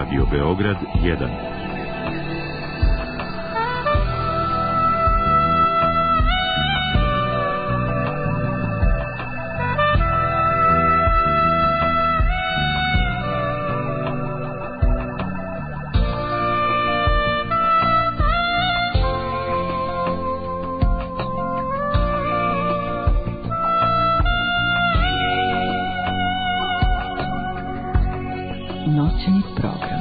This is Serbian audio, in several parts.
Radio Beograd 1. Noćni program.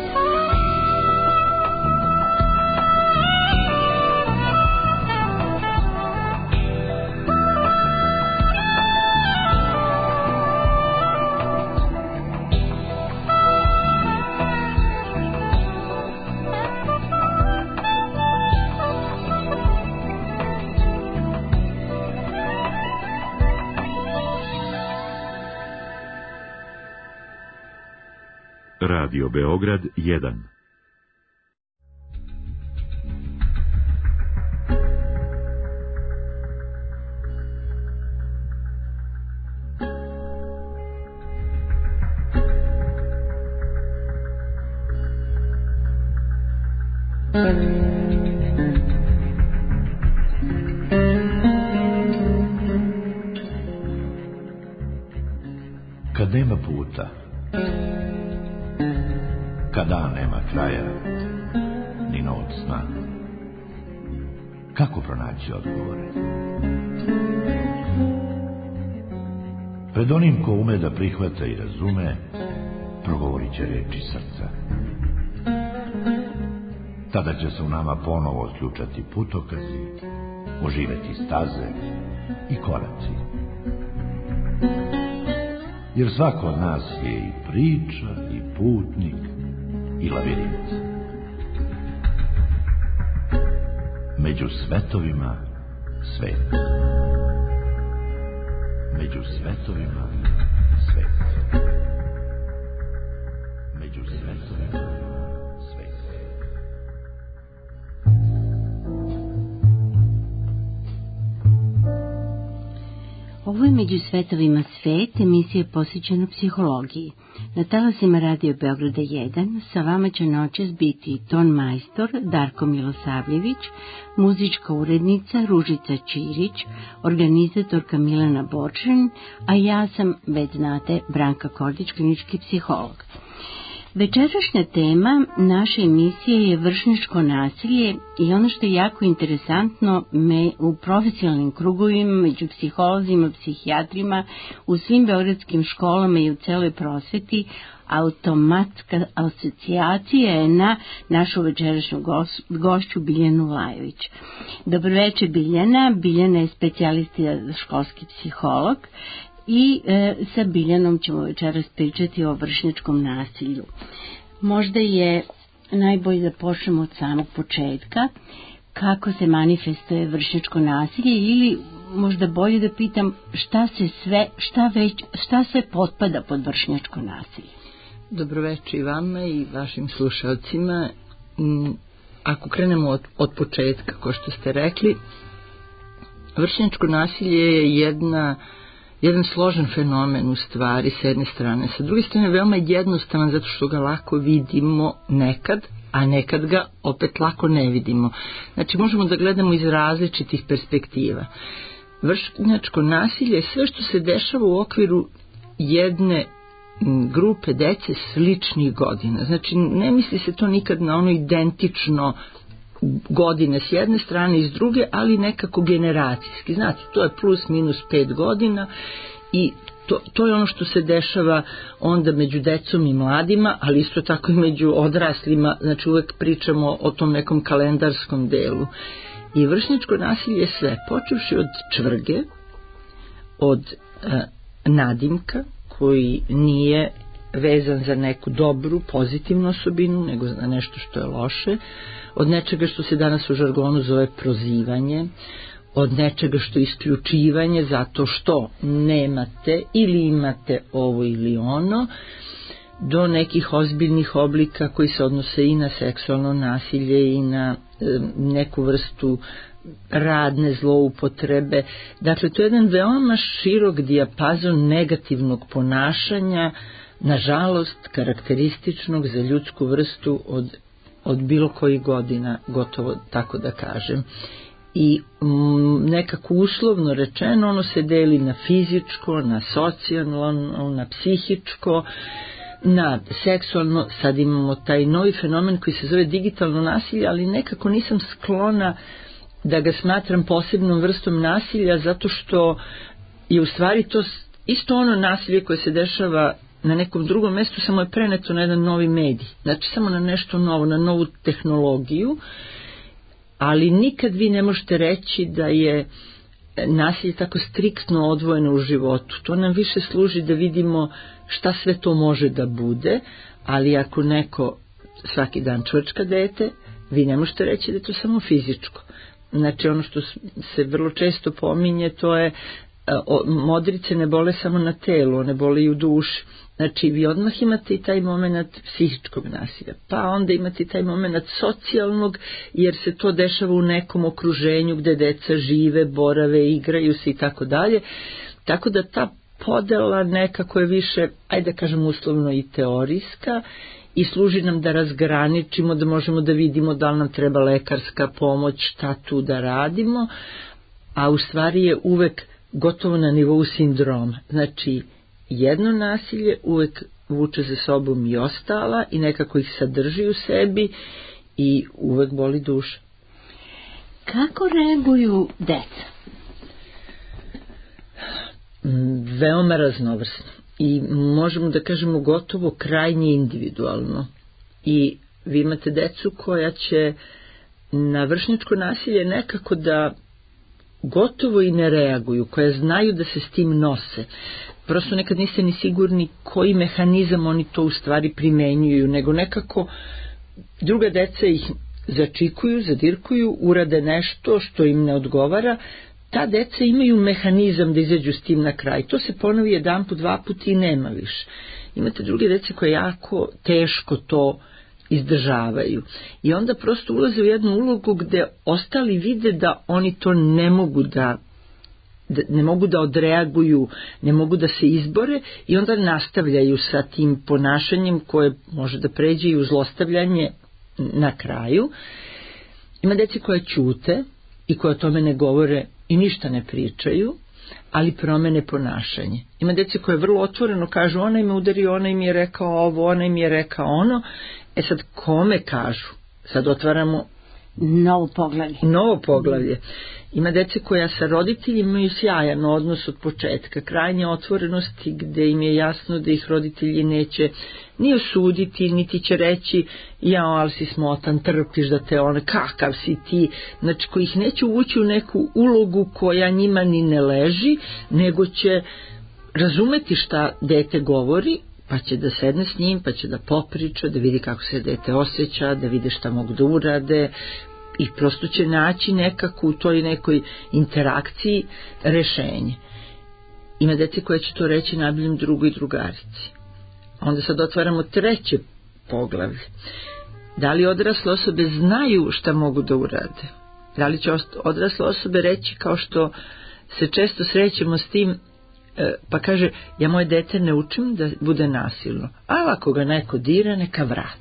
Radio Beograd 1. Kad nema puta, kada nema kraja, ni noć sna, kako pronaći odgovore? Pred onim ko ume da prihvata i razume, progovorit će reči srca. Tada će se u nama ponovo sključati putokazi, oživeti staze i koraci. Jer svako od nas je i priča, i putnik, i lavirint. Među svetovima svet. Među svetovima svet. Među svetovima svet. Ovo je Među svetovima svet, emisija posvećena psihologiji. Na talasima Radio Beograda 1 sa vama će noćas biti ton majstor Darko Milosavljević, muzička urednica Ružica Ćirić, organizatorka Milana Bočin, a ja sam, već znate, Branka Kordić, klinički psiholog. Večerašnja tema naše emisije je vršnjačko nasilje i ono što je jako interesantno u profesionalnim krugovima, među psiholozima, psihijatrima, u svim beogradskim školama i u celoj prosveti, automatska asocijacija je na našu večerašnju gošću Biljanu Lajović. Dobroveče Biljana. Biljana je specijalista školski psiholog. I sa Biljanom ćemo večeras pričati o vršnjačkom nasilju. Možda je najbolje da počnemo od samog početka, kako se manifestuje vršnjačko nasilje, ili možda bolje da pitam šta sve potpada pod vršnjačko nasilje. Dobroveče i vama i vašim slušalcima. Ako krenemo od početka, kao što ste rekli, vršnjačko nasilje je jedan složen fenomen u stvari s jedne strane. Sa druge strane veoma jednostavan zato što ga lako vidimo nekad, a nekad ga opet lako ne vidimo. Znači možemo da gledamo iz različitih perspektiva. Vršnjačko nasilje je sve što se dešava u okviru jedne grupe dece sličnih godina. Znači ne misli se to nikad na ono identično godine s jedne strane i s druge, ali nekako generacijski. Znate, to je plus minus 5 godina i to je ono što se dešava onda među decom i mladima, ali isto tako i među odraslima. Znači uvek pričamo o tom nekom kalendarskom delu. I vršnjačko nasilje je sve, počevši od čvrge, od nadimka koji nije vezan za neku dobru, pozitivnu osobinu, nego za nešto što je loše, od nečega što se danas u žargonu zove prozivanje, od nečega što je isključivanje zato što nemate ili imate ovo ili ono, do nekih ozbiljnih oblika koji se odnose i na seksualno nasilje i na neku vrstu radne zloupotrebe. Dakle, to je jedan veoma širok dijapazon negativnog ponašanja nažalost karakterističnog za ljudsku vrstu od bilo kojih godina, gotovo tako da kažem. I nekako uslovno rečeno ono se deli na fizičko, na socijalno, na psihičko, na seksualno. Sad imamo taj novi fenomen koji se zove digitalno nasilje, ali nekako nisam sklona da ga smatram posebnom vrstom nasilja, zato što je u stvari to isto ono nasilje koje se dešava na nekom drugom mjestu, samo je preneto na jedan novi medij, znači samo na nešto novo, na novu tehnologiju, ali nikad vi ne možete reći da je nasilje tako striktno odvojeno u životu. To nam više služi da vidimo šta sve to može da bude, ali ako neko svaki dan čvrčka dete, vi ne možete reći da je to samo fizičko. Znači ono što se vrlo često pominje, to je modrice ne bole samo na telu, one bole i u duši. Znači vi odmah imate i taj moment psihičkog nasilja, pa onda imate i taj moment socijalnog, jer se to dešava u nekom okruženju gde deca žive, borave, igraju se i tako dalje. Tako da ta podela nekako je više, ajde da kažem uslovno, i teorijska i služi nam da razgraničimo, da možemo da vidimo da li nam treba lekarska pomoć, šta tu da radimo, a u stvari je uvek gotovo na nivou sindroma. Znači jedno nasilje uvek vuče za sobom i ostala i nekako ih sadrži u sebi i uvek boli duša. Kako reaguju deca? Veoma raznovrsno i možemo da kažemo gotovo krajnje individualno. I vi imate decu koja će na vršnjačko nasilje nekako da gotovo i ne reaguju, koja znaju da se s tim nose. Prosto nekad niste ni sigurni koji mehanizam oni to u stvari primenjuju, nego nekako druga deca ih začikuju, zadirkuju, urade nešto što im ne odgovara. Ta deca imaju mehanizam da izađu s tim na kraj. To se ponovi jedanput, dva put i nema više. Imate druge dece koje jako teško to izdržavaju. I onda prosto ulaze u jednu ulogu gde ostali vide da oni to ne mogu da odreaguju, ne mogu da se izbore i onda nastavljaju sa tim ponašanjem koje može da pređe i u zlostavljanje na kraju. Ima deci koje ćute i koje o tome ne govore i ništa ne pričaju, ali promene ponašanje. Ima deci koje vrlo otvoreno kažu onaj me udario, onaj mi je rekao ovo, onaj mi je rekao ono. Sad kome kažu? Sad otvaramo novo poglavlje. Ima dece koja sa roditeljima imaju sjajan odnos od početka, krajnje otvorenosti, gde im je jasno da ih roditelji neće ni osuditi, niti će reći jao, ali si smotan, trpiš da te on, kakav si ti, znači koji ih neće uvući u neku ulogu koja njima ni ne leži, nego će razumeti šta dete govori, pa će da sedne s njim, pa će da popriča, da vidi kako se dete osjeća, da vide šta mogu da urade i prosto će naći nekako u toj nekoj interakciji rešenje. Ima dece koje će to reći najboljem drugu i drugarici. Onda sad otvaramo treće poglavlje. Da li odrasle osobe znaju šta mogu da urade? Da li će odrasle osobe reći kao što se često srećemo s tim, pa kaže, ja moje dete ne učim da bude nasilno, ali ako ga neko dira, neka vrati.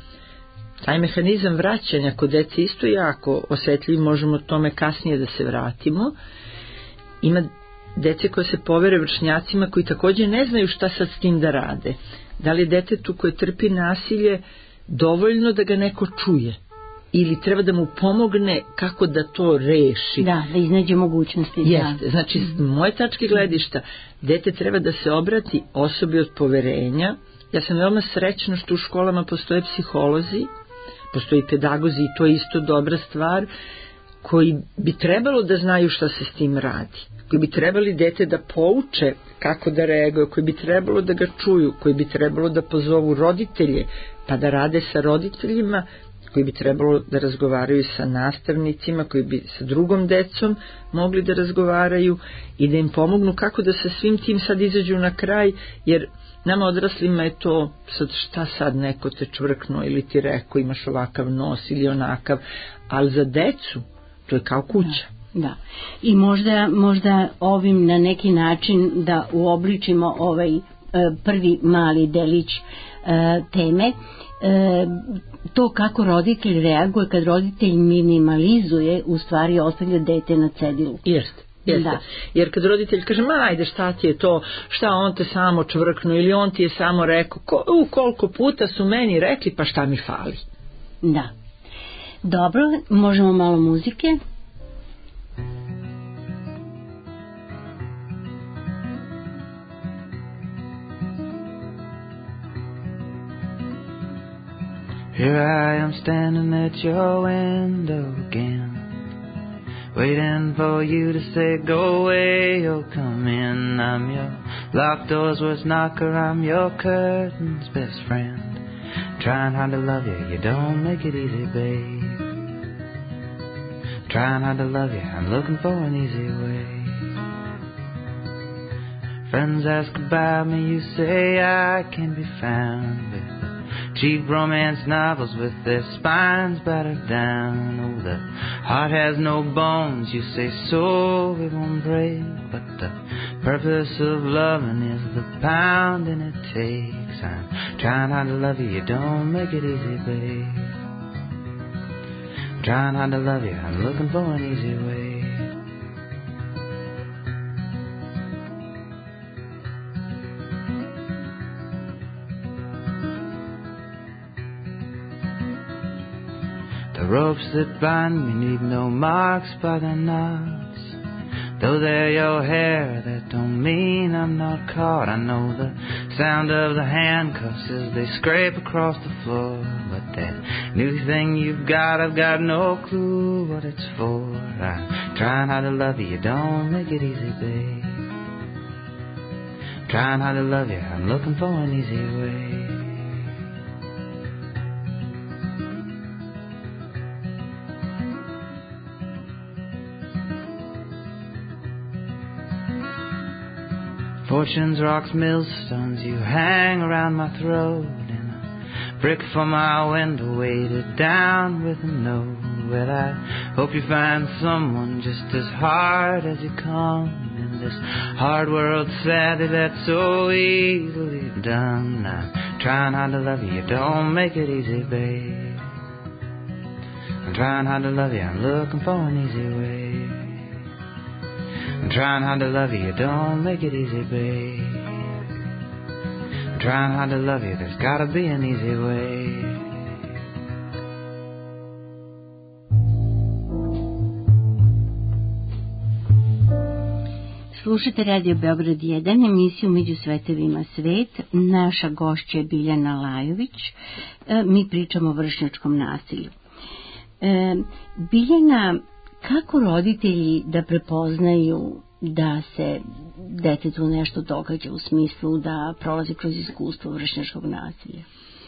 Taj mehanizam vraćanja kod dece isto jako osetljiv, možemo tome kasnije da se vratimo. Ima dece koje se povere vršnjacima koji također ne znaju šta sad s tim da rade. Da li je detetu koje trpi nasilje dovoljno da ga neko čuje? Ili treba da mu pomogne kako da to reši. Da iznađe mogućnosti. Jeste, znači moje tačke gledišta, dete treba da se obrati osobi od poverenja. Ja sam veoma srećna što u školama postoje psiholozi, postoji pedagozi i to je isto dobra stvar, koji bi trebalo da znaju šta se s tim radi, koji bi trebali dete da pouče kako da reaguje, koji bi trebalo da ga čuju, koji bi trebalo da pozovu roditelje pa da rade sa roditeljima, koji bi trebalo da razgovaraju sa nastavnicima, koji bi sa drugom decom mogli da razgovaraju i da im pomognu kako da sa svim tim sad izađu na kraj, jer nama odraslima je to sad šta sad neko te čvrknuo ili ti rekao imaš ovakav nos ili onakav, ali za decu to je kao kuća. Da. I možda ovim na neki način da uobličimo prvi mali delić teme, to kako roditelj reaguje kad roditelj minimalizuje, u stvari ostavlja dete na cedilu. Jeste. Da. Jer kad roditelj kaže, ma ajde, šta ti je to, šta on te samo čvrknu ili on ti je samo rekao, koliko puta su meni rekli, pa šta mi fali. Da. Dobro, možemo malo muzike. Here I am standing at your window again, waiting for you to say go away or come in. I'm your locked door's worst knocker, I'm your curtain's best friend. Trying hard to love you, you don't make it easy, babe. Trying hard to love you, I'm looking for an easy way. Friends ask about me, you say I can be found with cheap romance novels with their spines battered down. Oh, the heart has no bones, you say, so it won't break. But the purpose of loving is the pounding it takes. I'm trying hard to love you, you don't make it easy, babe. Trying hard to love you, I'm looking for an easy way. The ropes that bind me need no marks by the knots. Though they're your hair, that don't mean I'm not caught. I know the sound of the handcuffs as they scrape across the floor. But that new thing you've got, I've got no clue what it's for. I'm trying hard to love you, you don't make it easy, babe. Trying hard to love you, I'm looking for an easy way. Fortunes, rocks, millstones, you hang around my throat, and a brick for my window weighted down with a note. Well, I hope you find someone just as hard as you come in this hard world, sadly that's so easily done. I'm trying hard to love you, you don't make it easy, babe. I'm trying hard to love you, I'm looking for an easy way. I'm trying hard to love you, you don't make it easy, babe. I'm trying hard to love you, there's gotta be an easy way. Slušate Radio Beograd 1, emisiju Među svetovima svet. Naša gošća je Biljana Lajović. Mi pričamo o vršnjačkom nasilju. Biljana, kako roditelji da prepoznaju da se detetu nešto događa, u smislu da prolazi kroz iskustvo vršnjačkog nasilja?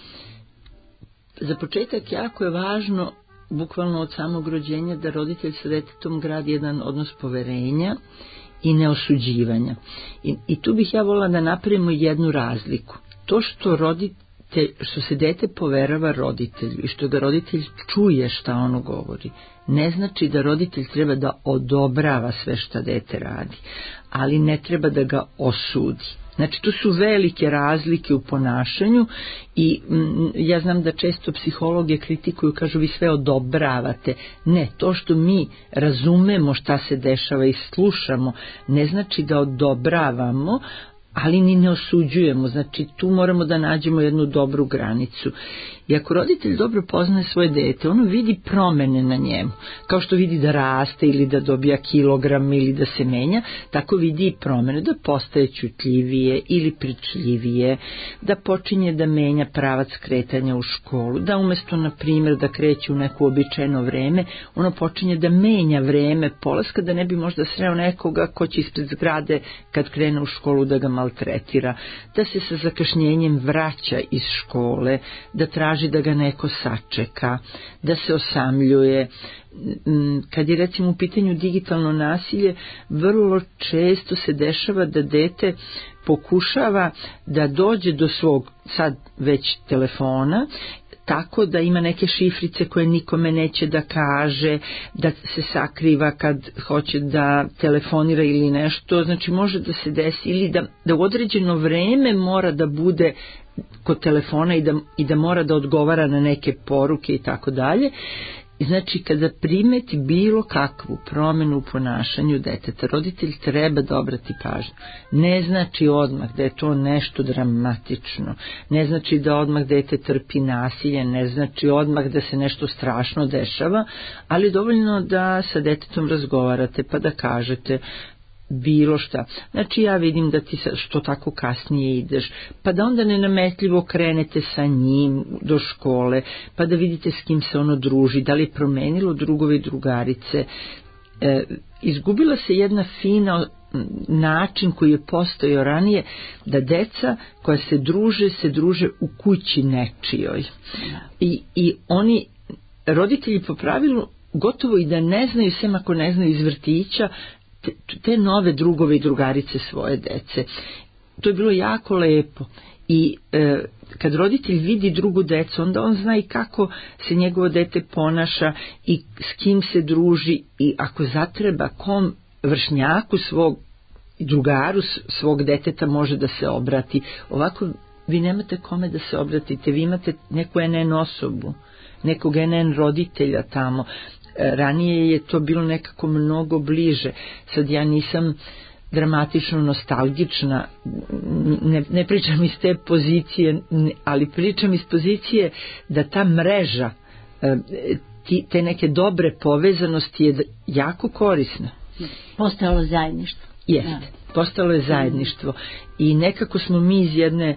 Za početak jako je važno, bukvalno od samog rođenja, da roditelj sa detetom gradi jedan odnos poverenja i neosuđivanja. I tu bih ja volila da napravimo jednu razliku. To što se dete poverava roditelju i što ga roditelj čuje šta ono govori, ne znači da roditelj treba da odobrava sve šta dete radi, ali ne treba da ga osudi. Znači, tu su velike razlike u ponašanju i ja znam da često psihologe kritikuju, kažu vi sve odobravate. Ne, to što mi razumemo šta se dešava i slušamo, ne znači da odobravamo, ali ni ne osuđujemo. Znači, tu moramo da nađemo jednu dobru granicu. I ako roditelj dobro poznaje svoje dete, ono vidi promene na njemu. Kao što vidi da raste ili da dobija kilogram ili da se menja, tako vidi i promene, da postaje ćutljivije ili pričljivije, da počinje da menja pravac kretanja u školu, da umesto, na primjer, da kreće u neko običajno vreme, ono počinje da menja vreme polaska, da ne bi možda sreo nekoga ko će ispred zgrade kad krene u školu da ga maltretira, da se sa zakašnjenjem vraća iz škole, da traži da ga neko sačeka, da se osamljuje. Kad je recimo u pitanju digitalno nasilje, vrlo često se dešava da dete pokušava da dođe do svog sad već telefona, tako da ima neke šifrice koje nikome neće da kaže, da se sakriva kad hoće da telefonira ili nešto, znači može da se desi ili da u određeno vreme mora da bude kod telefona i da mora da odgovara na neke poruke i tako dalje. Znači, kada primeti bilo kakvu promjenu u ponašanju deteta, roditelj treba da obrati pažnju. Ne znači odmah da je to nešto dramatično, ne znači da odmah dete trpi nasilje, ne znači odmah da se nešto strašno dešava, ali dovoljno da sa detetom razgovarate pa da kažete bilo šta. Znači, ja vidim da ti što tako kasnije ideš, pa da onda nenametljivo krenete sa njim do škole, pa da vidite s kim se ono druži, da li je promenilo drugove i drugarice. Izgubila se jedna fina način koji je postojao ranije, da deca koja se druže u kući nečijoj. I oni, roditelji po pravilu, gotovo i da ne znaju, sem ako ne znaju iz vrtića, te nove drugove i drugarice svoje dece. To je bilo jako lepo. I kad roditelj vidi drugu decu, onda on zna i kako se njegovo dete ponaša i s kim se druži, i ako zatreba kom vršnjaku svog, drugaru svog deteta može da se obrati. Ovako vi nemate kome da se obratite, vi imate neku NN osobu, nekog NN roditelja tamo. Ranije je to bilo nekako mnogo bliže. Sad ja nisam dramatično nostalgična, ne pričam iz te pozicije, ali pričam iz pozicije da ta mreža, te neke dobre povezanosti je jako korisna. Postalo zajedništvo. Jeste, postalo je zajedništvo. I nekako smo mi iz jedne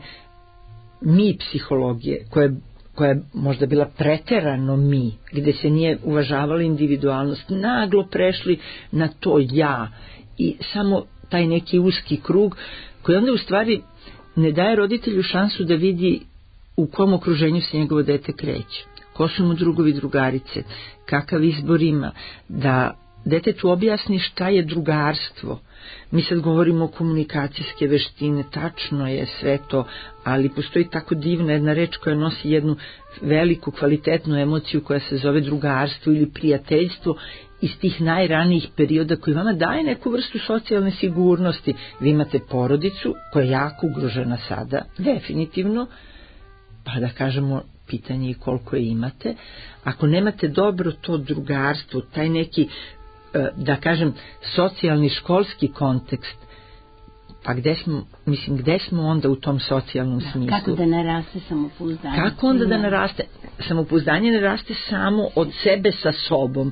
psihologije, koja je možda bila preterano gdje se nije uvažavala individualnost, naglo prešli na to ja i samo taj neki uski krug koji onda u stvari ne daje roditelju šansu da vidi u kom okruženju se njegovo dete kreće, ko su mu drugovi drugarice, kakav izbor ima, da detetu objasni šta je drugarstvo. Mi sad govorimo o komunikacijske veštine, tačno je sve to, ali postoji tako divna jedna reč koja nosi jednu veliku kvalitetnu emociju koja se zove drugarstvo ili prijateljstvo iz tih najranijih perioda koji vama daje neku vrstu socijalne sigurnosti. Vi imate porodicu koja je jako ugrožena sada, definitivno, pa da kažemo pitanje je koliko je imate. Ako nemate dobro to drugarstvo, taj neki, da kažem, socijalni školski kontekst, pa gde smo onda u tom socijalnom smislu? Kako da naraste samopouzdanje? Kako onda da naraste? Samopouzdanje ne raste samo od sebe sa sobom.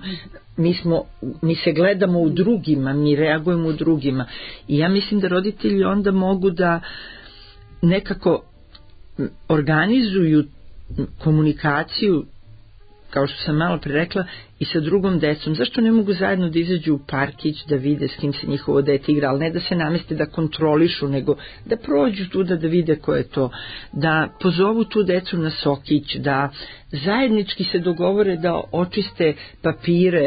Mi se gledamo u drugima, mi reagujemo u drugima. I ja mislim da roditelji onda mogu da nekako organizuju komunikaciju, kao što sam malo pre rekla, i sa drugom decom. Zašto ne mogu zajedno da izađu u parkić, da vide s kim se njihovo dete igra, ali ne da se nameste da kontrolišu, nego da prođu tuda da vide ko je to, da pozovu tu decu na sokić, da zajednički se dogovore da očiste papire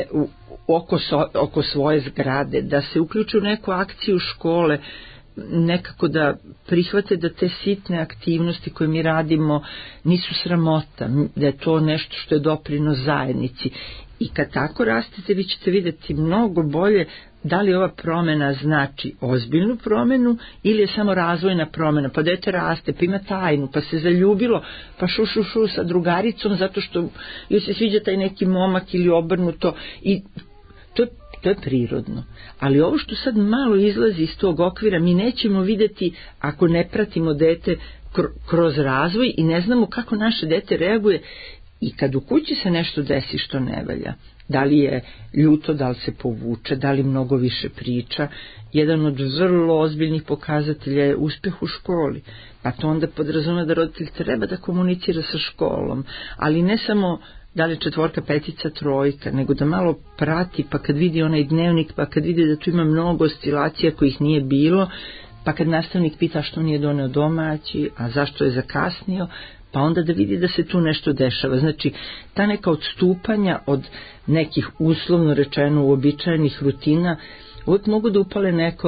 oko svoje zgrade, da se uključe u neku akciju škole, nekako da prihvate da te sitne aktivnosti koje mi radimo nisu sramota, da je to nešto što je doprinos zajednici. I kad tako rastete, vi ćete vidjeti mnogo bolje da li ova promjena znači ozbiljnu promjenu ili je samo razvojna promjena. Pa dete raste, pa ima tajnu, pa se zaljubilo, pa šu sa drugaricom zato što joj se sviđa taj neki momak ili obrnuto, i to je prirodno. Ali ovo što sad malo izlazi iz tog okvira, mi nećemo vidjeti ako ne pratimo dete kroz razvoj i ne znamo kako naše dete reaguje i kad u kući se nešto desi što ne valja. Da li je ljuto, da li se povuče, da li mnogo više priča. Jedan od vrlo ozbiljnih pokazatelja je uspjeh u školi. Pa to onda podrazumeva da roditelj treba da komunicira sa školom, ali ne samo da li 4, 5, 3, nego da malo prati, pa kad vidi onaj dnevnik, pa kad vidi da tu ima mnogo oscilacija kojih nije bilo, pa kad nastavnik pita što nije doneo domaći, a zašto je zakasnio, pa onda da vidi da se tu nešto dešava. Znači, ta neka odstupanja od nekih uslovno rečeno uobičajenih rutina uvijek mogu da upale neko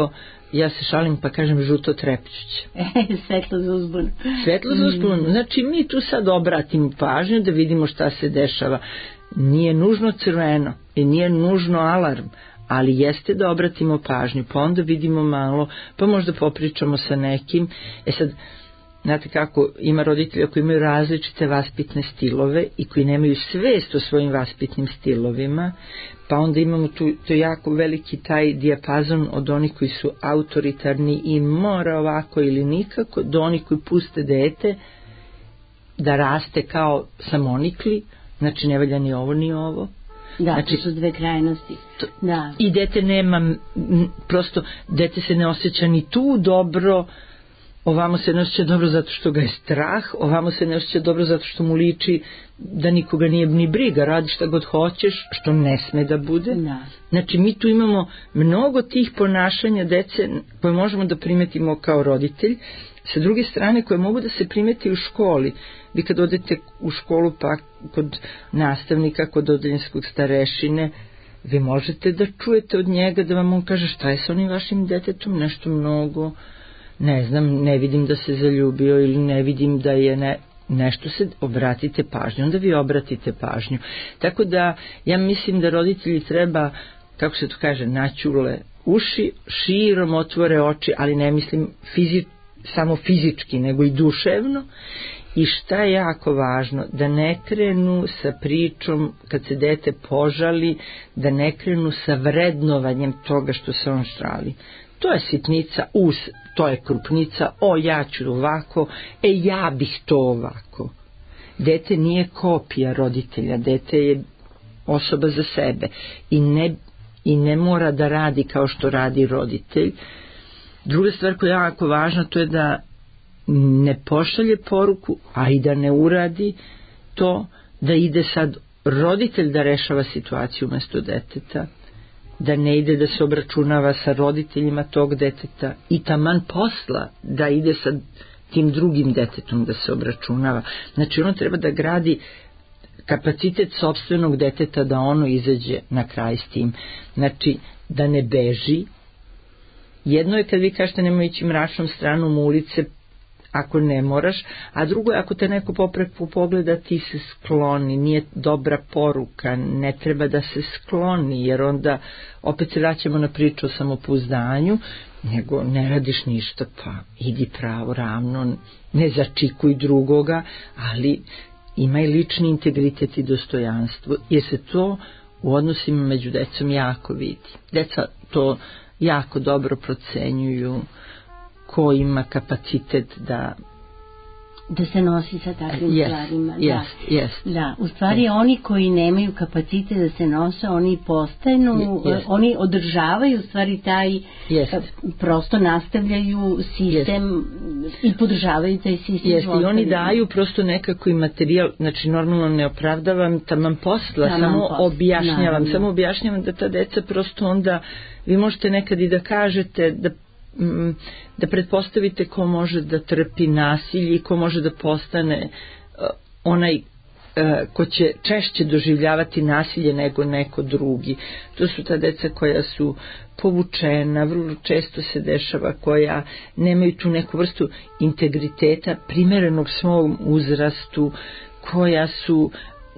ja se šalim pa kažem žuto trepćuće. Svetlo za uzbunu. Svetlo za uzbunu. Znači mi tu sad obratimo pažnju da vidimo šta se dešava. Nije nužno crveno i nije nužno alarm, ali jeste da obratimo pažnju, pa onda vidimo malo, pa možda popričamo sa nekim. Sad, znate kako, ima roditelja koji imaju različite vaspitne stilove i koji nemaju svest o svojim vaspitnim stilovima, pa onda imamo tu jako veliki taj dijapazon od onih koji su autoritarni i mora ovako ili nikako, do onih koji puste dete da raste kao samonikli, znači ne valja ni ovo ni ovo. Da, znači, to su dve krajnosti. Da. I dete nema, prosto dete se ne osjeća ni tu dobro, ovamo se ne osjeća dobro zato što ga je strah, ovamo se ne osjeća dobro zato što mu liči da nikoga nije ni briga, radi šta god hoćeš, što ne sme da bude. Da. Znači mi tu imamo mnogo tih ponašanja dece koje možemo da primetimo kao roditelj, sa druge strane koje mogu da se primeti u školi. Vi kad odete u školu pa kod nastavnika, kod odeljenskog starešine, vi možete da čujete od njega da vam on kaže šta je sa onim vašim detetom, nešto mnogo, ne znam, ne vidim da se zaljubio ili ne vidim da je nešto, se obratite pažnju, onda vi obratite pažnju. Tako da ja mislim da roditelji treba, kako se to kaže, naćule uši, širom otvore oči, ali ne mislim samo fizički, nego i duševno. I šta je jako važno, da ne krenu sa pričom kad se dete požali, da ne krenu sa vrednovanjem toga što se on šali. To je sitnica, to je krupnica, ja ću ovako, ja bih to ovako. Dete nije kopija roditelja, dete je osoba za sebe i ne mora da radi kao što radi roditelj. Druga stvar koja je jako važna, to je da ne pošalje poruku, a i da ne uradi to, da ide sad roditelj da rešava situaciju umjesto deteta, da ne ide da se obračunava sa roditeljima tog deteta i taman posla da ide sa tim drugim detetom da se obračunava. Znači ono treba da gradi kapacitet sopstvenog deteta da ono izađe na kraj s tim. Znači da ne beži. Jedno je kad vi kažete nemoj ići mračnom stranom ulice ako ne moraš, a drugo je ako te neko popreko pogleda ti se skloni, nije dobra poruka, ne treba da se skloni, jer onda opet se vraćamo na priču o samopouzdanju, nego ne radiš ništa, pa idi pravo, ravno, ne začikuj drugoga, ali imaj lični integritet i dostojanstvo, jer se to u odnosima među decom jako vidi. Deca to jako dobro procenjuju, ko ima kapacitet da se nosi sa takvim stvarima. Da, u stvari oni koji nemaju kapacitet da se nose, oni postanu, oni održavaju u stvari taj, prosto nastavljaju sistem i podržavaju taj sistem. I oni daju prosto nekako i materijal, znači normalno ne opravdavam taman posla, samo objašnjavam da ta deca prosto onda, vi možete nekad i da kažete da pretpostavite ko može da trpi nasilje i ko može da postane onaj ko će češće doživljavati nasilje nego neko drugi. To su ta deca koja su povučena, vrlo često se dešava, koja nemaju tu neku vrstu integriteta primerenog svom uzrastu, koja su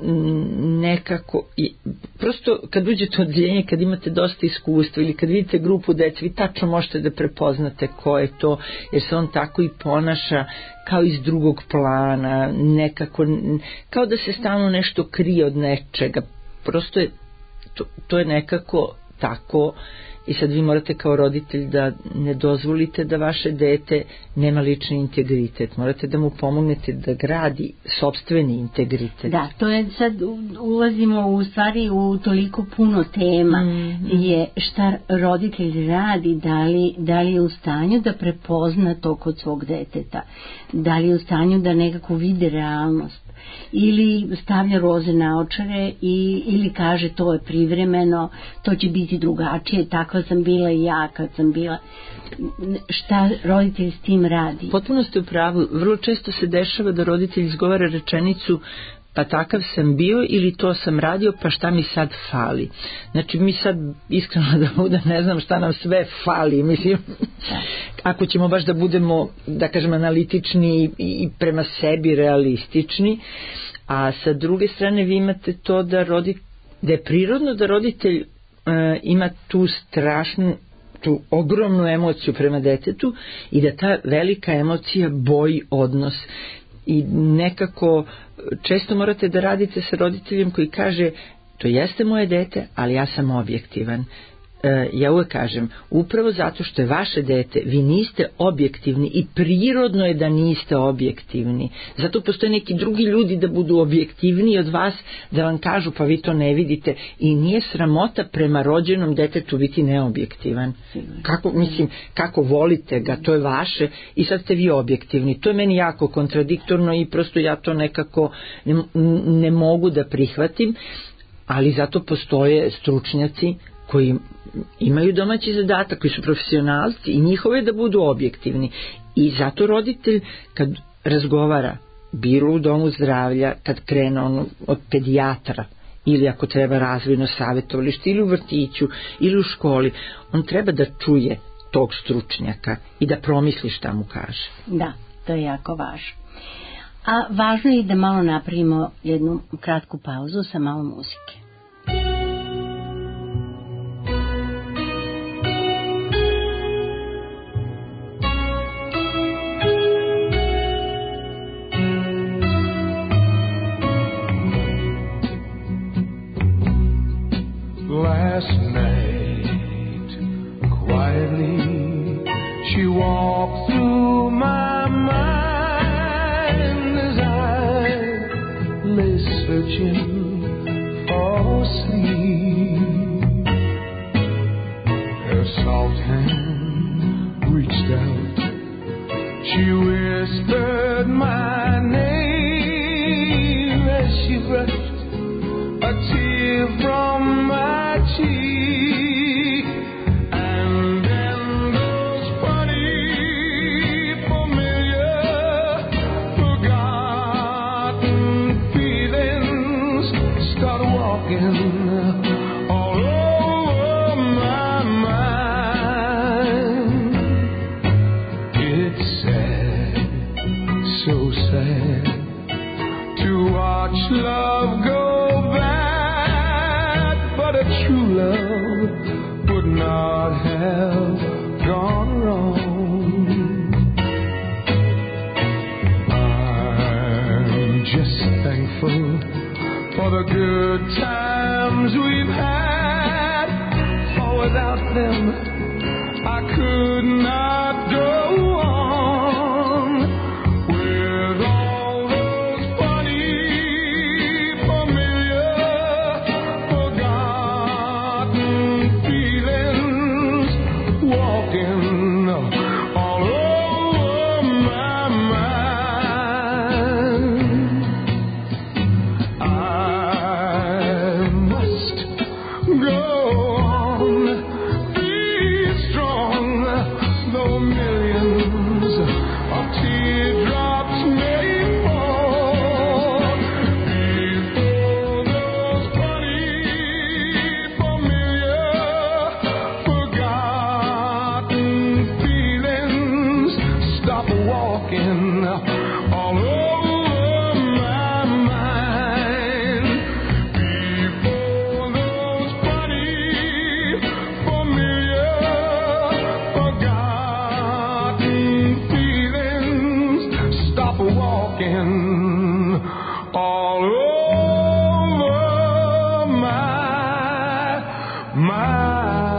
nekako, prosto kad uđete u odjeljenje, kad imate dosta iskustva ili kad vidite grupu dece, vi tačno možete da prepoznate ko je to, jer se on tako i ponaša kao iz drugog plana, nekako, kao da se stalno nešto krije od nečega, prosto je to je nekako tako. I sad vi morate kao roditelj da ne dozvolite da vaše dete nema lični integritet. Morate da mu pomognete da gradi sopstveni integritet. Da, to je sad, ulazimo u stvari u toliko puno tema, je šta roditelj radi, da li je u stanju da prepozna to kod svog deteta, da li je u stanju da nekako vidi realnost, ili stavlja roze naočare ili kaže to je privremeno, to će biti drugačije, takva sam bila i ja kad sam bila. Šta roditelj s tim radi? Potpuno ste u pravu. Vrlo često se dešava da roditelj izgovara rečenicu pa takav sam bio ili to sam radio, pa šta mi sad fali. Znači mi sad, iskreno da budem, ne znam šta nam sve fali, mislim, ako ćemo baš da budemo, da kažem, analitični i prema sebi realistični, a sa druge strane vi imate to da je prirodno da roditelj ima tu strašnu, tu ogromnu emociju prema detetu i da ta velika emocija boji odnos. I nekako često morate da radite sa roditeljem koji kaže to jeste moje dete, ali ja sam objektivan. Ja uvek kažem, upravo zato što je vaše dete, vi niste objektivni i prirodno je da niste objektivni. Zato postoje neki drugi ljudi da budu objektivniji od vas, da vam kažu pa vi to ne vidite, i nije sramota prema rođenom detetu biti neobjektivan. Kako volite ga, to je vaše i sad ste vi objektivni. To je meni jako kontradiktorno i prosto ja to nekako ne mogu da prihvatim, ali zato postoje stručnjaci koji imaju domaći zadatak, koji su profesionalci i njihovo je da budu objektivni. I zato roditelj kad razgovara, bilo u domu zdravlja, kad krene od pedijatra, ili ako treba razvojno savjetovalište, ili u vrtiću, ili u školi, on treba da čuje tog stručnjaka i da promisli šta mu kaže. Da, to je jako važno. A važno je da malo napravimo jednu kratku pauzu sa malo muzike. Last night, quietly, she walked through my mind as I lay searching for sleep. Her soft hand reached out, she whispered my name as she brushed a tear from my cheek, and then those funny, familiar, forgotten feelings start walking all over my mind. It's sad, so sad, to watch love go bad, but a true love would not have gone wrong. I'm just thankful for the good times we've had, for without them I could not go on. With all those funny, familiar, forgotten feelings walking all over my mind. I must go on, be strong, though millions of teardrops may fall before those funny, familiar, forgotten feelings stop walking all over my mind. Before those funny, familiar, forgotten feelings stop walking all over my mind.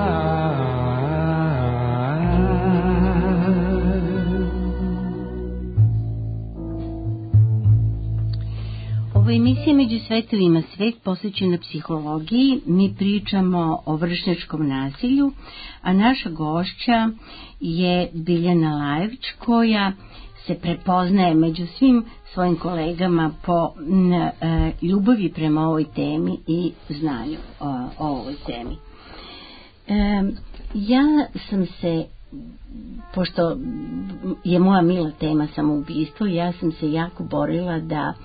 Ovo je emisija Među svetovima, svet posvećena psihologiji. Mi pričamo o vršnjačkom nasilju, a naša gošća je Biljana Lajović, koja se prepoznaje među svim svojim kolegama po ljubavi prema ovoj temi i znanju o ovoj temi. Ja sam se, pošto je moja mila tema samoubistvo, ja sam se jako borila da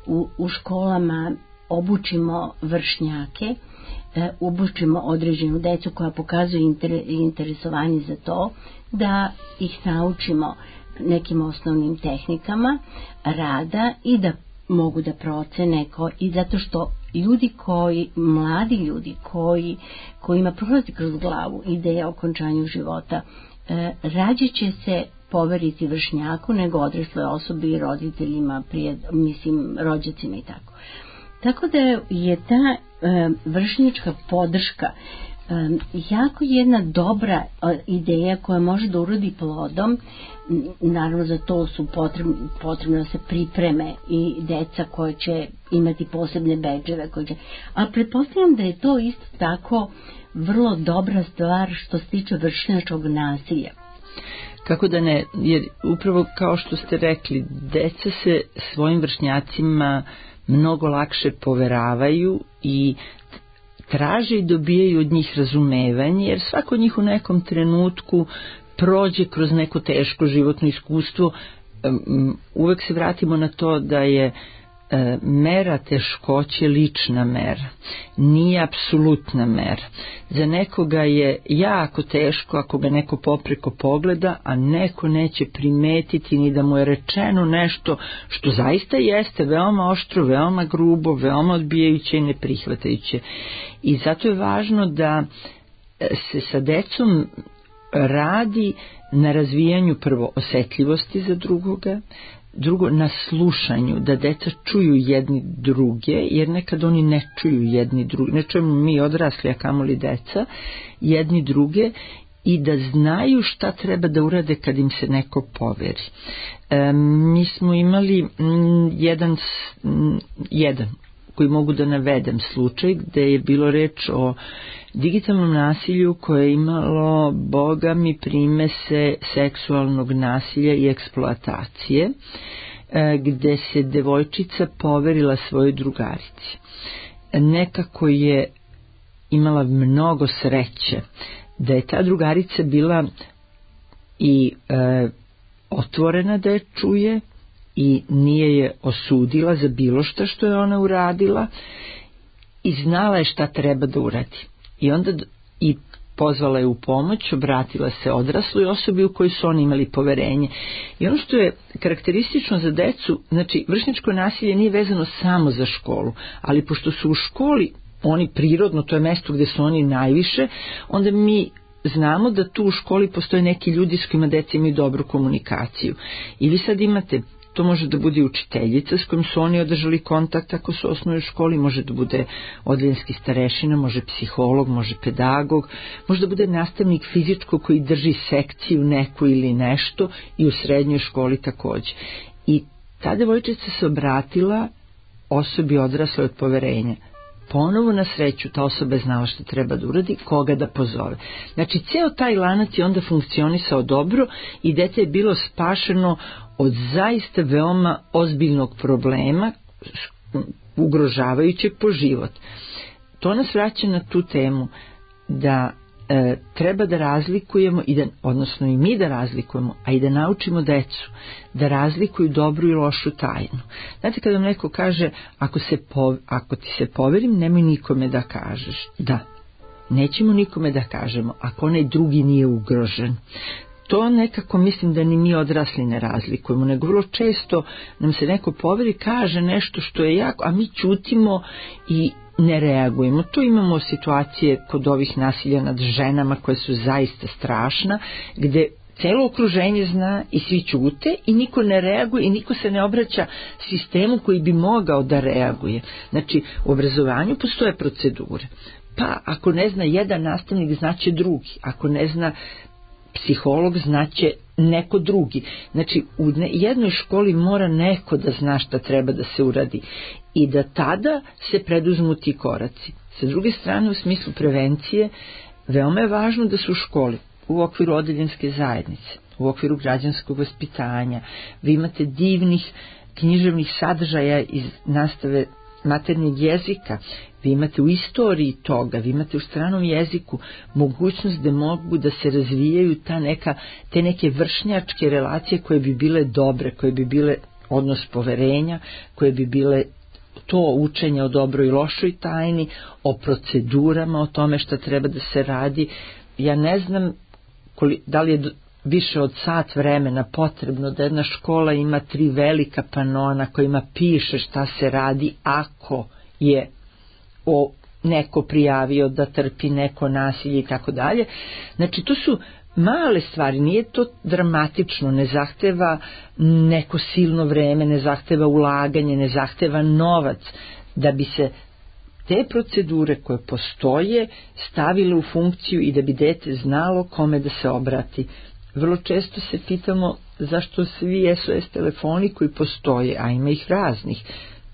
u školama obučimo vršnjake, obučimo određenu decu koja pokazuju interesovanje za to, da ih naučimo nekim osnovnim tehnikama rada i da mogu da procene i zato što mladi ljudi kojima prolazi kroz glavu ideja o okončanju života, rađe će se poveriti vršnjaku nego odrasloj osobi i roditeljima, rođacima i tako. Tako da je ta vršnjačka podrška jako jedna dobra ideja koja može da urodi plodom. Naravno za to su potrebno da se pripreme i deca koje će imati posebne bedževe, a pretpostavljam da je to isto tako vrlo dobra stvar što se tiče vršnjačkog nasilja. Kako da ne, jer upravo kao što ste rekli, deca se svojim vršnjacima mnogo lakše poveravaju i traže i dobijaju od njih razumevanje, jer svako od njih u nekom trenutku prođe kroz neko teško životno iskustvo. Uvek se vratimo na to da je mera teškoće lična mera, nije apsolutna mera. Za nekoga je jako teško ako ga neko popreko pogleda, a neko neće primetiti ni da mu je rečeno nešto što zaista jeste veoma oštro, veoma grubo, veoma odbijajuće i neprihvatajuće. I zato je važno da se sa decom radi na razvijanju prvo osetljivosti za drugoga, drugo na slušanju, da deca čuju jedni druge, jer nekad oni ne čuju jedni druge, ne čujemo mi odrasli, a kamoli deca, jedni druge, i da znaju šta treba da urade kad im se neko poveri. Mi smo imali jedan koji mogu da navedem slučaj gde je bilo reč o digitalnom nasilju koje je imalo, boga mi, primese seksualnog nasilja i eksploatacije, gde se devojčica poverila svojoj drugarici. Nekako je imala mnogo sreće da je ta drugarica bila i otvorena da je čuje i nije je osudila za bilo što je ona uradila i znala je šta treba da uradi. I onda i pozvala je u pomoć, obratila se odrasloj osobi u kojoj su oni imali poverenje. I ono što je karakteristično za decu, znači vršnjačko nasilje nije vezano samo za školu, ali pošto su u školi oni prirodno, to je mesto gde su oni najviše, onda mi znamo da tu u školi postoje neki ljudi s kojima deca imaju dobru komunikaciju. I vi sad imate, to može da bude učiteljica s kojim su oni održali kontakt ako su u osnovnoj školi, može da bude odeljenski starešina, može psiholog, može pedagog, može da bude nastavnik fizičko koji drži sekciju neku ili nešto, i u srednjoj školi takođe. I ta devojčica se obratila osobi odrasle od poverenja. Ponovo na sreću ta osoba je znala što treba da uradi, koga da pozove. Znači, ceo taj lanac je onda funkcionisao dobro i dete je bilo spašeno od zaista veoma ozbiljnog problema, ugrožavajućeg po život. To nas vraća na tu temu da treba da razlikujemo, odnosno i mi da razlikujemo, a i da naučimo decu da razlikuju dobru i lošu tajnu. Znate, kada vam neko kaže, ako ti se poverim, nemoj nikome da kažeš. Da, nećemo nikome da kažemo, ako onaj drugi nije ugrožen. To nekako mislim da ni mi odrasli ne razlikujemo, nego vrlo često nam se neko poveri, kaže nešto što je jako, a mi ćutimo i ne reagujemo. Tu imamo situacije kod ovih nasilja nad ženama koje su zaista strašna, gde celo okruženje zna i svi ćute i niko ne reaguje i niko se ne obraća sistemu koji bi mogao da reaguje. Znači, u obrazovanju postoje procedure. Pa ako ne zna jedan nastavnik, znaće drugi. Ako ne zna psiholog, znaće neko drugi. Znači, u jednoj školi mora neko da zna šta treba da se uradi i da tada se preduzmu ti koraci. Sa druge strane, u smislu prevencije, veoma je važno da su u školi, u okviru odeljenske zajednice, u okviru građanskog vaspitanja. Vi imate divnih književnih sadržaja iz nastave maternjeg jezika, vi imate u istoriji toga, vi imate u stranom jeziku mogućnost da mogu da se razvijaju te neke vršnjačke relacije koje bi bile dobre, koje bi bile odnos poverenja, koje bi bile to učenje o dobroj i lošoj tajni, o procedurama, o tome šta treba da se radi. Ja ne znam da li je više od sat vremena potrebno da jedna škola ima 3 velika panoa na kojima piše šta se radi ako je neko prijavio da trpi neko nasilje i tako dalje. Znači to su male stvari, nije to dramatično, ne zahteva neko silno vreme, ne zahteva ulaganje, ne zahteva novac, da bi se te procedure koje postoje stavile u funkciju i da bi dete znalo kome da se obrati. Vrlo često se pitamo zašto svi SOS telefoni koji postoje, a ima ih raznih,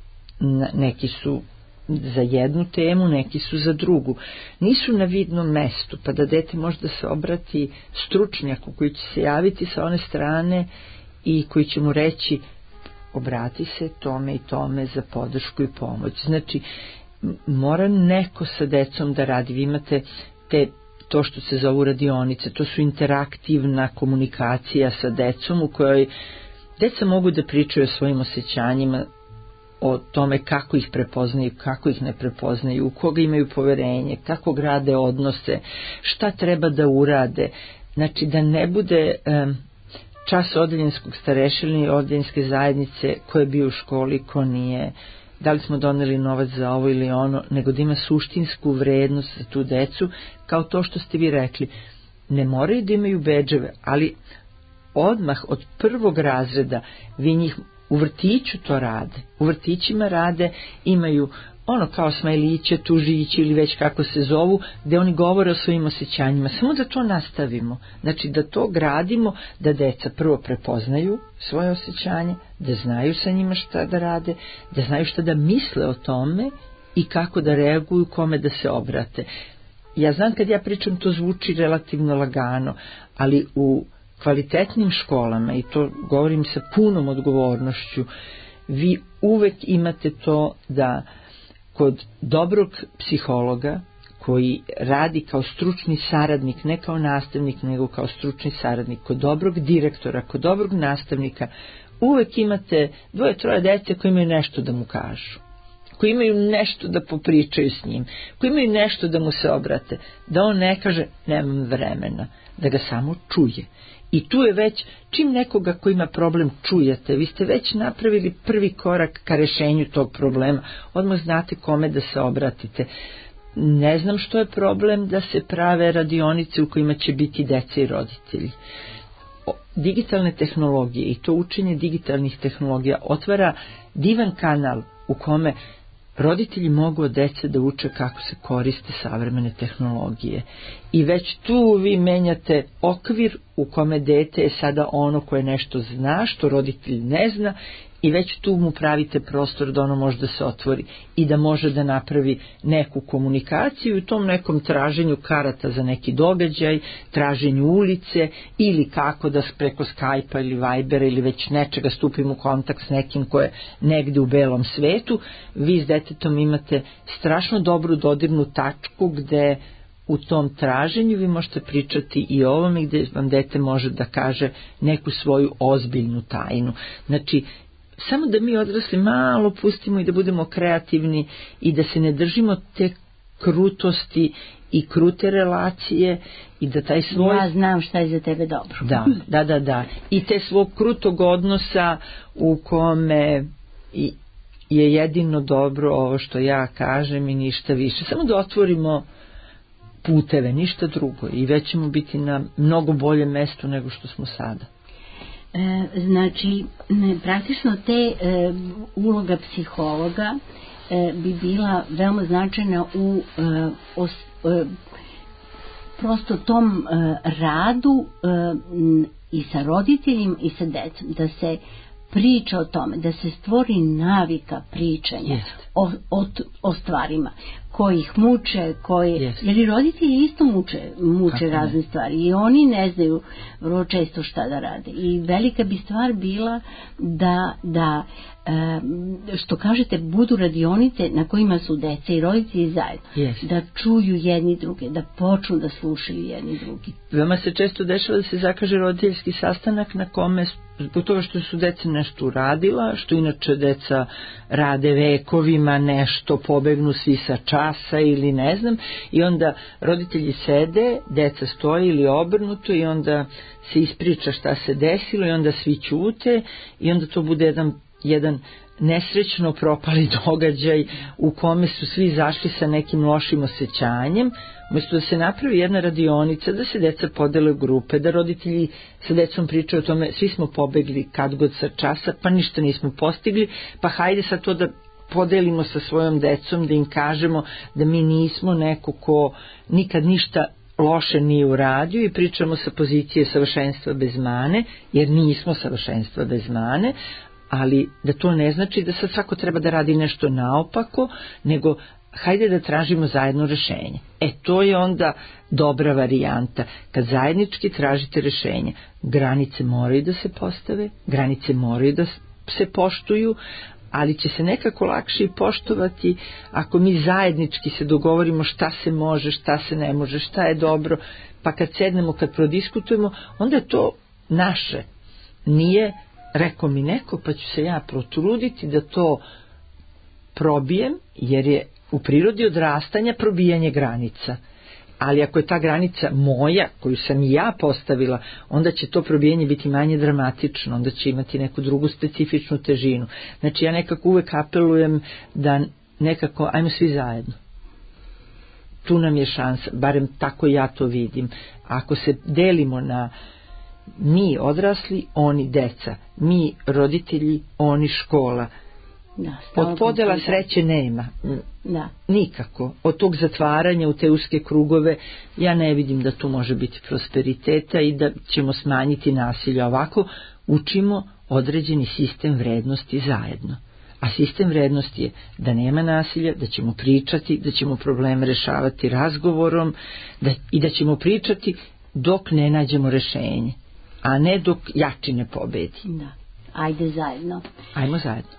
neki su za jednu temu, neki su za drugu, nisu na vidnom mestu, pa da dete može da se obrati stručnjaku koji će se javiti sa one strane i koji će mu reći obrati se tome i tome za podršku i pomoć. Znači mora neko sa decom da radi. Vi imate to što se zovu radionice, to su interaktivna komunikacija sa decom u kojoj deca mogu da pričaju o svojim osjećanjima, o tome kako ih prepoznaju, kako ih ne prepoznaju, u koga imaju poverenje, kako grade odnose, šta treba da urade. Znači da ne bude čas odeljenskog starešine i odeljenske zajednice ko je bio u školi, ko nije, da li smo doneli novac za ovo ili ono, nego da ima suštinsku vrednost za tu decu, kao to što ste vi rekli. Ne moraju da imaju bedževe, ali odmah od 1. razreda vi njih u vrtiću to rade. U vrtićima rade, imaju ono kao smajliće, tužiće ili već kako se zovu, gde oni govore o svojim osjećanjima. Samo da to nastavimo. Znači da to gradimo, da deca prvo prepoznaju svoje osjećanje, da znaju sa njima šta da rade, da znaju šta da misle o tome i kako da reaguju, kome da se obrate. Ja znam kad ja pričam to zvuči relativno lagano, ali u kvalitetnim školama, i to govorim sa punom odgovornošću, vi uvek imate to da kod dobrog psihologa koji radi kao stručni saradnik, ne kao nastavnik, nego kao stručni saradnik, kod dobrog direktora, kod dobrog nastavnika, uvek imate 2-3 dece koji imaju nešto da mu kažu, koji imaju nešto da popričaju s njim, koji imaju nešto da mu se obrate, da on ne kaže nemam vremena, da ga samo čuje. I tu je već, čim nekoga ko ima problem čujete, vi ste već napravili prvi korak ka rešenju tog problema, odmah znate kome da se obratite. Ne znam što je problem da se prave radionice u kojima će biti deca i roditelji. Digitalne tehnologije i to učenje digitalnih tehnologija otvara divan kanal u kome roditelji mogu od dece da uče kako se koriste savremene tehnologije. I već tu vi menjate okvir u kome dete je sada ono koje nešto zna, što roditelj ne zna, i već tu mu pravite prostor da ono može da se otvori i da može da napravi neku komunikaciju u tom nekom traženju karata za neki događaj, traženju ulice ili kako da preko Skype-a ili Vibera ili već nečega stupimo u kontakt s nekim ko je negde u belom svetu. Vi s detetom imate strašno dobru dodirnu tačku gde u tom traženju vi možete pričati i o ovome, gde vam dete može da kaže neku svoju ozbiljnu tajnu. Znači, samo da mi odrasli malo pustimo i da budemo kreativni i da se ne držimo te krutosti i krute relacije i da taj svoj... Ja znam šta je za tebe dobro. Da. I te svog krutog odnosa u kome je jedino dobro ovo što ja kažem i ništa više. Samo da otvorimo puteve, ništa drugo, i već ćemo biti na mnogo boljem mestu nego što smo sada. Znači, praktično te uloga psihologa bi bila veoma značajna u prosto tom radu i sa roditeljima i sa decom, da se priča o tome, da se stvori navika pričanja o stvarima. koji ih muče, jer i roditelji isto muče razne stvari i oni ne znaju vrlo često šta da rade. I velika bi stvar bila da što kažete, budu radionice na kojima su deca i roditelji zajedno, da čuju jedni druge, da počnu da slušaju jedni drugi. Veoma se često dešava da se zakaže roditeljski sastanak na kome, zbog toga što su deca nešto uradila, što inače deca rade vekovima, nešto pobegnu svi sa časa ili ne znam, i onda roditelji sede, deca stoje ili obrnuto i onda se ispriča šta se desilo i onda svi ćute i onda to bude jedan nesrećno propali događaj u kome su svi zašli sa nekim lošim osjećanjem, umjesto da se napravi jedna radionica, da se deca podele u grupe, da roditelji sa decom pričaju o tome, svi smo pobegli kad god sa časa, pa ništa nismo postigli, pa hajde sad to da podelimo sa svojom decom, da im kažemo da mi nismo neko ko nikad ništa loše nije uradio i pričamo sa pozicije savršenstva bez mane, jer nismo savršenstva bez mane, ali da to ne znači da sad svako treba da radi nešto naopako, nego hajde da tražimo zajedno rešenje. To je onda dobra varijanta. Kad zajednički tražite rešenje, granice moraju da se postave, granice moraju da se poštuju, ali će se nekako lakše i poštovati ako mi zajednički se dogovorimo šta se može, šta se ne može, šta je dobro, pa kad sednemo, kad prodiskutujemo, onda je to naše. Nije rekao mi neko, pa ću se ja protruditi da to probijem, jer je u prirodi odrastanja probijanje granica. Ali ako je ta granica moja, koju sam ja postavila, onda će to probijanje biti manje dramatično, onda će imati neku drugu specifičnu težinu. Znači ja nekako uvek apelujem da nekako, ajmo svi zajedno. Tu nam je šansa, barem tako ja to vidim. Ako se delimo na mi odrasli, oni deca, mi roditelji, oni škola. Od podela sreće nema. Nikako. Od tog zatvaranja u te uske krugove ja ne vidim da tu može biti prosperiteta i da ćemo smanjiti nasilje. Ovako učimo određeni sistem vrednosti zajedno. A sistem vrednosti je da nema nasilja, da ćemo pričati, da ćemo probleme rešavati razgovorom i da ćemo pričati dok ne nađemo rešenje, a ne dok jači ne pobedi. Ajde zajedno. Ajmo zajedno.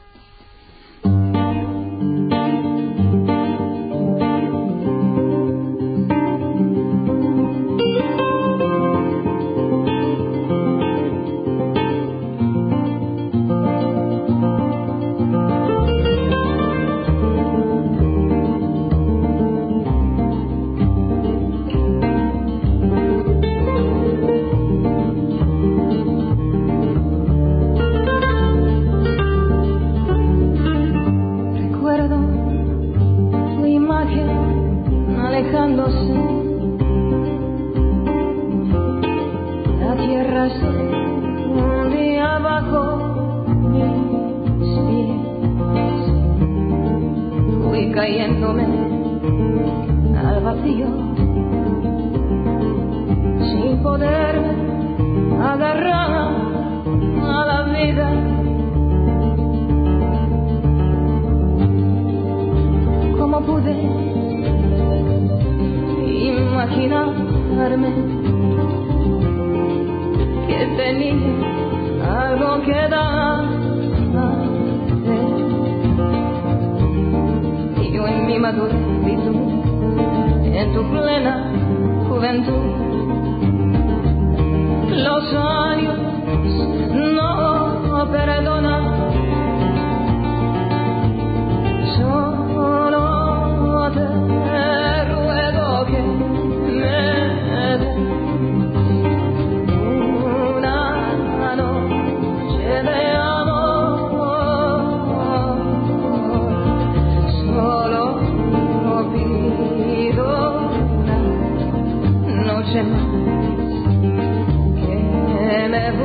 Que me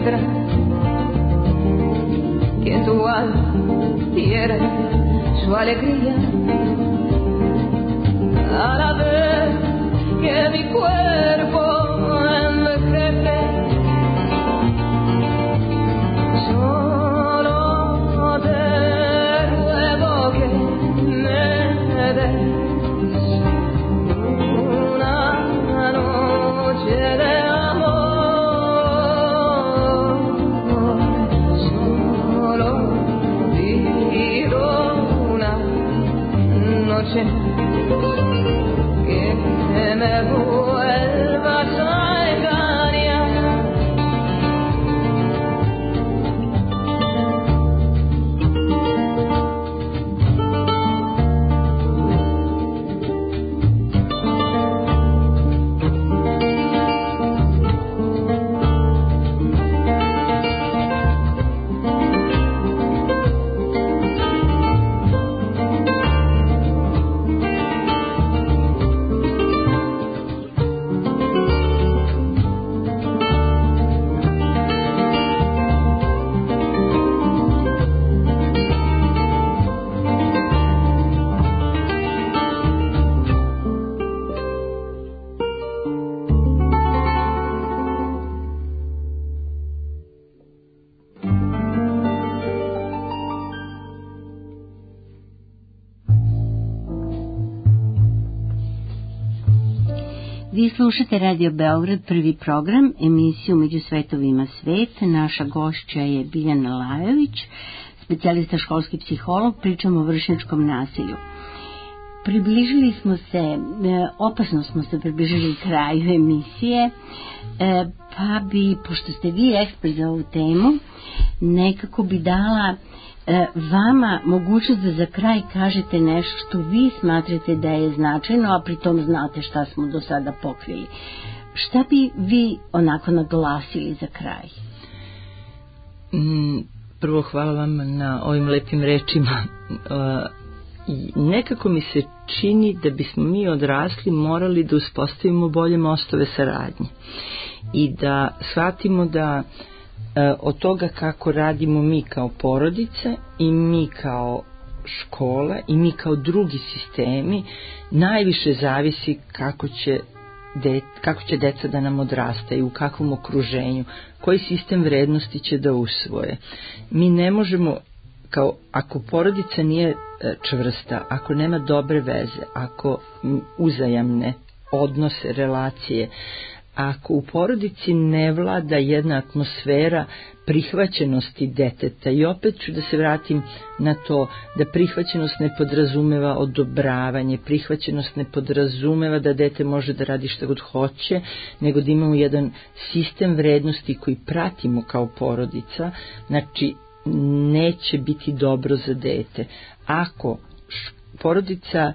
piedra que tu alma pierde su alegría a la vez que mi cuerpo envejece. Solo te ruego que me des una noche de amor. Solo pido una noche que me vuelvas a engañar. Vi slušate Radio Beograd, prvi program, emisiju Među svetovima svet. Naša gošća je Biljana Lajović, specijalista školski psiholog, pričamo o vršnjačkom nasilju. Približili smo se, opasno smo se približili kraju emisije, pa bi, pošto ste vi ekspert za ovu temu, nekako bi dala vama mogućnost da za kraj kažete nešto što vi smatrate da je značajno, a pritom znate šta smo do sada pokrili. Šta bi vi onako naglasili za kraj? Prvo hvala vam na ovim lepim rečima. Nekako mi se čini da bismo mi odrasli morali da uspostavimo bolje mostove saradnje i da shvatimo da od toga kako radimo mi kao porodice i mi kao škola i mi kao drugi sistemi najviše zavisi kako će deca da nam odrastaju, u kakvom okruženju, koji sistem vrednosti će da usvoje. Mi ne možemo, ako porodica nije čvrsta, ako nema dobre veze, ako uzajamne odnose, relacije, ako u porodici ne vlada jedna atmosfera prihvaćenosti deteta, i opet ću da se vratim na to da prihvaćenost ne podrazumeva odobravanje, prihvaćenost ne podrazumeva da dete može da radi šta god hoće, nego da imamo jedan sistem vrednosti koji pratimo kao porodica, znači neće biti dobro za dete. Ako porodica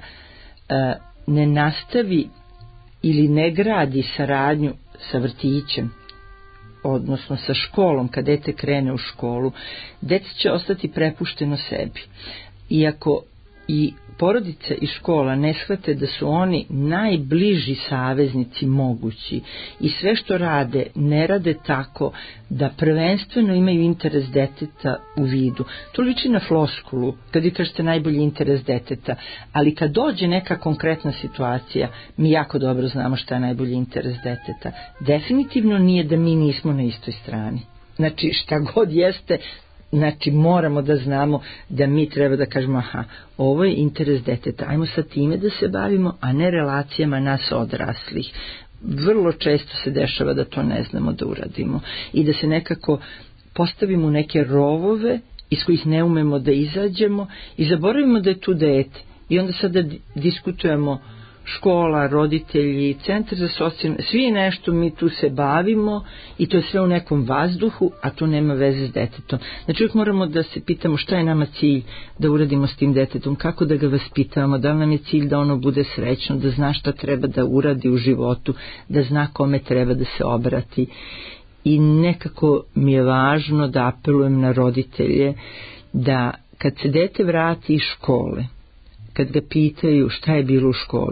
ne nastavi ili ne gradi saradnju sa vrtićem, odnosno sa školom, kad dete krene u školu, dete će ostati prepušteno sebi. Iako i porodica i škola ne shvate da su oni najbliži saveznici mogući i sve što rade, ne rade tako da prvenstveno imaju interes deteta u vidu. To liči na floskulu, kad vi kažete najbolji interes deteta, ali kad dođe neka konkretna situacija, mi jako dobro znamo šta je najbolji interes deteta. Definitivno nije da mi nismo na istoj strani. Znači šta god jeste, znači moramo da znamo da mi treba da kažemo aha, ovo je interes deteta, ajmo sa time da se bavimo, a ne relacijama nas odraslih. Vrlo često se dešava da to ne znamo da uradimo i da se nekako postavimo u neke rovove iz kojih ne umemo da izađemo i zaboravimo da je tu dete i onda sada diskutujemo škola, roditelji, centar za socijalne, svi nešto mi tu se bavimo i to je sve u nekom vazduhu, a to nema veze s detetom. Znači uvijek moramo da se pitamo šta je nama cilj da uradimo s tim detetom, kako da ga vaspitavamo, da li nam je cilj da ono bude srećno, da zna šta treba da uradi u životu, da zna kome treba da se obrati. I nekako mi je važno da apelujem na roditelje da kad se dete vrati iz škole, kad ga pitaju šta je bilo u školi,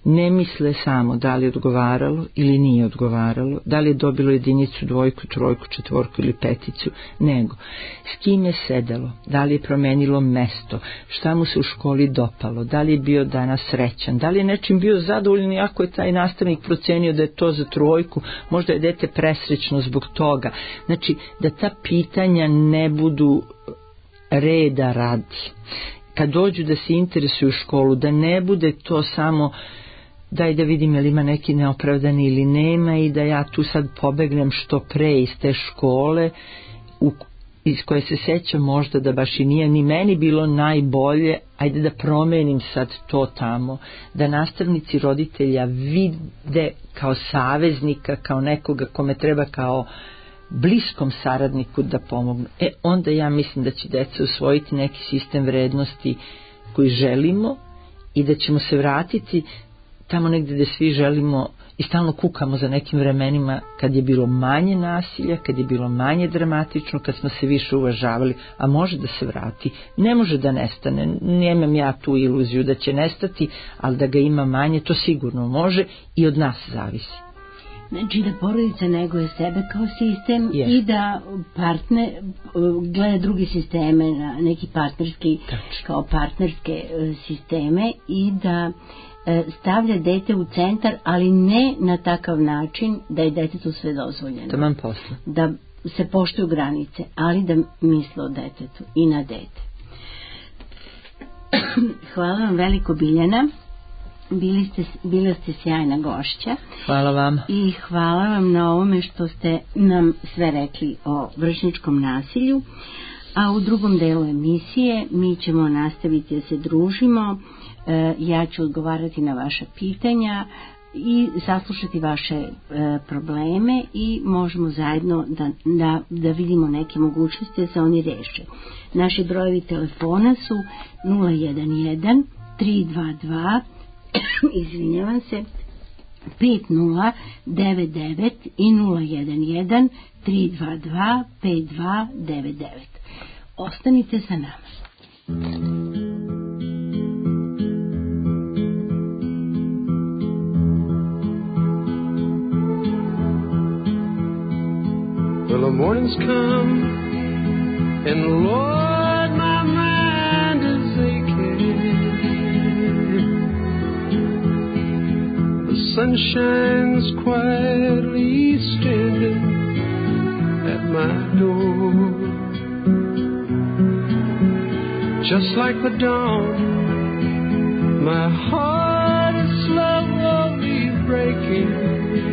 ne misle samo da li je odgovaralo ili nije odgovaralo, da li je dobilo jedinicu, dvojku, trojku, četvorku ili peticu, nego s kim je sedelo, da li je promenilo mesto, šta mu se u školi dopalo, da li je bio danas srećan, da li je nečim bio zadovoljan i ako je taj nastavnik procenio da je to za trojku, možda je dete presrećno zbog toga. Znači, da ta pitanja ne budu reda radi. Kad dođu da se interesuju školu, da ne bude to samo daj da vidim je li ima neki neopravdani ili nema i da ja tu sad pobegnem što pre iz te škole iz koje se sećam možda da baš i nije ni meni bilo najbolje, ajde da promenim sad to tamo, da nastavnici roditelja vide kao saveznika, kao nekoga kome treba kao bliskom saradniku da pomognu. Onda ja mislim da će deca usvojiti neki sistem vrednosti koji želimo i da ćemo se vratiti tamo negdje gdje svi želimo i stalno kukamo za nekim vremenima kad je bilo manje nasilja, kad je bilo manje dramatično, kad smo se više uvažavali, a može da se vrati, ne može da nestane, nemam ja tu iluziju da će nestati, ali da ga ima manje, to sigurno može i od nas zavisi. Znači da porodica neguje sebe kao sistem i da partner gleda druge sisteme, na neki partnerski, kao partnerske sisteme i da stavlja dete u centar, ali ne na takav način da je detetu sve dozvoljeno. Taman posle. Da se poštuju granice, ali da misle o detetu i na dete. Hvala vam veliko, Biljana. Bila ste sjajna gošća. Hvala vam. I hvala vam na ovome što ste nam sve rekli o vršnjačkom nasilju. A u drugom delu emisije mi ćemo nastaviti da se družimo. Ja ću odgovarati na vaša pitanja i saslušati vaše probleme i možemo zajedno da vidimo neke mogućnosti da se oni reše. Naši brojevi telefona su 011 322 izvinjavam se 5099 i 011 322 5299. Ostanite sa nama. Well, the morning's come, and Lord, my mind is aching. The sun shines quietly standing at my door. Just like the dawn, my heart is slowly breaking.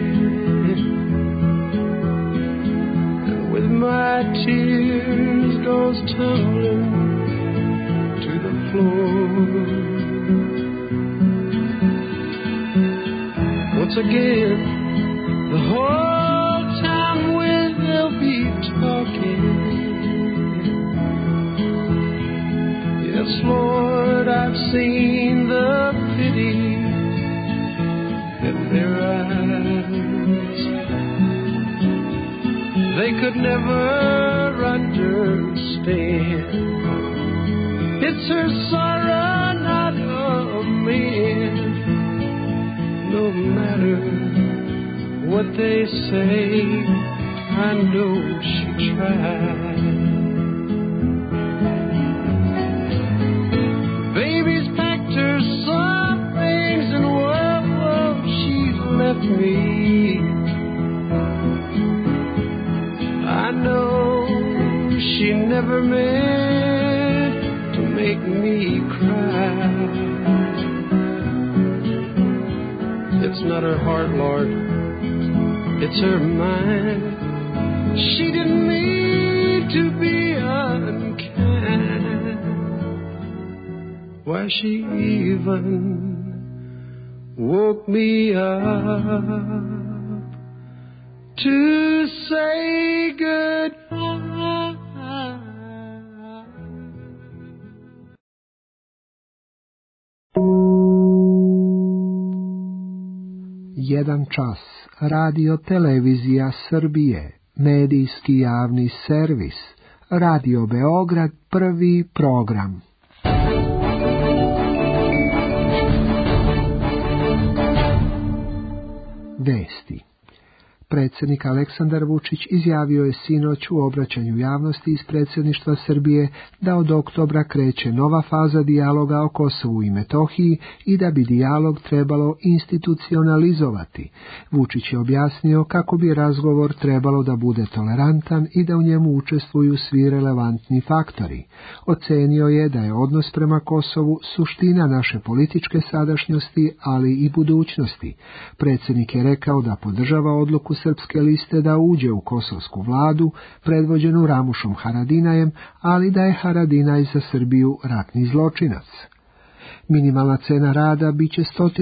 My tears goes tumbling to the floor. Once again, the whole town will be talking. Yes, Lord, I've seen the pity in their eyes. They could never understand. It's her sorrow, not a man. No matter what they say, I know she tried. Baby's packed her soft things and whoa, she left me. I know she never meant to make me cry. It's not her heart, Lord, it's her mind. She didn't mean to be unkind. Why, she even woke me up to say goodbye. Jedan čas, radio televizija Srbije, medijski javni servis, Radio Beograd, prvi program. vesti. Predsjednik Aleksandar Vučić izjavio je sinoć u obraćanju javnosti iz predsjedništva Srbije da od oktobra kreće nova faza dijaloga o Kosovu i Metohiji i da bi dijalog trebalo institucionalizovati. Vučić je objasnio kako bi razgovor trebalo da bude tolerantan i da u njemu učestvuju svi relevantni faktori. Ocenio je da je odnos prema Kosovu suština naše političke sadašnjosti, ali i budućnosti. Predsjednik je rekao da podržava odluku Srpske liste da uđe u kosovsku vladu, predvođenu Ramušom Haradinajem, ali da je Haradinaj za Srbiju ratni zločinac. Minimalna cena rada biće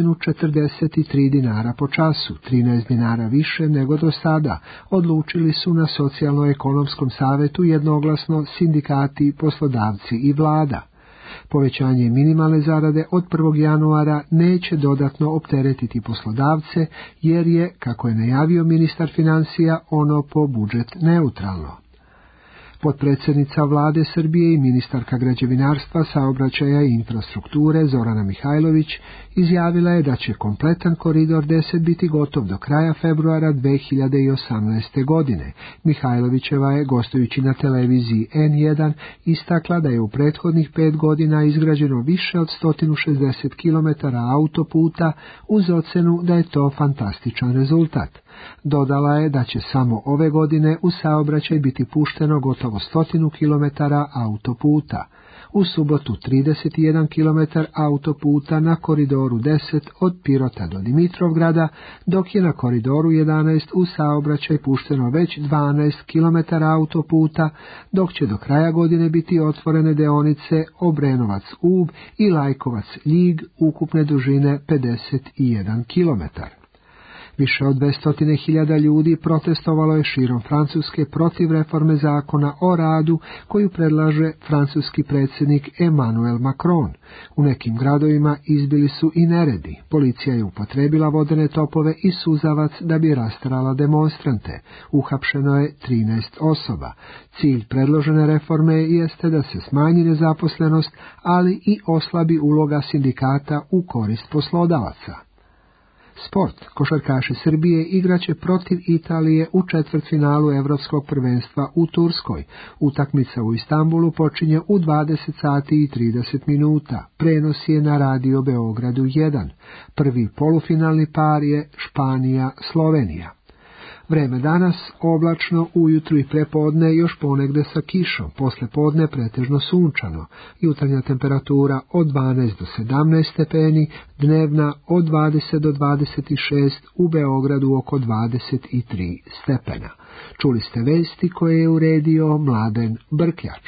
143 dinara po času, 13 dinara više nego do sada, odlučili su na Socijalno-ekonomskom savetu jednoglasno sindikati, poslodavci i vlada. Povećanje minimalne zarade od 1. januara neće dodatno opteretiti poslodavce, jer je, kako je najavio ministar financija, ono po budžet neutralno. Potpredsjednica vlade Srbije i ministarka građevinarstva, saobraćaja i infrastrukture Zorana Mihajlović izjavila je da će kompletan koridor 10 biti gotov do kraja februara 2018. godine. Mihajlovićeva je, gostujući na televiziji N1, istakla da je u prethodnih 5 godina izgrađeno više od 160 km autoputa uz ocenu da je to fantastičan rezultat. Dodala je da će samo ove godine u saobraćaj biti pušteno gotovo 100 km autoputa. U subotu 31 km autoputa na koridoru 10 od Pirota do Dimitrovgrada, dok je na koridoru 11 u saobraćaj pušteno već 12 km autoputa, dok će do kraja godine biti otvorene deonice Obrenovac-Ub i Lajkovac-Ljig ukupne dužine 51 km. Više od 200.000 ljudi protestovalo je širom Francuske protiv reforme zakona o radu koju predlaže francuski predsjednik Emmanuel Macron. U nekim gradovima izbili su i neredi. Policija je upotrebila vodene topove i suzavac da bi rasterala demonstrante. Uhapšeno je 13 osoba. Cilj predložene reforme jeste da se smanji nezaposlenost, ali i oslabi uloga sindikata u korist poslodavaca. Sport. Košarkaši Srbije igraće protiv Italije u četvrtfinalu Evropskog prvenstva u Turskoj. Utakmica u Istanbulu počinje u 20 sati i 30 minuta. Prenos je na Radio Beogradu 1. Prvi polufinalni par je Španija-Slovenija. Vreme danas oblačno, ujutru i prepodne još ponegde sa kišom, posle podne pretežno sunčano, jutarnja temperatura od 12 do 17 stepeni, dnevna od 20 do 26, u Beogradu oko 23 stepena. Čuli ste vesti koje je uredio Mladen Brkljač.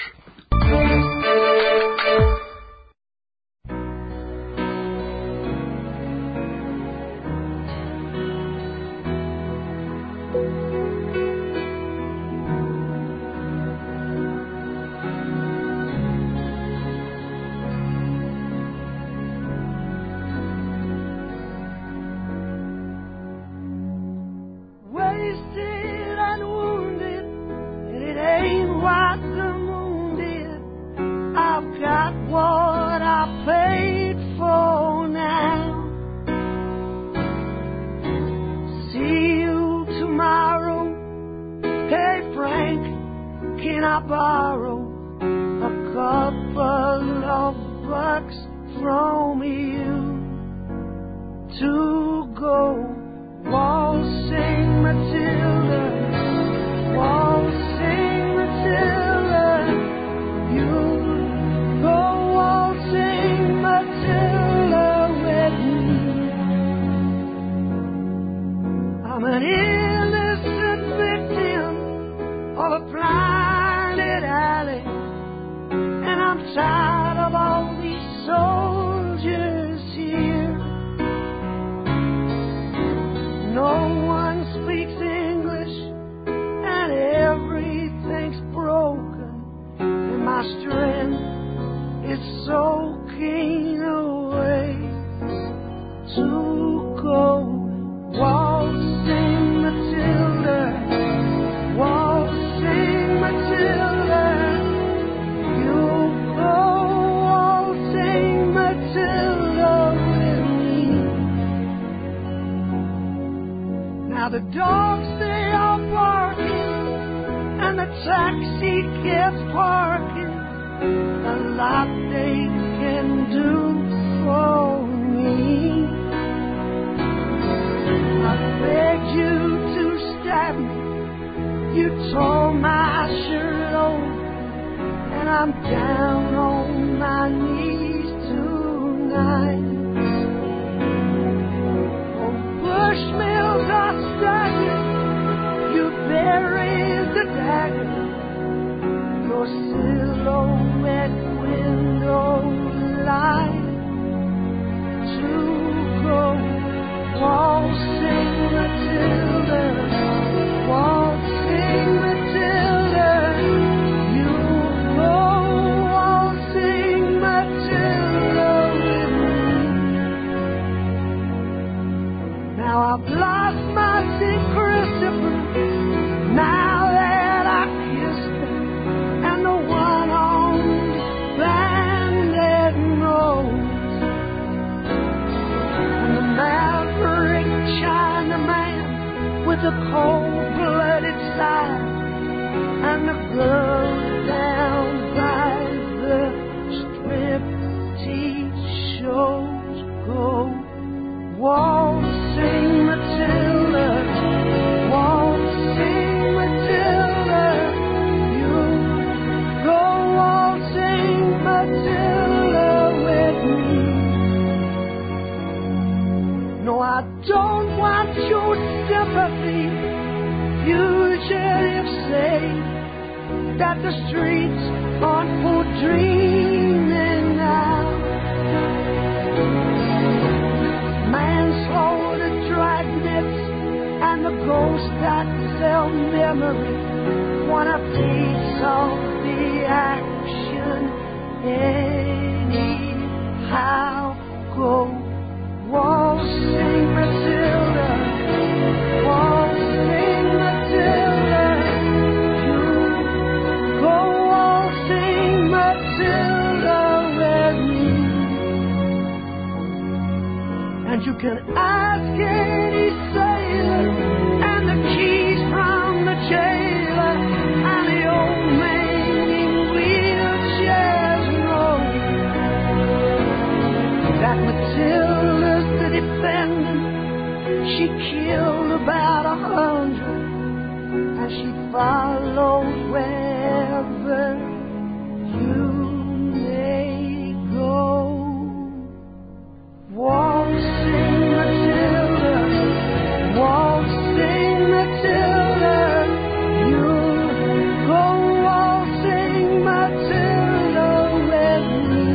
lot they can do for me. I begged you to stab me, you tore my shirt open, and I'm down on my knees tonight. Oh, Bushmills are staggered, you buried the dagger, your silhouette window light to go. Waltzing Matilda, waltzing Matilda, you go waltzing Matilda with me. Now I've lost my St. Christopher, now that I kissed her, and the one-armed bandit knows, and the maverick Chinaman with a cold-blooded side, and the girl down by the striptease shows go waltzing Matilda, waltzing Matilda, you go waltzing Matilda with me. No, I don't want your sympathy. Fugitives say that the streets aren't for dreaming now. Manslaughter, dragnets, and the ghosts that sell memory want a piece of the action anyhow. Go waltzing Matilda, waltzing Matilda, you go waltzing Matilda with me. And you can ask any sailor, and the keys from the jailer, and the old man in wheelchairs know that Matilda's the defendant. She killed about 100, and she followed wherever you may go. Waltzing Matilda, waltzing Matilda, you go waltzing Matilda with me.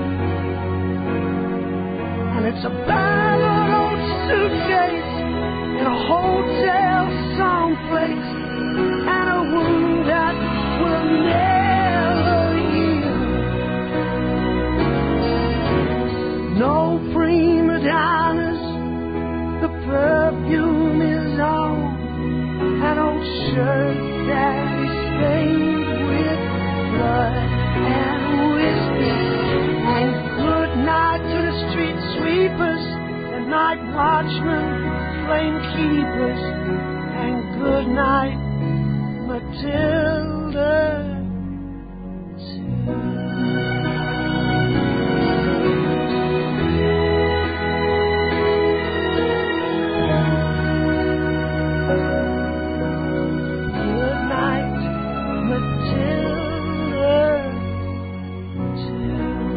And it's a battered old suitcase in a hotel someplace, and a wound that will never heal. No prima donnas, the perfume is on, an old shirt that is stained with blood and whiskey. And good night to the street sweepers, the night watchmen, flame keepers, and good night, Matilda, too. Good night, Matilda, too.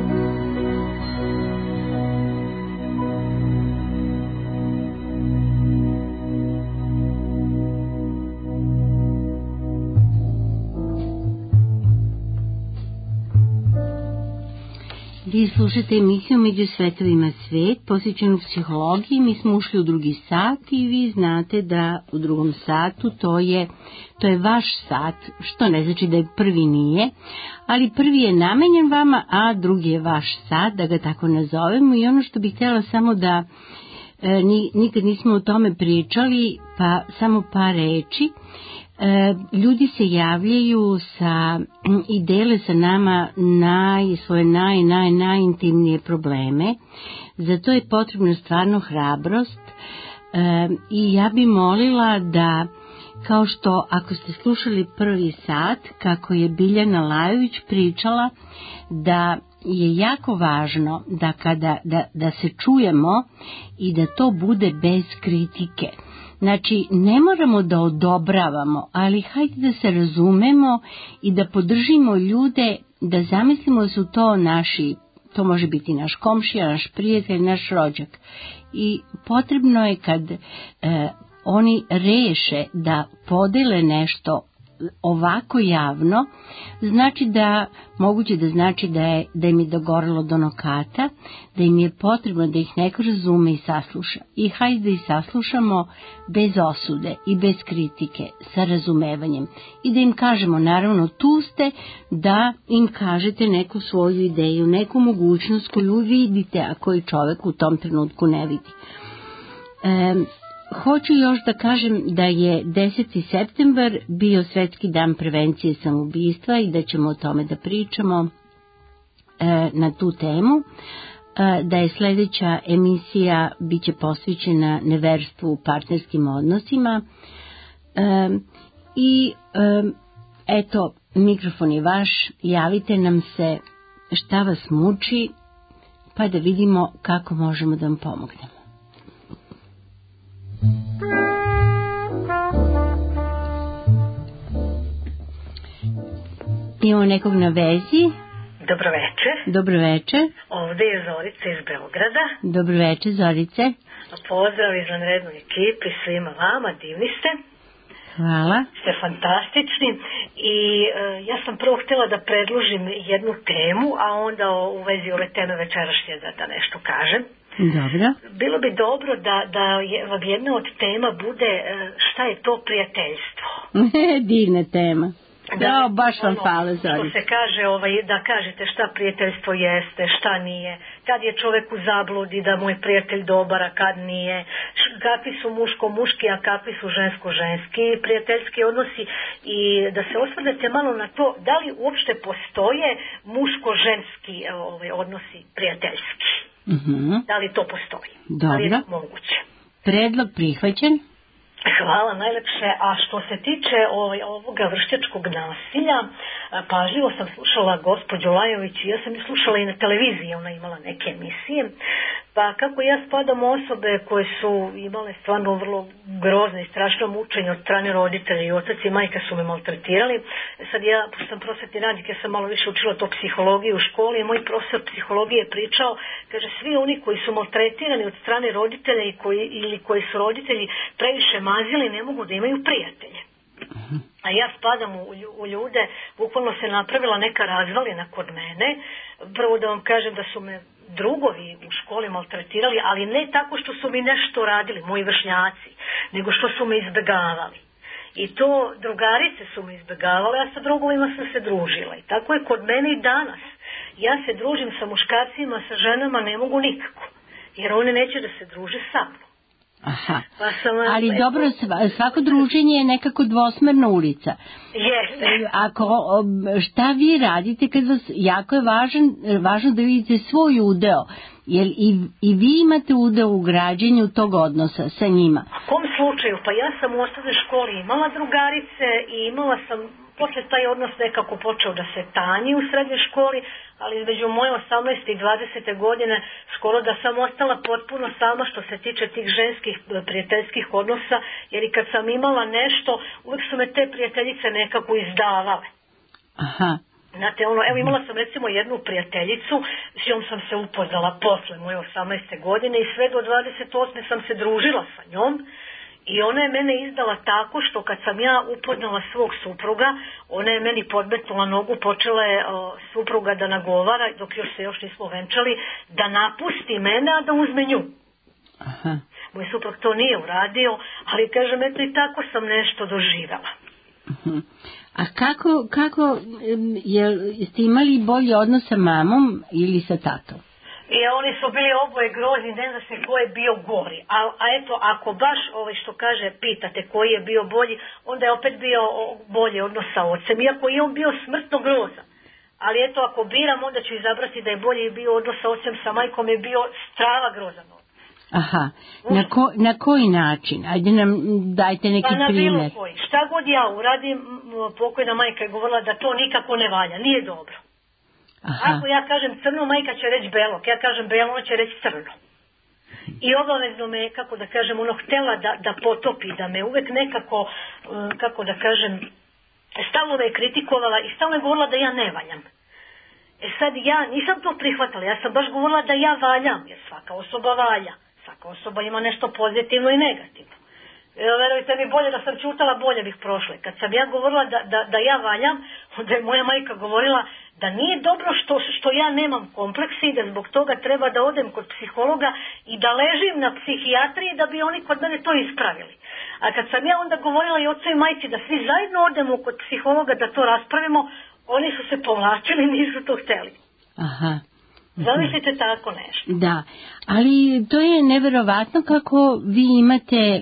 Vi slušate emisiju Među svetovima svet, posvećenu psihologiji. Mi smo ušli u drugi sat i vi znate da u drugom satu to je vaš sat, što ne znači da je prvi nije, ali prvi je namenjen vama, a drugi je vaš sat, da ga tako nazovemo. I ono što bih htjela samo da, nikad nismo o tome pričali, pa samo par reči. Ljudi se javljaju i dele sa nama svoje najintimnije probleme. Za to je potrebna stvarno hrabrost i ja bi molila da kao što ako ste slušali prvi sat, kako je Biljana Lajović pričala da je jako važno da da se čujemo i da to bude bez kritike. Znači, ne moramo da odobravamo, ali hajde da se razumemo i da podržimo ljude, da zamislimo da su to naši, to može biti naš komšija, naš prijatelj, naš rođak. I potrebno je kad oni reše da podele nešto ovako javno, znači da, moguće da znači da im je dogorelo do nokata, da im je potrebno da ih neko razume i sasluša. I hajde da ih saslušamo bez osude i bez kritike, sa razumevanjem. I da im kažemo, naravno, tu ste da im kažete neku svoju ideju, neku mogućnost koju vidite, a koji čovek u tom trenutku ne vidi. Hoću još da kažem da je 10. septembar bio Svetski dan prevencije samoubistva i da ćemo o tome da pričamo na tu temu, da je sljedeća emisija biće posvećena neverstvu u partnerskim odnosima i eto, mikrofon je vaš, javite nam se šta vas muči pa da vidimo kako možemo da vam pomognemo. Imamo nekog na vezi. Dobro večer. Dobro večer. Ovdje je Zorica iz Beograda. Dobro večer, Zorice. Pozdrav izvanrednoj ekipi, svima vama, divni ste. Hvala. Ste fantastični i ja sam prvo htjela da predložim jednu temu, a onda u vezi ove teme večerašnje da nešto kažem. Dobro. Bilo bi dobro da jedna od tema bude šta je to prijateljstvo. Divna tema. Da, baš vam hvala, Zorica. Što se kaže, da kažete šta prijateljstvo jeste, šta nije, kad je čovjek u zabludi da mu je prijatelj dobar, a kad nije, kakvi su muško-muški, a kakvi su žensko-ženski prijateljski odnosi i da se osvrnete malo na to da li uopšte postoje muško-ženski odnosi prijateljski. Mm-hmm. Da li to postoji? Dobro. Da li je to moguće? Predlog prihvaćen? Hvala najlepše. A što se tiče ovoga vršnjačkog nasilja, pažljivo sam slušala gospođu Lajović i ja sam je slušala i na televiziji, ona imala neke emisije. Pa kako ja spadam u osobe koje su imale stvarno vrlo grozne i strašno mučenje od strane roditelja i otac i majka su me maltretirali. Sad ja, pošto sam prosvetni radnik, ja sam malo više učila to psihologiju u školi i moj profesor psihologije je pričao, kaže, svi oni koji su maltretirani od strane roditelja ili koji su roditelji previše mazili ne mogu da imaju prijatelje. A ja spadam u ljude, bukvalno se napravila neka razvalina kod mene. Prvo da vam kažem da su me drugovi u školi maltretirali, ali ne tako što su mi nešto radili, moji vršnjaci, nego što su me izbegavali. I to drugarice su me izbegavale, a sa drugovima sam se družila. I tako je kod mene i danas. Ja se družim sa muškarcima, sa ženama ne mogu nikako, jer one neće da se druže sa mnom. Aha, ali dobro, svako druženje je nekako dvosmerna ulica. Jeste. Šta vi radite kad vas, jako je važno da vidite svoj udeo, jer i vi imate udeo u građenju tog odnosa sa njima. U kom slučaju? Pa ja sam u osnovnoj školi imala drugarice i imala sam, posle taj odnos nekako počeo da se tanji u srednjoj školi, ali između moje 18. i 20. godine skoro da sam ostala potpuno sama što se tiče tih ženskih prijateljskih odnosa, jer i kad sam imala nešto, uvijek su me te prijateljice nekako izdavale. Aha. Znate, evo imala sam recimo jednu prijateljicu, s njom sam se upoznala posle moje 18. godine i sve do 28. sam se družila sa njom. I ona je mene izdala tako što kad sam ja upoznala svog supruga, ona je meni podmetnula nogu, počela je supruga da nagovara, dok još nismo venčali, da napusti mene, a da uzme nju. Aha. Moj suprug to nije uradio, ali kažem, eto i tako sam nešto doživjela. Uh-huh. A kako ste imali bolji odnos sa mamom ili sa tatom? I oni su bili oboje grozni, ne zna se ko je bio gori. A eto, ako baš što kaže, pitate koji je bio bolji, onda je opet bio bolji odnos sa ocem. Iako je on bio smrtno grozan. Ali eto, ako biram, onda ću izabrati da je bolji bio odnos sa ocem, sa majkom je bio strava grozan. Aha, na koji način? Ajde nam dajte neki primjer. Pa na bilo koji. Šta god ja uradim, pokojna majka je govorila da to nikako ne valja, nije dobro. Aha. Ako ja kažem crno, majka će reći belo, ja kažem belo, ona će reći crno. I obavezno me, kako da kažem, htjela da potopi, da me uvek nekako, kako da kažem, stalno me je kritikovala i stalno je govorila da ja ne valjam. Sad ja nisam to prihvatala, ja sam baš govorila da ja valjam, jer svaka osoba valja. Svaka osoba ima nešto pozitivno i negativno. Verujte mi, bolje da sam čutala, bolje bih prošla. Kad sam ja govorila da ja valjam, onda je moja majka govorila da nije dobro što ja nemam komplekse i da zbog toga treba da odem kod psihologa i da ležim na psihijatriji da bi oni kod mene to ispravili. A kad sam ja onda govorila i ocu i majci da svi zajedno odemo kod psihologa da to raspravimo, oni su se povlačili, nisu to hteli. Aha. Zamislite tako nešto. Da, ali to je neverovatno kako vi imate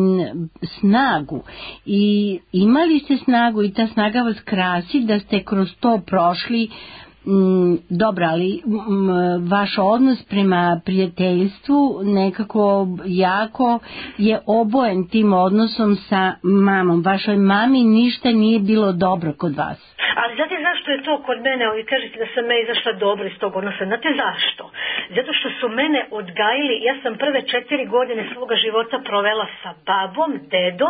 snagu i imali ste snagu i ta snaga vas krasi da ste kroz to prošli. Dobro, ali vaš odnos prema prijateljstvu nekako jako je obojen tim odnosom sa mamom. Vašoj mami ništa nije bilo dobro kod vas. Ali znate zašto je to kod mene, vi kažete da sam me izašla dobro iz tog odnosa, znate zašto? Zato što su mene odgajili, ja sam prve 4 godine svoga života provela sa babom, dedom,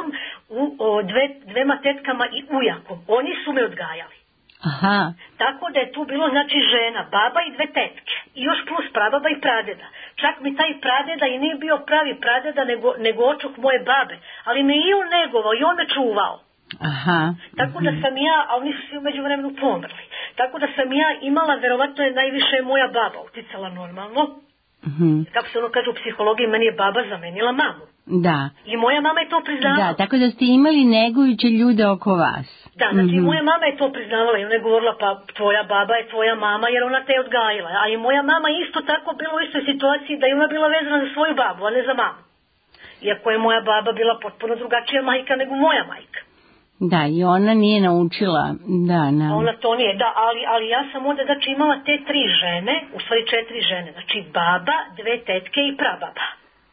dvema tetkama i ujakom. Oni su me odgajali. Aha. Tako da je tu bilo znači žena, baba i 2 tetke. I još plus prababa i pradeda. Čak mi taj pradeda i nije bio pravi pradeda nego očuk moje babe. Ali me i on negovao i on me čuvao. Aha. Tako da sam ja, a oni su svi u međuvremenu pomrli. Tako da sam ja imala, verovatno je najviše moja baba uticala normalno. Kako se ono kaže u psihologiji, meni je baba zamenila mamu. Da. I moja mama je to priznavala. Da, tako da ste imali negujuće ljude oko vas. Da, znači moja mama je to priznavala i ona je govorila pa tvoja baba je tvoja mama jer ona te je odgajila. A i moja mama isto tako bila u istoj situaciji da je ona bila vezana za svoju babu, a ne za mamu. Iako je moja baba bila potpuno drugačija majka nego moja majka. Da, i ona nije naučila, da. Ona to nije, da, ali ja sam onda, znači, imala te 3 žene, u stvari 4 žene, znači baba, 2 tetke i prababa.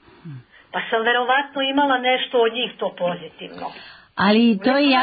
Pa sam verovatno imala nešto od njih to pozitivno. Ali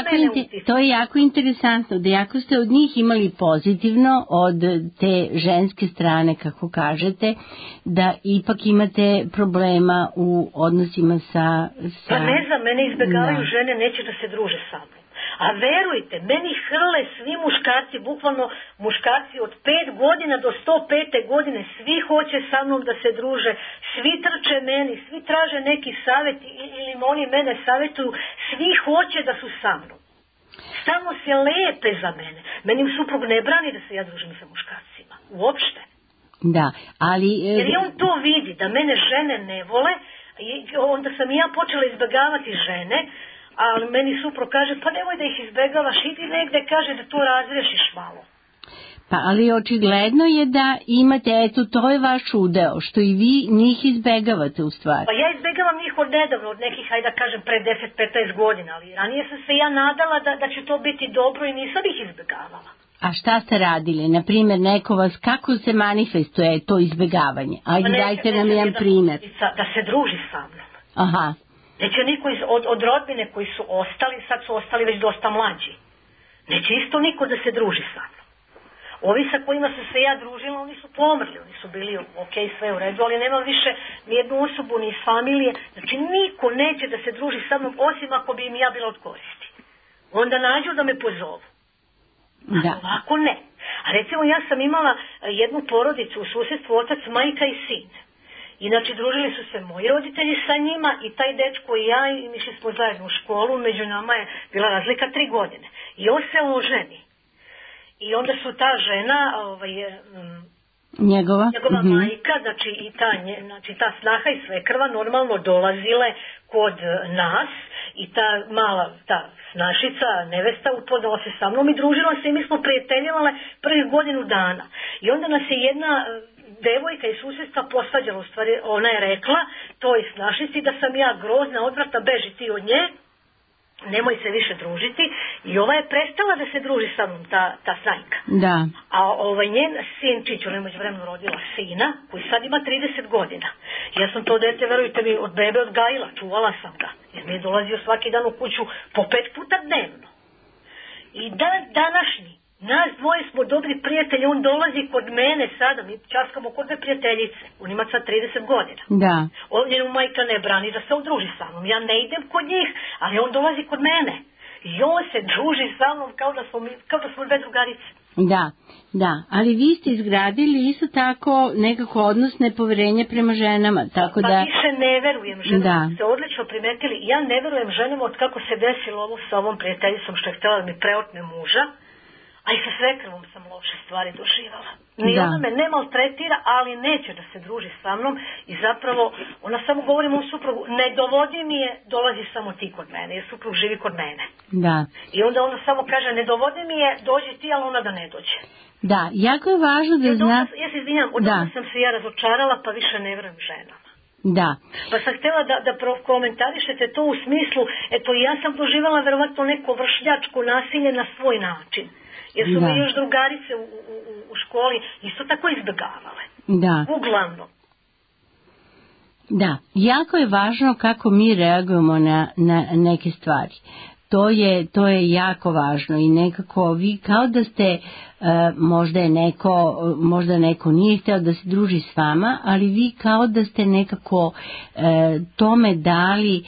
to je jako interesantno, da jako ste od njih imali pozitivno, od te ženske strane, kako kažete, da ipak imate problema u odnosima sa... Pa ne znam, mene izbjegavaju žene, neće da se druže sa mnom. A verujte, meni hrle svi muškarci, bukvalno muškarci od 5 godina do 105. godine, svi hoće sa mnom da se druže, svi trče meni, svi traže neki savjet ili oni mene savjetuju, svi hoće da su sa mnom. Samo se lepe za mene. Meni suprug ne brani da se ja družim sa muškarcima, uopšte. Da, ali... Jer on to vidi, da mene žene ne vole, onda sam ja počela izbjegavati žene, ali meni suprug kaže, pa nemoj da ih izbegavaš, idi negde, kaže da to razrešiš malo. Pa ali očigledno je da imate, eto, to je vaš udeo, što i vi njih izbegavate u stvari. Pa ja izbegavam njih od nedavno, od nekih, hajde da kažem, pre 10-15 godina, ali ranije sam se ja nadala da će to biti dobro i nisam ih izbegavala. A šta ste radili? Naprimjer, neko vas, kako se manifestuje to izbegavanje? Ajde, dajte nam jedan primjer. Da se druži sa mnom. Aha. Neće niko od rodbine koji su ostali, sad su ostali već dosta mlađi. Neće isto niko da se druži sa mnom. Ovi sa kojima sam se ja družila, oni su pomrli, oni su bili ok, sve u redu, ali nema više nijednu osobu ni iz familije. Znači niko neće da se druži sa mnom, osim ako bi im ja bila od koristi. Onda nađu da me pozovu. Da. Ovako ne. A recimo ja sam imala jednu porodicu u susjedstvu, otac, majka i sin. Inače, družili su se moji roditelji sa njima i taj dečko i ja, i mi smo zajedno u školu, među nama je bila razlika 3 godine. I on se oženi. I onda su ta žena, njegova majka, znači ta snaha i svekrva normalno dolazile kod nas i ta mala, ta snašica, nevesta upoznala se sa mnom i družila se i mi smo prijateljivale prvih godinu dana. I onda nas je jedna devojka iz susjedstva posvađala, u stvari ona je rekla toj snašici da sam ja grozna, odvrata, beži ti od nje. nemoj se više družiti, i ova je prestala da se druži sa mnom, ta Sanjka. Da. A njen sinčić, ona je međuvremenu rodila sina, koji sad ima 30 godina. Ja sam to dete, verujte mi, od bebe odgajila, čuvala sam ga, jer mi je dolazio svaki dan u kuću po 5 puta dnevno. I današnji, nas dvoje smo dobri prijatelji, on dolazi kod mene sada, mi časkamo kod dve prijateljice, on ima sad 30 godina. Da. Ovdje mu majka ne brani da se udruži sa mnom, ja ne idem kod njih, ali on dolazi kod mene. I on se druži sa mnom kao da smo dve drugarice. Da, ali vi ste izgradili isto tako nekako odnos nepoverenja prema ženama, tako da... Pa više ne verujem ženama, ste odlično primetili, ja ne verujem ženama od kako se desilo ovo sa ovom prijateljicom što je htjela da mi preotme muža, a i sa svekrvom sam loše stvari doživala. Ni ona me ne maltretira, ali neće da se druži sa mnom i zapravo ona samo govori mom suprugu, ne dovodi mi je, dolazi samo ti kod mene, jer suprug živi kod mene. Da. I onda ona samo kaže, ne dovodi mi je, dođi ti, ali ona da ne dođe. Da, jako je važno da zna... Ja se izvinjam, od toga sam se ja razočarala, pa više ne verujem ženama. Da. Pa sam htjela da prokomentarišete to u smislu, eto ja sam doživala verovatno neko vršnjačko nasilje na svoj način. Jer su mi još drugarice u školi isto tako izbjegavale. Da. Uglavnom. Da, jako je važno kako mi reagujemo na neke stvari. To je jako važno i nekako vi kao da ste, možda neko nije htio da se druži s vama, ali vi kao da ste nekako tome dali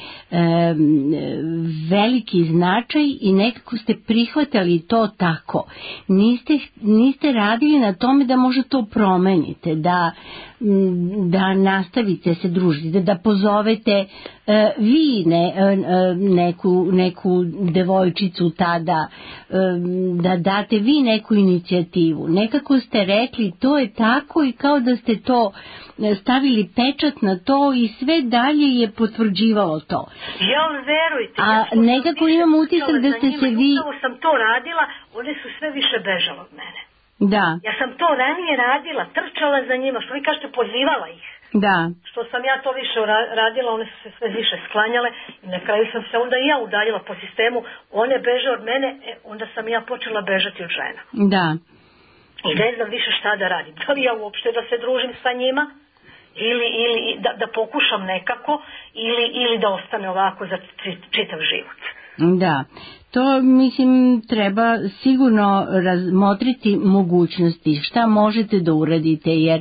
veliki značaj i nekako ste prihvatali to tako. Niste radili na tome da možda to promenite, da nastavite se družiti, da pozovete vi neku devojčicu tada, da date vi neku inicijativu. Nekako ste rekli to je tako i kao da ste to stavili pečat na to i sve dalje je potvrđivalo to. Ja verujte. A nekako imam utisak da ste se vi... Upravo sam to radila, one su sve više bežale od mene. Da. Ja sam to ranije radila, trčala za njima, što vi kažete, pozivala ih. Da. Što sam ja to više radila, one su se sve više sklanjale i na kraju sam se onda i ja udaljila po sistemu, one beže od mene, onda sam ja počela bežati od žena. Da. I ne znam više šta da radim. Da li ja uopšte da se družim sa njima, ili da pokušam nekako, ili da ostane ovako za čitav život. Da, to mislim treba sigurno razmotriti mogućnosti, šta možete da uradite, jer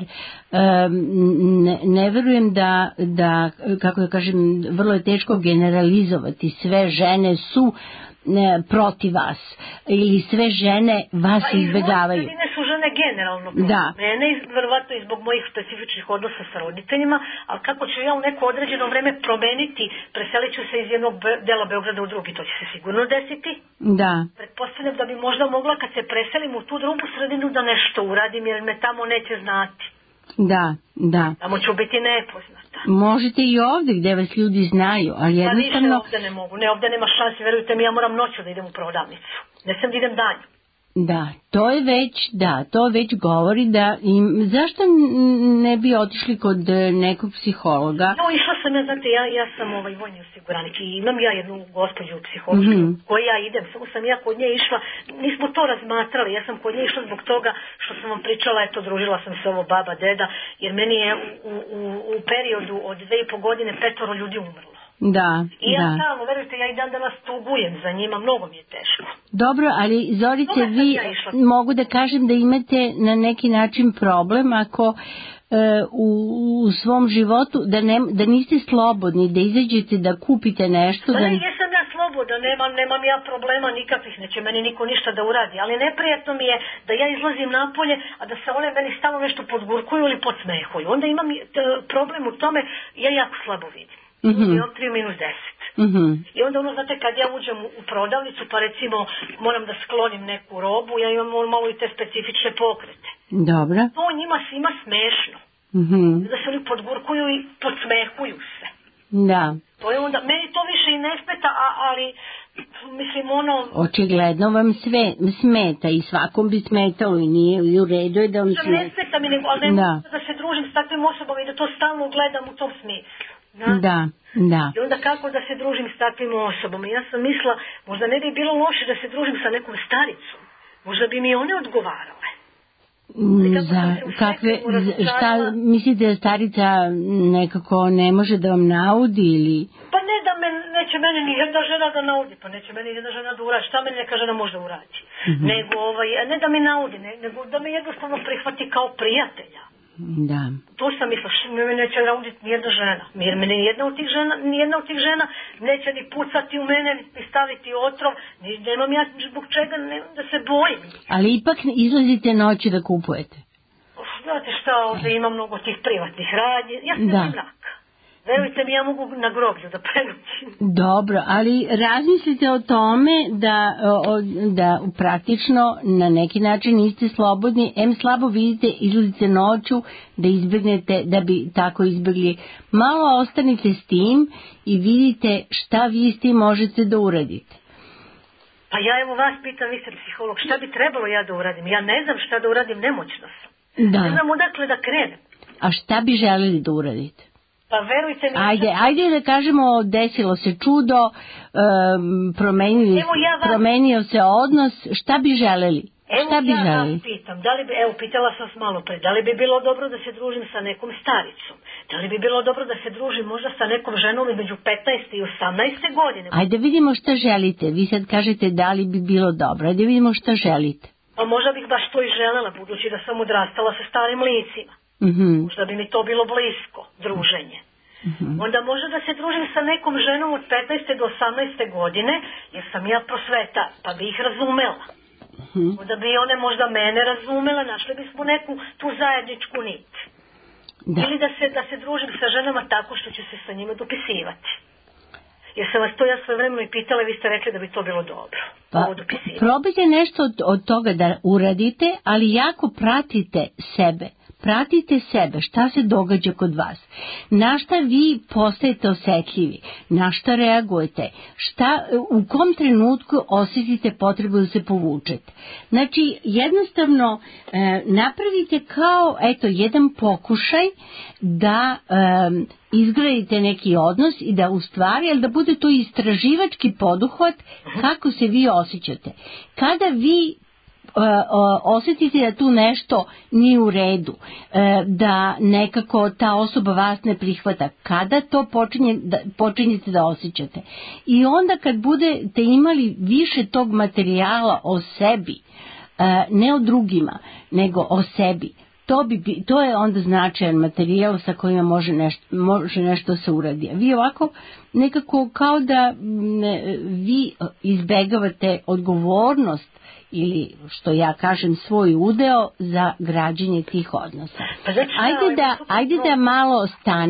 ne verujem da, kako da kažem, vrlo je teško generalizovati, sve žene su protiv vas ili sve žene vas izbjegavaju. Pa su žene generalno protiv mene, verovatno i zbog mojih specifičnih odnosa sa roditeljima, ali kako ću ja u neko određeno vreme promeniti, preselit ću se iz jednog dela Beograda u drugi, to će se sigurno desiti. Da. Pretpostavljam da bi možda mogla kad se preselim u tu drugu sredinu da nešto uradim, jer me tamo neće znati. Da. Tamo ću biti nepoznata. Možete i ovdje gdje vas ljudi znaju, ali jednostavno... Pa više ovdje ne mogu, ovdje nema šanse, verujte mi, ja moram noću da idem u prodavnicu. Ne sam da idem danju. Da, to već govori da zašto ne bi otišli kod nekog psihologa? No, išla sam, znate, ja sam vojni osiguranik i imam ja jednu gospođu psihološku koju ja idem, samo sam ja kod nje išla, nismo to razmatrali, ja sam kod nje išla zbog toga što sam vam pričala, eto, družila sam se ovo baba, deda, jer meni je u periodu od 2,5 godine 5 ljudi umrlo. Da. I ja stalno, verujte, ja i dan danas tugujem za njima, mnogo mi je teško. Dobro, ali Zorice, vi mogu da kažem da imate na neki način problem ako u svom životu da niste slobodni, da izađete da kupite nešto. Pa ne, jesam ja slobodna, nemam ja problema nikakvih, neće meni niko ništa da uradi, ali neprijatno mi je da ja izlazim napolje, a da se one meni stalno nešto podgurkuju ili podsmehuju. Onda imam problem u tome, ja jako slabo vidim. -10. I onda znate, kad ja uđem u prodavnicu, pa recimo moram da sklonim neku robu, ja imam malo i te specifične pokrete. Dobro. To njima svima smešno. Da se oni podgurkuju i podsmehuju se. Da. To je onda, meni to više i ne smeta, ali mislim očigledno vam sve smeta i svakom bi smetalo i nije u redu je da vam smeta. Ne smeta mi, ali ne mogu da se družim s takvim osobama i da to stalno gledam u tom smislu. Da. I onda kako da se družim s takvim osobama? Ja sam mislila, možda ne bi bilo loše da se družim sa nekom staricom. Možda bi mi one odgovarale. Šta mislite da starica nekako ne može da vam naudi ili... Pa ne da neće mene ni jedna žena da naudi, pa neće mene jedna žena da uradi. Šta meni neka žena može da uradi? Nego, ne da mi naudi, nego da me jednostavno prihvati kao prijatelja. Da. To sam mislila, me neće nauditi nijedna žena. Jer me nijedna od tih žena neće ni pucati u mene, ni staviti otrov, nemam ja zbog čega da se bojim. Ali ipak izlazite noći da kupujete. Znate šta, ovdje ima mnogo tih privatnih radnji, ja sam junak. Verujte mi, ja mogu na groblju da prenućim. Dobro, ali razmislite o tome da praktično na neki način niste slobodni, slabo vidite, izlazite noću da izbjegnete, da bi tako izbjegli. Malo ostanite s tim i vidite šta vi s tim možete da uradite. Pa ja evo vas pitam, vi ste psiholog, šta bi trebalo ja da uradim? Ja ne znam šta da uradim, nemoćna sam. Da. Ne znam odakle da krenem. A šta bi želeli da uradite? Pa verujte mi... Ajde da kažemo, desilo se čudo, promenio se odnos, šta bi želeli? Vas pitam, pitala sam vas malo pre, da li bi bilo dobro da se družim sa nekom staricom? Da li bi bilo dobro da se družim možda sa nekom ženom između 15. i 18. godine? Ajde vidimo šta želite, vi sad kažete da li bi bilo dobro, ajde vidimo šta želite. Pa možda bih baš to i želela, budući da sam odrastala sa starim licima. Možda bi mi to bilo blisko, druženje. Onda možda da se družim sa nekom ženom od 15. do 18. godine, jer sam ja prosvetar, pa bi ih razumela. Onda bi one možda mene razumela, našli bismo neku tu zajedničku nit. Ili da se družim sa ženama tako što ću se sa njima dopisivati. Jer sam vas to ja sve vremeno i pitala, vi ste rekli da bi to bilo dobro. Probajte nešto od toga da uradite, ali jako pratite sebe. Pratite sebe, šta se događa kod vas, na šta vi postajete osetljivi, na šta reagujete, u kom trenutku osjetite potrebu da se povučete. Znači, jednostavno napravite kao, jedan pokušaj da izgradite neki odnos i da u stvari, ali da bude to istraživački poduhvat kako se vi osjećate. Kada vi osjetite da tu nešto nije u redu, da nekako ta osoba vas ne prihvata, kada to počinjete da osjećate. I onda kad budete imali više tog materijala o sebi, ne o drugima, nego o sebi, to je onda značajan materijal sa kojima može nešto se uradi. Vi ovako nekako kao da vi izbegavate odgovornost ili, što ja kažem, svoj udeo za građenje tih odnosa. Ajde da malo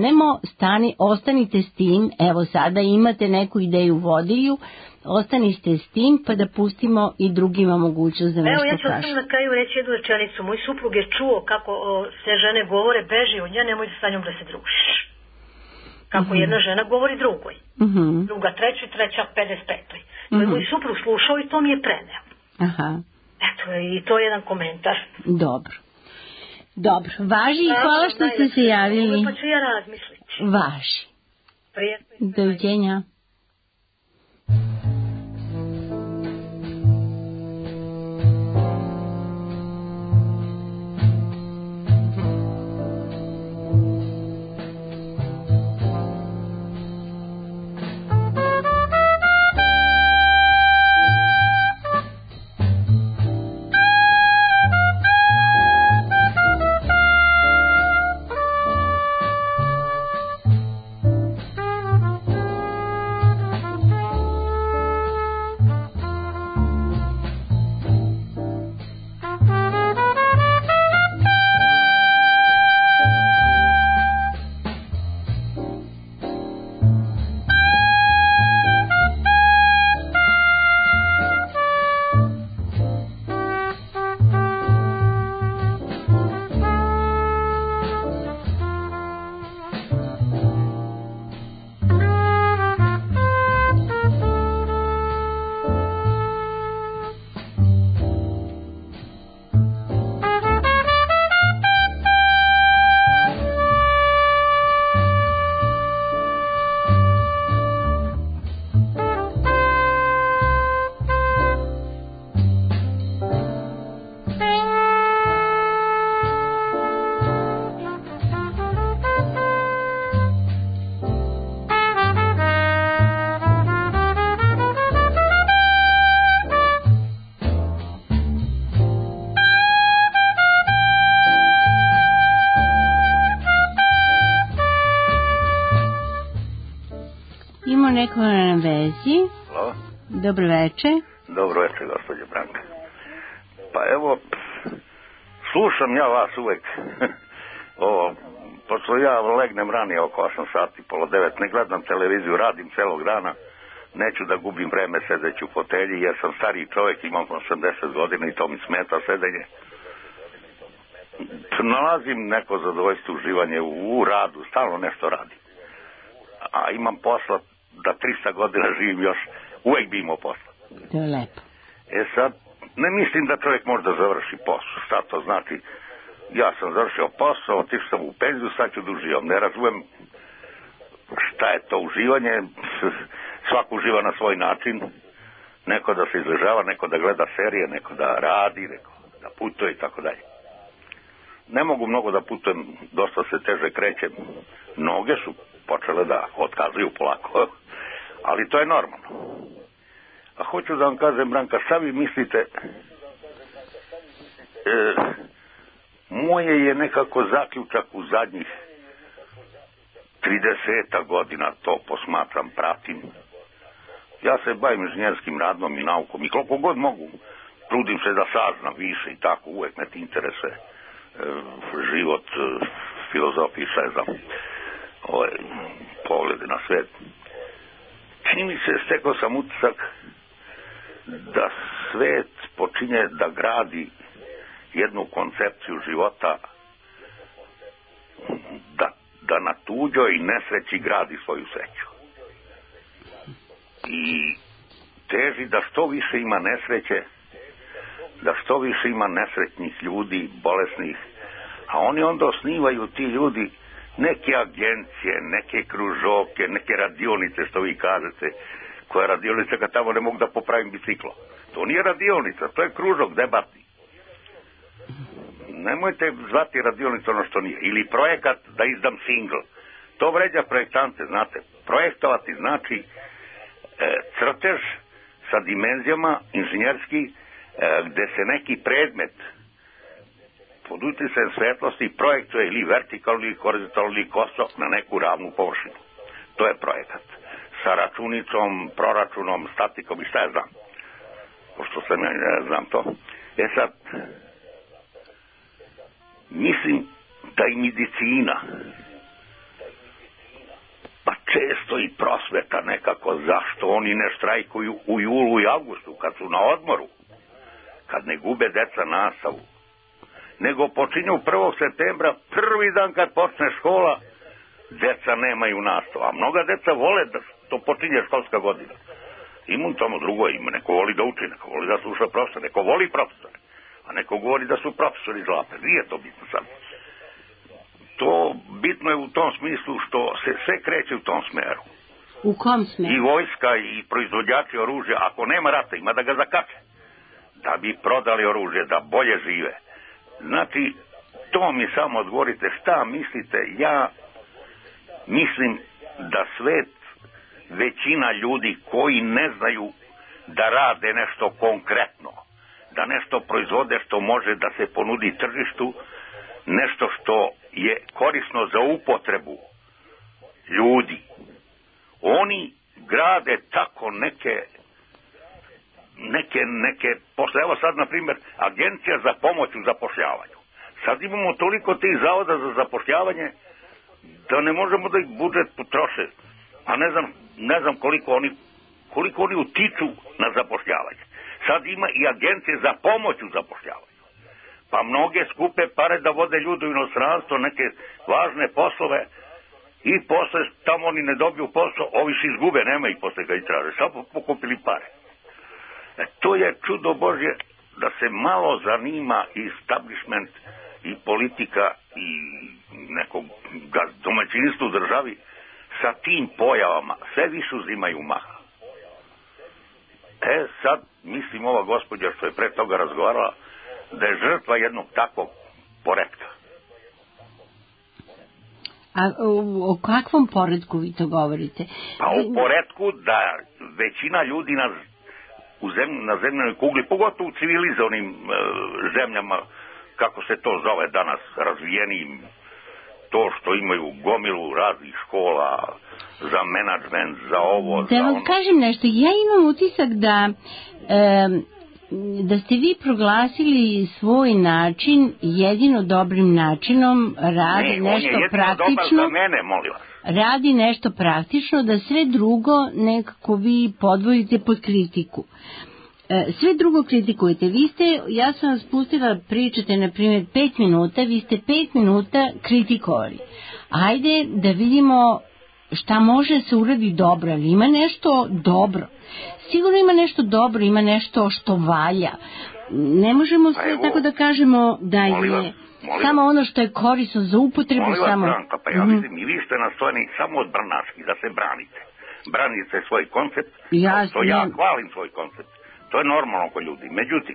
ostanite s tim, evo sada imate neku ideju vodilju, ostanite s tim pa da pustimo i drugima mogućnost da nešto kažu. Evo ja ću sam na kraju reći jednu rečenicu. Moj suprug je čuo kako se žene govore, beži od nje, nemoj sa njom da se družiš. Kako jedna žena govori drugoj. Druga trećoj, treća 55. To je moj suprug slušao i to mi je preneo. Aha. Eto, i to je jedan komentar. Dobro. Važi i hvala što ste se javili. Pa ću ja razmisliti. Važi. Prijetno. Doviđenja. neko na vezi. Halo? Dobro večer. Dobro večer, gospođo Branka. Pa evo, slušam ja vas uvek. Pošto ja legnem ranije oko 8 sati, pola 9, ne gledam televiziju, radim celog dana. Neću da gubim vreme sedeći u fotelji, jer sam stariji čovjek, imam 80 godina i to mi smeta sedenje. Nalazim neko zadovoljstvo, uživanje u radu, stalno nešto radim. A imam posla da 300 godina živim još, uvek bi imao posla. To je lepo. Sad, ne mislim da čovjek može da završi posao. Šta to znači? Ja sam završio posao, otišao sam u penziju, sad ću da uživam. Ne razumem šta je to uživanje. Svako uživa na svoj način. Neko da se izležava, neko da gleda serije, neko da radi, neko da putuje i tako dalje. Ne mogu mnogo da putujem, dosta se teže krećem. Noge su počele da otkazuju polako, ali to je normalno. A hoću da vam kažem, Branka, šta vi mislite, moje je nekako zaključak u zadnjih 30 godina, to posmatram, pratim. Ja se bavim inženjerskim radom i naukom i koliko god mogu, trudim se da saznam više i tako, uvek me ti interese život, filozofija, šta je znam, poglede na svet. Čini mi se, stekao sam utisak da svet počinje da gradi jednu koncepciju života, da na tuđoj nesreći gradi svoju sreću. I teži da što više ima nesreće, da što više ima nesretnih ljudi, bolesnih, a oni onda osnivaju, ti ljudi, neke agencije, neke kružoke, neke radionice, što vi kažete. Koja radionica kad tamo ne mogu da popravim biciklo? To nije radionica, to je kružok debatni. Nemojte zvati radionicu ono što nije. Ili projekat da izdam singl. To vređa projektante, znate. Projektovati znači crtež sa dimenzijama inženjerski, gde se neki predmet pod uticajem svetlosti projektuje ili vertikalno ili horizontalno ili koso na neku ravnu površinu. To je projekat. Sa računicom, proračunom, statikom i šta ja znam. Pošto sam ja ne znam to. Sad, mislim da i medicina, pa često i prosveta nekako, zašto oni ne štrajkuju u julu i avgustu, kad su na odmoru, kad ne gube deca nastavu, nego počinju 1. septembra, prvi dan kad počne škola, deca nemaju nastavu, a mnoga deca vole da to počinje školska godina. Ima tamo drugo, ima, neko voli da uči, neko voli da sluša profesor, neko voli profesor, a neko govori da su profesori zlape. Nije to bitno sad. To bitno je u tom smislu što se sve kreće u tom smeru. U kom smeru? I vojska i proizvođači oružja, ako nema rata, ima da ga zakače. Da bi prodali oružje, da bolje žive. Znači, to mi samo odgovorite, šta mislite? Ja mislim da svet, većina ljudi koji ne znaju da rade nešto konkretno, da nešto proizvode što može da se ponudi tržištu, nešto što je korisno za upotrebu ljudi, oni grade tako neke posle, evo sad na primjer agencija za pomoć u zapošljavanju. Sad imamo toliko tih zavoda za zapošljavanje da ne možemo da ih budžet potroše, a ne znam koliko oni utiču na zapošljavanje. Sad ima i agencije za pomoć u zapošljavanju. Pa mnoge skupe pare da vode ljudi u inostranstvo, neke važne poslove, i posle tamo oni ne dobiju posao, ovi se izgube, nema ih posle kad ih traže, samo pokupili pare. To je čudo Božje da se malo zanima i establishment i politika i nekog domaćinstva u državi sa tim pojavama. Sve više uzimaju maha. Sad mislim ova gospođa što je pre toga razgovarala da je žrtva jednog takvog poretka. A o kakvom poretku vi to govorite? Pa o poretku da većina ljudi na zemljanoj kugli, pogotovo u civilizovanim zemljama, kako se to zove danas, razvijenim, to što imaju gomilu raznih škola za menadžment, za ovo, da za vam ono. kažem nešto, ja imam utisak da ste vi proglasili svoj način jedino dobrim načinom, radi nešto praktično. Dobar za mene, molim vas. Radi nešto praktično, da sve drugo nekako vi podvojite pod kritiku. Sve drugo kritikujete. Vi ste, ja sam vas pustila, pričate na primjer 5 minuta, vi ste 5 minuta kritikovali. Ajde da vidimo šta može se uradi dobro, ali ima nešto dobro. Sigurno ima nešto dobro, ima nešto što valja. Ne možemo sve tako da kažemo da je samo ono što je korisno za upotrebu. Molim vas, samo... Branka, pa ja vidim i vi ste nastojeni samo od branaški, da se branite. Branite svoj koncept, to ja hvalim svoj koncept. To je normalno kod ljudi. Međutim,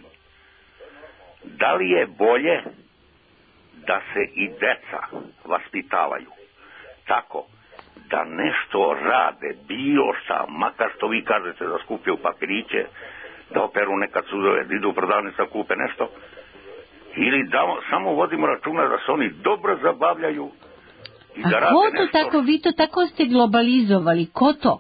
da li je bolje da se i deca vaspitavaju tako da nešto rade, bilo šta, makar što vi kažete da skupljaju papiriće, da operu nekad sudove, da idu u prodavnicu da kupe nešto, ili da samo vodimo računa da se oni dobro zabavljaju i da rade ko to nešto. Tako, vi to tako ste globalizovali, ko to?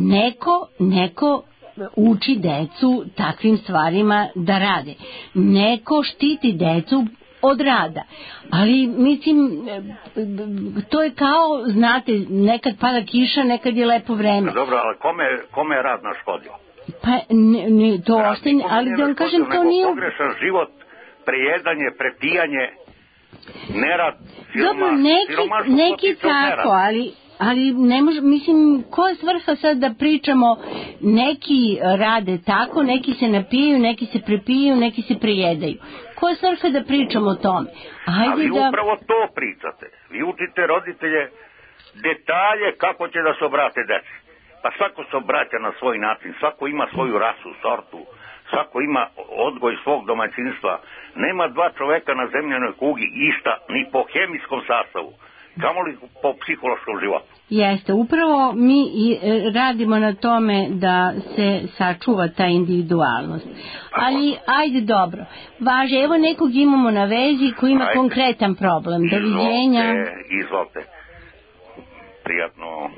Neko uči decu takvim stvarima da rade. Neko štiti decu od rada. Ali, mislim, to je kao, znate, nekad pada kiša, nekad je lepo vreme. Dobro, ali kome je rad naškodio? Pa, to ostane, ali da vam kažem, to nije... Pogrešan život, prejedanje, prepijanje, nerad, dobro, neki tako, ali ne može, mislim, koja je svrha sad da pričamo, neki rade tako, neki se napijaju, neki se prepijaju, neki se prejedaju. Koja je svrha da pričamo o tome? A vi upravo to pričate. Vi učite roditelje detalje kako će da se obrate deci. Pa svako se obraća na svoj način, svako ima svoju rasu, sortu, svako ima odgoj svog domaćinstva. Nema dva čoveka na zemljanoj kugi ista ni po hemijskom sastavu, kamoli po psihološkom životu. Jeste, upravo mi radimo na tome da se sačuva ta individualnost. Ali, ajde dobro. Važe, evo nekog imamo na vezi koji ima konkretan problem. Doviđenja. Izvolite. Prijatno.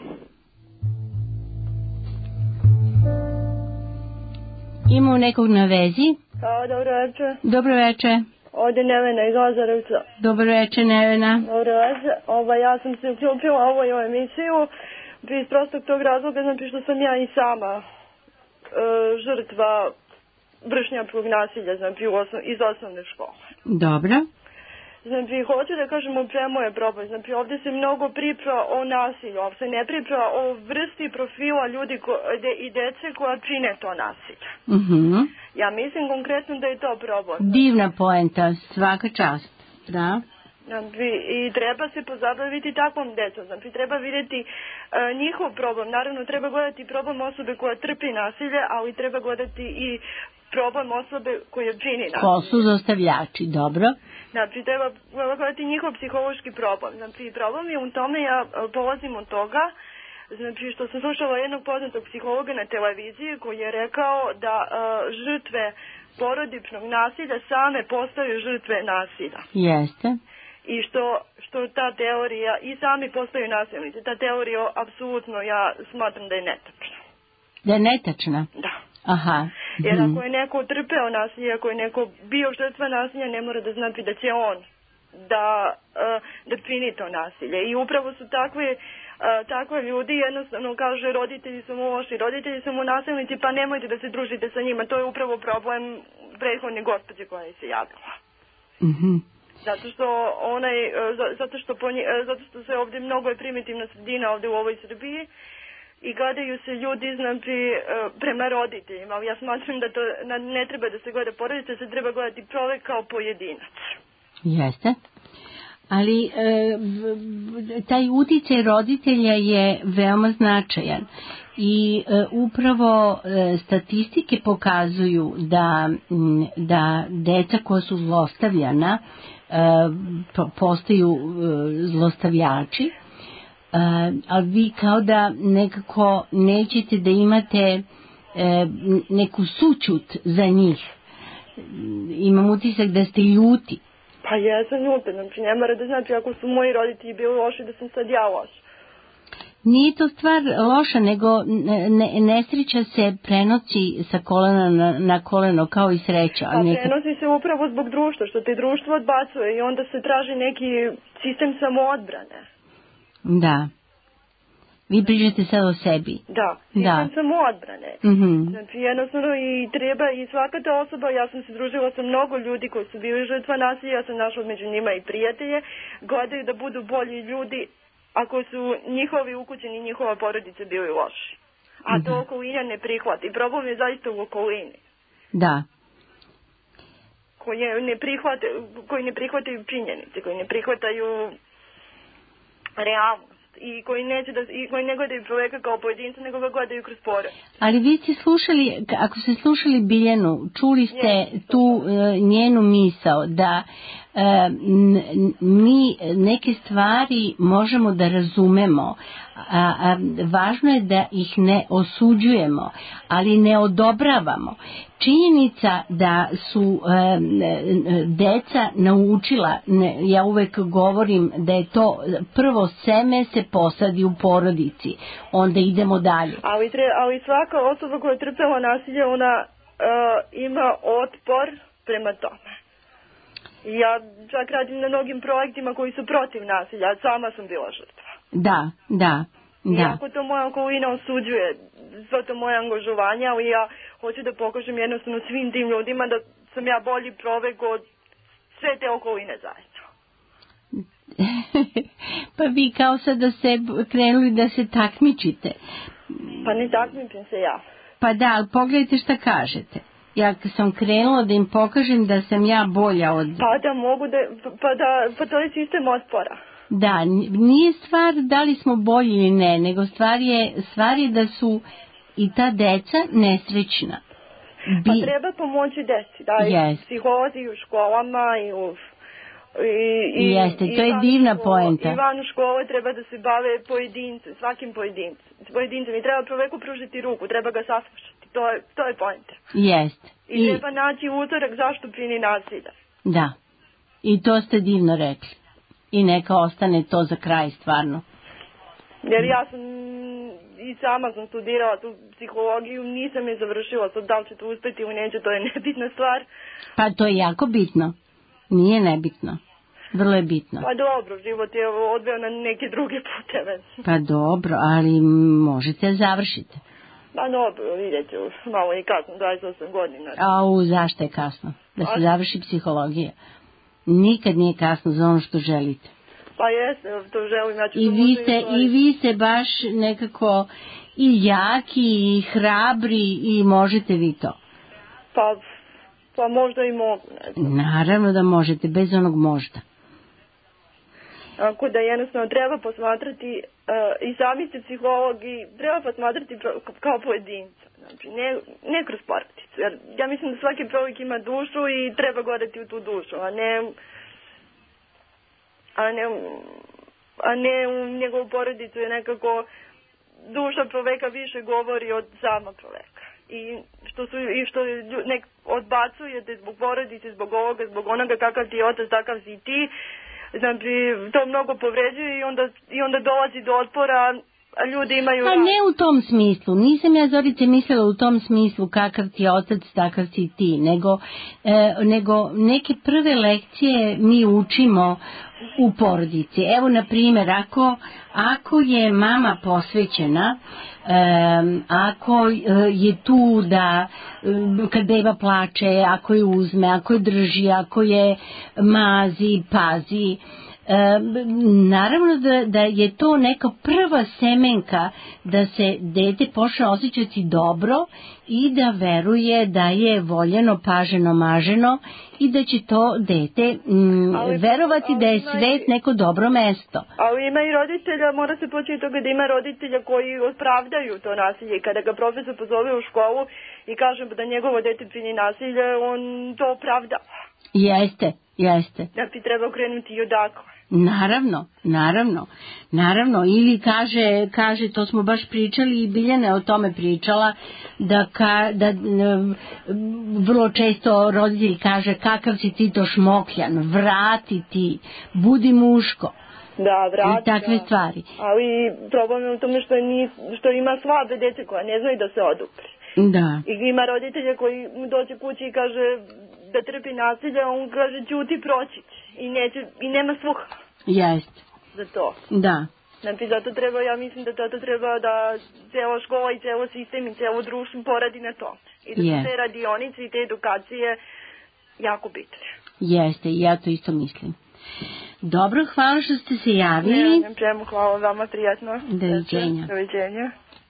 Imamo nekog na vezi. Dobro večer. Dobro večer. Ovdje Nevena iz Lazarevca. Dobro večer, Nevena. Dobro večer. Ja sam se uključila u ovu emisiju iz prostog tog razloga, znači što sam ja i sama žrtva vršnjačkog nasilja, znači iz osnovne škole. Dobro. Znači, hoću da kažem u čemu je problem. Znači, ovdje se mnogo priča o nasilju, ovdje se ne priča o vrsti profila ljudi i dece koja čine to nasilje. Ja mislim konkretno da je to problem. Divna poenta, svaka čast. Da. I treba se pozabaviti takvom decom. Znači, treba vidjeti njihov problem. Naravno, treba gledati problem osobe koja trpi nasilje, ali treba gledati i problem osobe koje čini nasilje. Ko su zlostavljači, dobro. Znači, treba gledati njihov psihološki problem. Znači, problem je u tome, ja polazim od toga, znači, što sam slušala jednog poznatog psihologa na televiziji koji je rekao da žrtve porodičnog nasilja same postaju žrtve nasilja. Jeste. I što ta teorija, i sami postaju nasilnici. Ta teorija, apsolutno, ja smatram da je netačna. Da je netačna? Da. Aha. Jer ako je neko trpeo nasilje, ako je neko bio žrtva nasilja, ne mora da znači da će on da čini to nasilje. I upravo su takve ljudi jednostavno kaže roditelji su mu loši, roditelji su mu nasilnici, pa nemojte da se družite sa njima. To je upravo problem prethodne gospođe koja je se javila. Zato što se ovdje mnogo je primitivna sredina ovdje u ovoj Srbiji i gledaju se ljudi, znači, prema roditeljima, ali ja smatram da to ne treba da se gleda porodica, se treba gledati čovjek kao pojedinac. Jeste. Ali taj uticaj roditelja je veoma značajan i upravo statistike pokazuju da deca koja su zlostavljana postaju zlostavljači, ali vi kao da nekako nećete da imate neku sućut za njih. Imam utisak da ste ljuti. Pa jesam ljuta, znači ne mora da znači ako su moji roditelji bili loši da sam sad ja loša. Nije to stvar loša, nego nesreća se prenosi sa kolena na koleno kao i sreća. Pa prenosi se upravo zbog društva, što te društvo odbacuje i onda se traži neki sistem samoodbrane. Da. Vi pričate sad o sebi. Da, sistem samoodbrane. Znači jednostavno i treba i svaka ta osoba, ja sam se družila sa mnogo ljudi koji su bili žrtva nasilja, ja sam našla među njima i prijatelje, gledaju da budu bolji ljudi ako su njihovi ukućeni i njihova porodica bili loši. A to okolina ne prihvati. Problem je zaista u okolini. Da. Koji ne prihvataju činjenice, koji ne prihvataju realnost i koji ne gledaju čoveka kao pojedinca, nego ga gledaju kroz porodicu. Ali vi ste slušali, ako ste slušali Biljanu, čuli ste tu njenu misao da mi neke stvari možemo da razumemo, važno je da ih ne osuđujemo, ali ne odobravamo. Činjenica da su deca naučila, ja uvek govorim da je to prvo seme se posadi u porodici, onda idemo dalje. Ali svaka osoba koja je trpela nasilje, ona ima otpor prema tome. Ja čak radim na mnogim projektima koji su protiv nasilja, a sama sam bila žrtva. Da. Iako to moja okolina osuđuje, svo to moje angažovanje, ali ja hoću da pokažem jednostavno svim tim ljudima da sam ja bolji čovek od sve te okoline zajedno. Pa vi kao sad da ste krenuli da se takmičite. Pa ne takmičim se ja. Pa da, ali pogledajte šta kažete. Ja sam krenula da im pokažem da sam ja bolja od... Pa da mogu da... Pa to je sistem otpora. Da, nije stvar da li smo bolji ili ne, nego stvar je da su i ta deca nesrećna. Pa treba pomoći deci, da, i psiholozi u školama i jeste, to je divna poenta. I van u škole treba da se bave pojedincem, svakim pojedincem i treba čoveku pružiti ruku, treba ga saslušati. To je poenta. Jeste. I treba naći uzorak zašto čini nasilja. Da, i to ste divno rekli. I neka ostane to za kraj stvarno. Jer ja sam i sama sam studirala tu psihologiju, nisam je završila, sad da li će to uspeti ili neće, to je nebitna stvar. Pa to je jako bitno. Nije nebitno. Vrlo je bitno. Pa dobro, život je odveo na neke druge puteve. Pa dobro, ali možete završiti. Pa dobro, vidjet ću, malo je kasno, 28 godina. Zašto je kasno? Da se završi psihologija. Nikad nije kasno za ono što želite. Pa jeste, to želim. Ja ću I vi ste baš nekako i jaki i hrabri i možete vi to. Pa možda i mogu. Naravno da možete, bez onog možda. Tako da jednostavno treba posmatrati i sami ste psihologi, treba posmatrati kao pojedinca. Znači, ne kroz porodicu. Jer ja mislim da svaki čovjek ima dušu i treba gledati u tu dušu, a ne u njegovu porodicu je nekako duša čoveka više govori od sama čoveka. I što odbacujete zbog porodice, zbog ovoga, zbog onoga, kakav ti je otac, takav si ti. Znači, to mnogo povređuje i onda dolazi do otpora, a ljudi imaju... Pa ne u tom smislu, nisam ja, Zorice, mislila u tom smislu kakav ti je otac, takav si ti, nego neke prve lekcije mi učimo u porodici. Evo, na primjer, ako je mama posvećena, ako je tu da kad beba plače, ako je uzme, ako je drži, ako je mazi, pazi, naravno da je to neka prva semenka da se dete počne osjećati dobro i da veruje da je voljeno, paženo, maženo i da će to dete verovati da je svet neko dobro mesto. Ali ima i roditelja, mora se poći toga da ima roditelja koji opravdaju to nasilje. Kada ga profesor pozove u školu i kaže da njegovo dete čini nasilje, on to opravdava. Jeste. Da bi treba krenuti i odakle. Naravno, ili kaže, to smo baš pričali i Biljana je o tome pričala, da vrlo često roditelj kaže kakav si ti to šmokljan, vrati ti, budi muško. Da, vrati. I takve stvari. Ali problem je u tome što ima slabe dece koja ne znaju da se odupre. Da. I ima roditelja koji dođe kući i kaže da trpi nasilje, on kaže ćuti, proći i nema sluha. Jest. Za to. Da. Znači, ja mislim da zato treba da cijela škola i cijelo sistem i cijelo društvo poradi na to. I da su te radionice i te edukacije jako bitne. Jeste, ja to isto mislim. Dobro, hvala što ste se javili. Ne čemu, hvala vama, prijatno. Doviđenja. Doviđenja.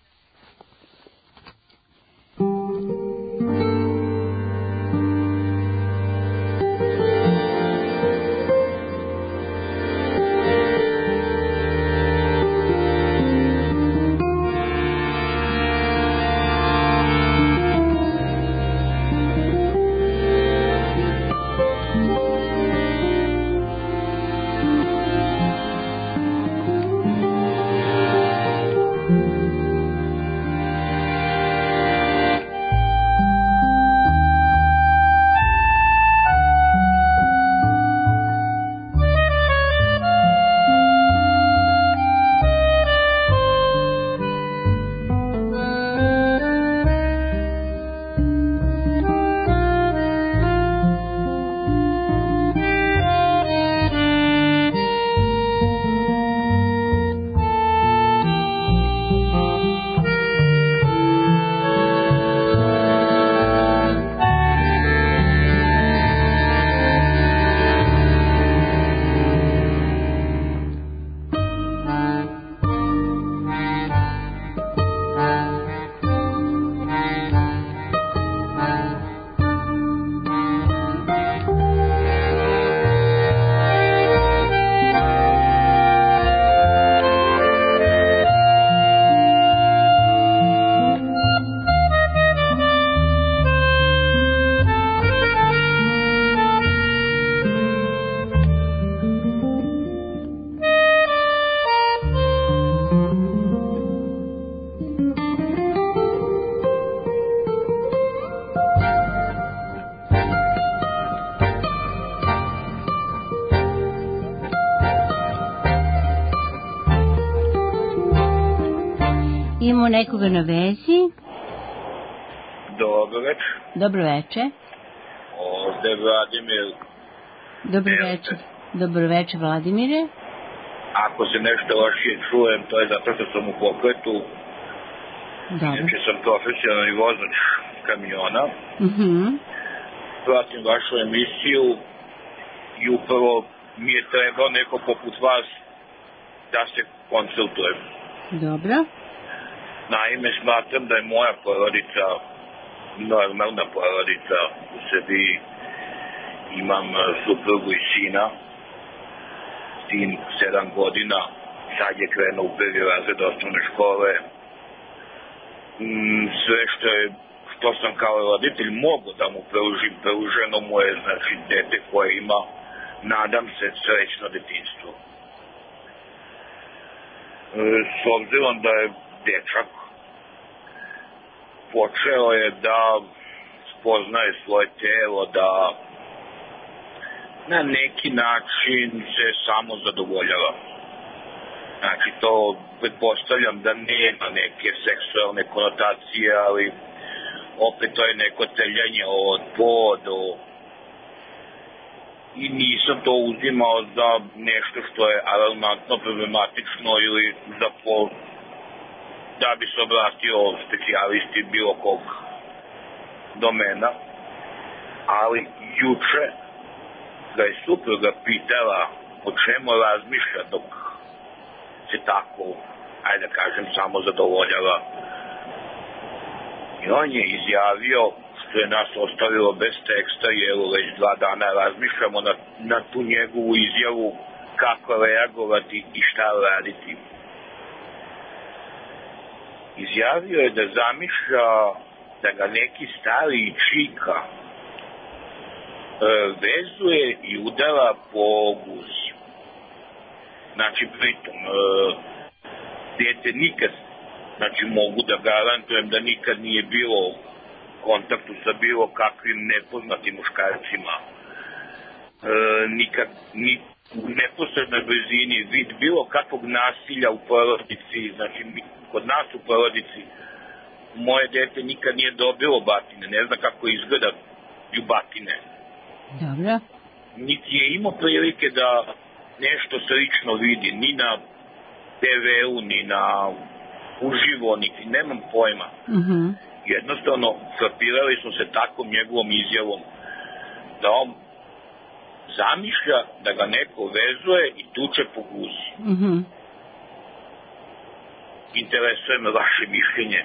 Imamo nekoga na vezi. Dobro večer. Dobro večer. Ovde je Vladimir. Dobro večer, Vladimire. Ako se nešto lošije čujem, to je zato što sam u pokretu. Inače sam profesionalni vozač kamiona. Pratim vašu emisiju i upravo mi je trebao neko poput vas da se konsultujem. Dobro. Naime, smatram da je moja porodica normalna porodica u Srbiji. Imam suprugu i sina. Sin 7 godina, sad je krenuo u prvi razred osnovne škole. Sve što sam kao roditelj mogu da mu pružim, pruženo mu je, znači, dete koje ima, nadam se, srećno detinjstvo. S obzirom da je dečak, počeo je da spoznaje svoje telo, da na neki način se samo zadovoljava. Znači, to pretpostavljam da nema neke seksualne konotacije, ali opet to je neko teljenje od do. I nisam to uzimao za nešto što je alarmantno, problematično ili za da bi se obratio specijalisti bilo kog domena. Ali juče ga je supruga pitala o čemu razmišlja dok se tako, ajde da kažem, samo zadovoljava. I on je izjavio, što je nas ostavilo bez teksta, jer već 2 dana razmišljamo na tu njegovu izjavu kako reagovati i šta raditi. Izjavio je da zamišlja da ga neki stari čika vezuje i udara po guzi. Znači, pritom, dete nikad, znači mogu da garantujem da nikad nije bilo u kontaktu sa bilo kakvim nepoznatim muškarcima. Nikad, ni u neposrednoj blizini vid bilo kakvog nasilja u porodici, znači kod nas u porodici moje dete nikad nije dobilo batine, ne zna kako izgledaju batine. Dobro. Niti je imao prilike da nešto slično vidi, ni na TV-u, ni na uživo, niti nemam pojma. Jednostavno, frapirali smo se takvom njegovom izjavom da on zamišlja da ga neko vezuje i tuče po guzi. Interesuje me vaše mišljenje.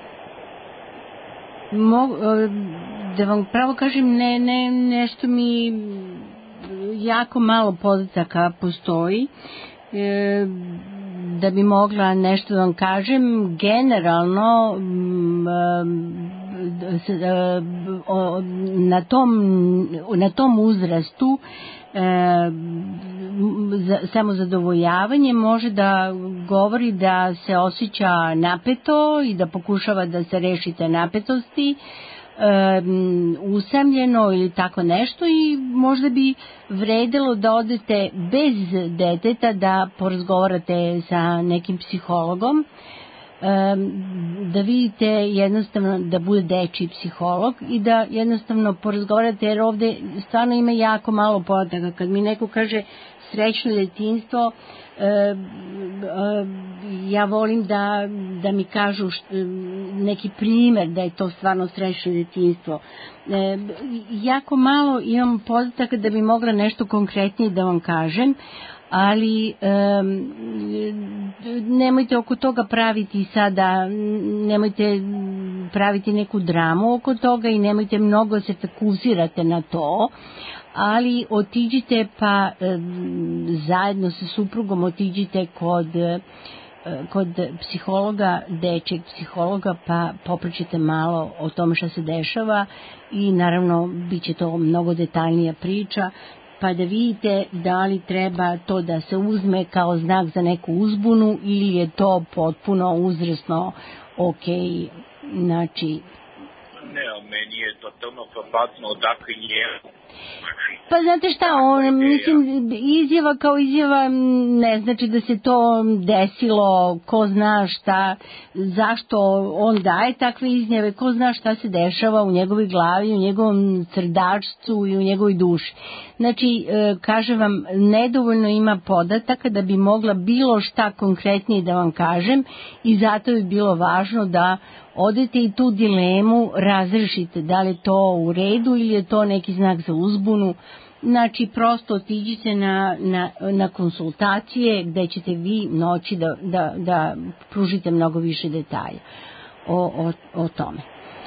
Da vam pravo kažem, nešto mi jako malo podataka postoji da bi mogla nešto da vam kažem. Generalno na tom uzrastu samozadovoljavanje može da govori da se osjeća napeto i da pokušava da se reši te napetosti, usamljeno ili tako nešto, i možda bi vredelo da odete bez deteta da porazgovarate sa nekim psihologom, da vidite jednostavno da bude dečiji psiholog i da jednostavno porazgovarate, jer ovde stvarno ima jako malo podataka. Kad mi neko kaže srećno detinjstvo, ja volim da mi kažu neki primer da je to stvarno srećno detinjstvo. Jako malo imam podataka da bi mogla nešto konkretnije da vam kažem, ali nemojte oko toga praviti sada, nemojte praviti neku dramu oko toga i nemojte mnogo se fokusirate na to, ali otiđite pa zajedno sa suprugom otiđite kod psihologa, dečjeg psihologa, pa popričate malo o tome šta se dešava i naravno bit će to mnogo detaljnija priča, pa da vidite da li treba to da se uzme kao znak za neku uzbunu ili je to potpuno uzrasno okej, znači... Ne, meni je totalno frapantno odakle njemu. Pa znate šta, mislim, izjava kao izjava ne znači da se to desilo, ko zna šta, zašto on daje takve izjave, ko zna šta se dešava u njegovoj glavi, u njegovom srdačcu i u njegovoj duši. Znači, kažem vam, nedovoljno ima podataka da bi mogla bilo šta konkretnije da vam kažem i zato bi bilo važno da odete i tu dilemu razrešite, da li je to u redu ili je to neki znak za uzbunu. Znači, prosto otiđite na konsultacije gde ćete vi moći da pružite mnogo više detalja o tome.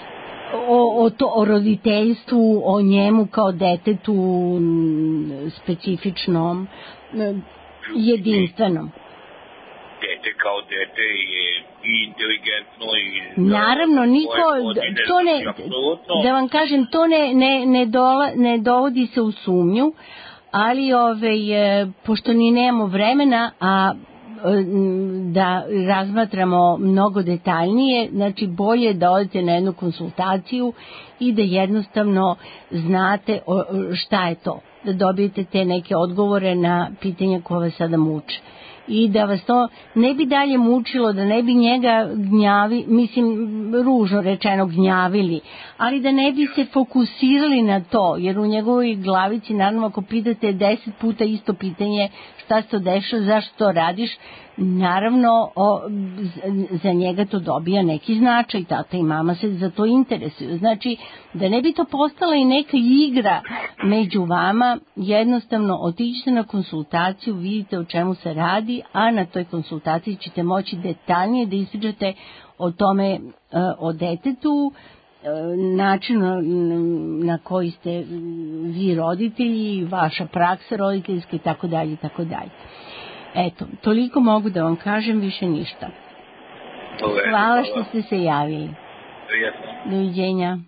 O roditeljstvu, o njemu kao detetu specifičnom, jedinstvenom. Dete kao dete je i inteligentno i... Naravno, niko, to ne, da vam kažem, to ne dovodi se u sumnju, ali pošto ni nemamo vremena, a da razmatramo mnogo detaljnije, znači bolje da odete na jednu konsultaciju i da jednostavno znate šta je to, da dobijete te neke odgovore na pitanja koje vas sada muče. I da vas to ne bi dalje mučilo, da ne bi njega ružno rečeno gnjavili, ali da ne bi se fokusirali na to, jer u njegovoj glavici, naravno, ako pitate 10 puta isto pitanje šta se to dešava, zašto to radiš, naravno za njega to dobija neki značaj, tata i mama se za to interesuju. Znači, da ne bi to postala i neka igra među vama, jednostavno otiđite na konsultaciju, vidite o čemu se radi, a na toj konsultaciji ćete moći detaljnije da ispričate o tome, o detetu, način na koji ste vi roditelji, vaša praksa roditeljska i tako dalje i tako dalje. Eto, toliko mogu da vam kažem, više ništa. Hvala što ste se javili. Doviđenja.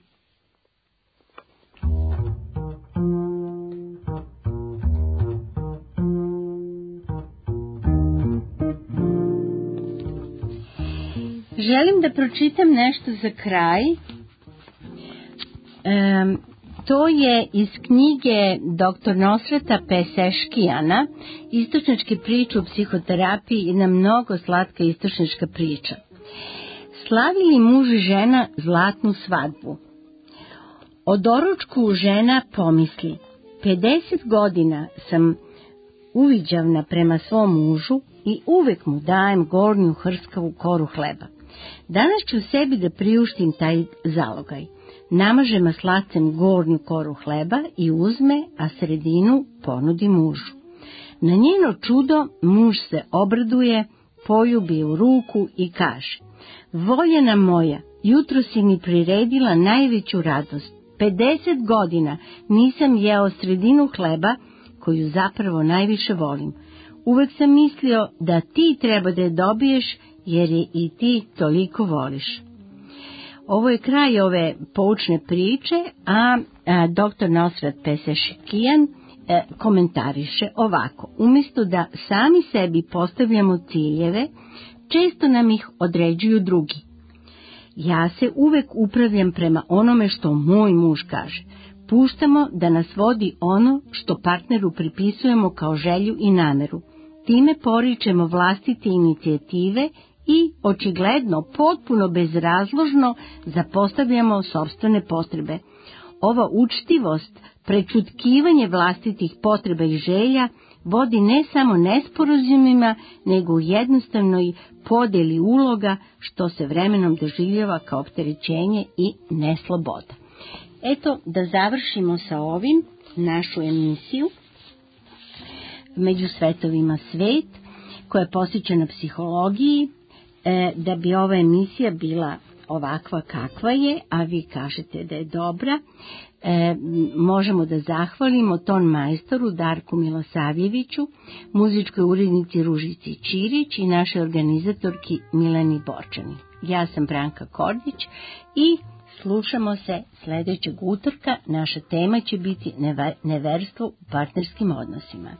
Želim da pročitam nešto za kraj. To je iz knjige dr. Nosreta Peseškijana, Istočničke priče u psihoterapiji, jedna mnogo slatka istočnička priča. Slavili muž i žena zlatnu svadbu. O doručku žena pomisli, 50 godina sam uviđavna prema svom mužu i uvek mu dajem gornju hrskavu koru hleba. Danas ću sebi da priuštim taj zalogaj. Namaže maslacem gornju koru hleba i uzme, a sredinu ponudi mužu. Na njeno čudo muž se obraduje, poljubi u ruku i kaže: voljena moja, jutro si mi priredila najveću radost. 50 godina nisam jeo sredinu hleba, koju zapravo najviše volim. Uvek sam mislio da ti treba da je dobiješ, jer je i ti toliko voliš. Ovo je kraj ove poučne priče, a dr. Nosrat Peseškijan komentariše ovako: umjesto da sami sebi postavljamo ciljeve, često nam ih određuju drugi. Ja se uvek upravljam prema onome što moj muž kaže. Puštamo da nas vodi ono što partneru pripisujemo kao želju i nameru. Time poričemo vlastite inicijative i očigledno potpuno bezrazložno zapostavljamo sopstvene potrebe. Ova učtivost, prečutkivanje vlastitih potreba i želja vodi ne samo nesporazumima, nego u jednostavnoj podeli uloga, što se vremenom doživljava kao opterećenje i nesloboda. Eto, da završimo sa ovim našu emisiju Među svetovima svet, koja je posvećena psihologiji. Da bi ova emisija bila ovakva kakva je, a vi kažete da je dobra, možemo da zahvalimo ton majstoru Darku Milosavljeviću, muzičkoj urednici Ružici Ćirić i našoj organizatorki Mileni Borčani. Ja sam Branka Kordić i slušamo se sljedećeg utorka. Naša tema će biti neverstvo u partnerskim odnosima.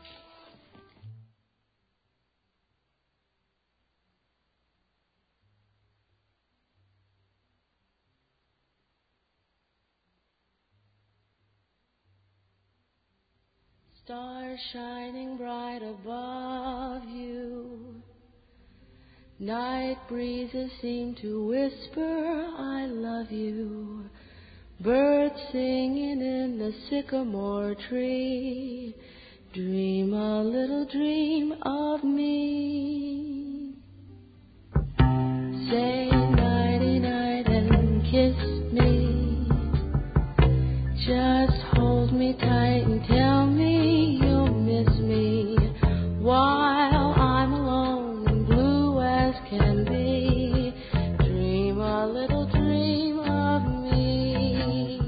Stars shining bright above you, night breezes seem to whisper I love you, birds singing in the sycamore tree, dream a little dream of me. Say nighty night and kiss me, just hold me tight and tell me you'll miss me while I'm alone and blue as can be. Dream a little dream of me.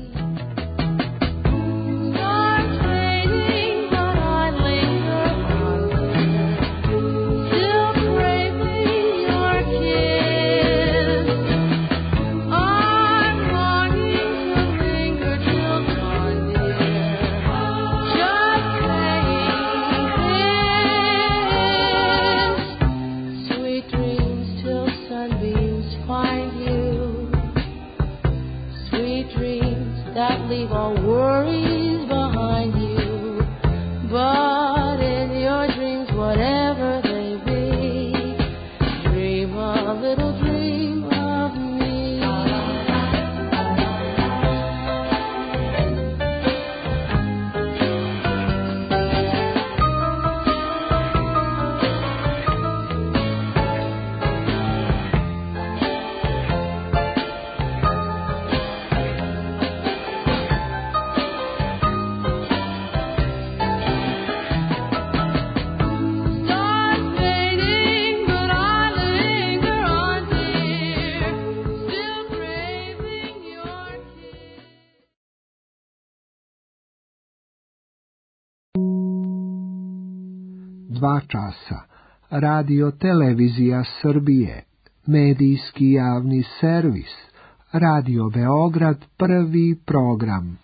Stars fading, but I linger on there, still craving your kiss. I'm longing to linger till dawn, dear, just saying this. Sweet dreams till sunbeams find you, sweet dreams that leave all worries behind you. But in your dreams, whatever they be, dream a little dream of me. Stars fading, but I linger on, dear, still craving your kiss. 2 časa. Radio Televizija Srbije. Medijski javni servis. Radio Beograd, prvi program.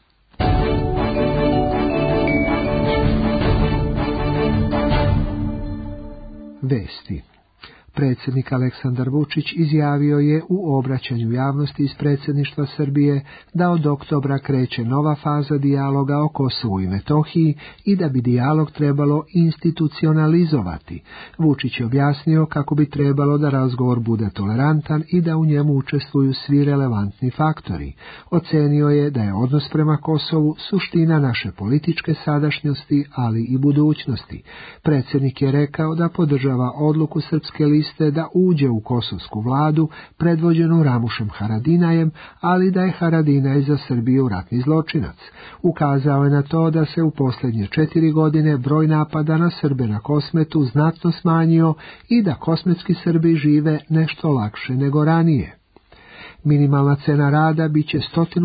Vesti. Predsjednik Aleksandar Vučić izjavio je u obraćanju javnosti iz predsjedništva Srbije da od oktobra kreće nova faza dijaloga o Kosovu i Metohiji i da bi dijalog trebalo institucionalizovati. Vučić je objasnio kako bi trebalo da razgovor bude tolerantan i da u njemu učestvuju svi relevantni faktori. Ocenio je da je odnos prema Kosovu suština naše političke sadašnjosti, ali i budućnosti. Predsjednik je rekao da podržava odluku Srpske liste da uđe u kosovsku vladu predvođenu Ramušem Haradinajem, ali da je Haradinaj za Srbiju ratni zločinac. Ukazao je na to da se u posljednje 4 godine broj napada na Srbe na Kosmetu znatno smanjio i da kosmetski Srbi žive nešto lakše nego ranije. Minimalna cena rada biće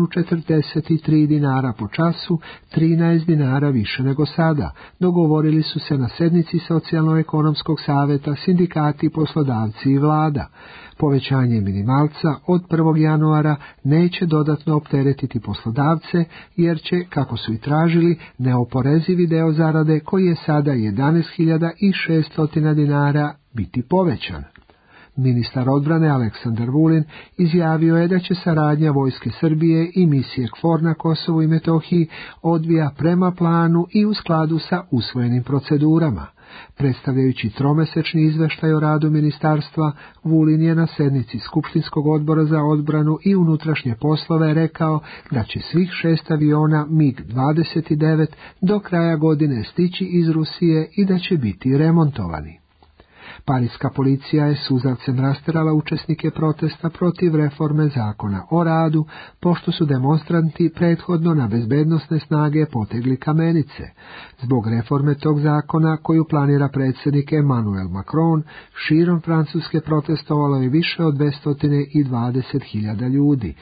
143 dinara po času, 13 dinara više nego sada. Dogovorili su se na sednici Socijalno-ekonomskog saveta sindikati, poslodavci i vlada. Povećanje minimalca od 1. januara neće dodatno opteretiti poslodavce, jer će, kako su i tražili, neoporezivi deo zarade, koji je sada 11.600 dinara, biti povećan. Ministar odbrane Aleksandar Vulin izjavio je da će saradnja Vojske Srbije i misije KFOR na Kosovu i Metohiji odvija prema planu i u skladu sa usvojenim procedurama. Predstavljajući tromesečni izveštaj o radu ministarstva, Vulin je na sednici Skupštinskog odbora za odbranu i unutrašnje poslove rekao da će svih 6 aviona MiG-29 do kraja godine stići iz Rusije i da će biti remontovani. Parijska policija je suzavcem rasterala učesnike protesta protiv reforme zakona o radu, pošto su demonstranti prethodno na bezbednosne snage potegli kamenice. Zbog reforme tog zakona, koju planira predsjednik Emmanuel Macron, širom Francuske protestovalo je više od 220.000 ljudi.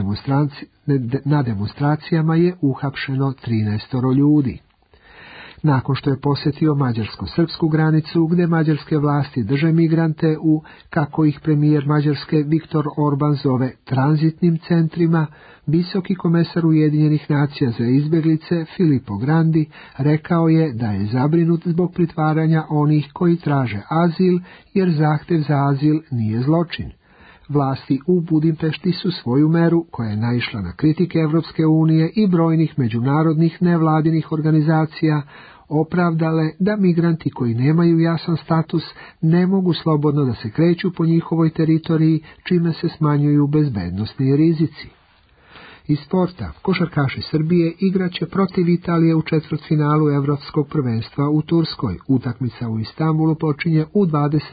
Na demonstracijama je uhapšeno 13 ljudi. Nakon što je posjetio mađarsko-srpsku granicu, gdje mađarske vlasti drže migrante u, kako ih premijer Mađarske Viktor Orban zove, tranzitnim centrima, visoki komesar Ujedinjenih nacija za izbjeglice Filippo Grandi rekao je da je zabrinut zbog pritvaranja onih koji traže azil, jer zahtjev za azil nije zločin. Vlasti u Budimpešti su svoju meru, koja je naišla na kritike Evropske unije i brojnih međunarodnih nevladinih organizacija, opravdale da migranti koji nemaju jasan status ne mogu slobodno da se kreću po njihovoj teritoriji, čime se smanjuju bezbednosni rizici. Iz sporta, košarkaši Srbije igraće protiv Italije u četvrtfinalu Evropskog prvenstva u Turskoj. Utakmica u Istanbulu počinje u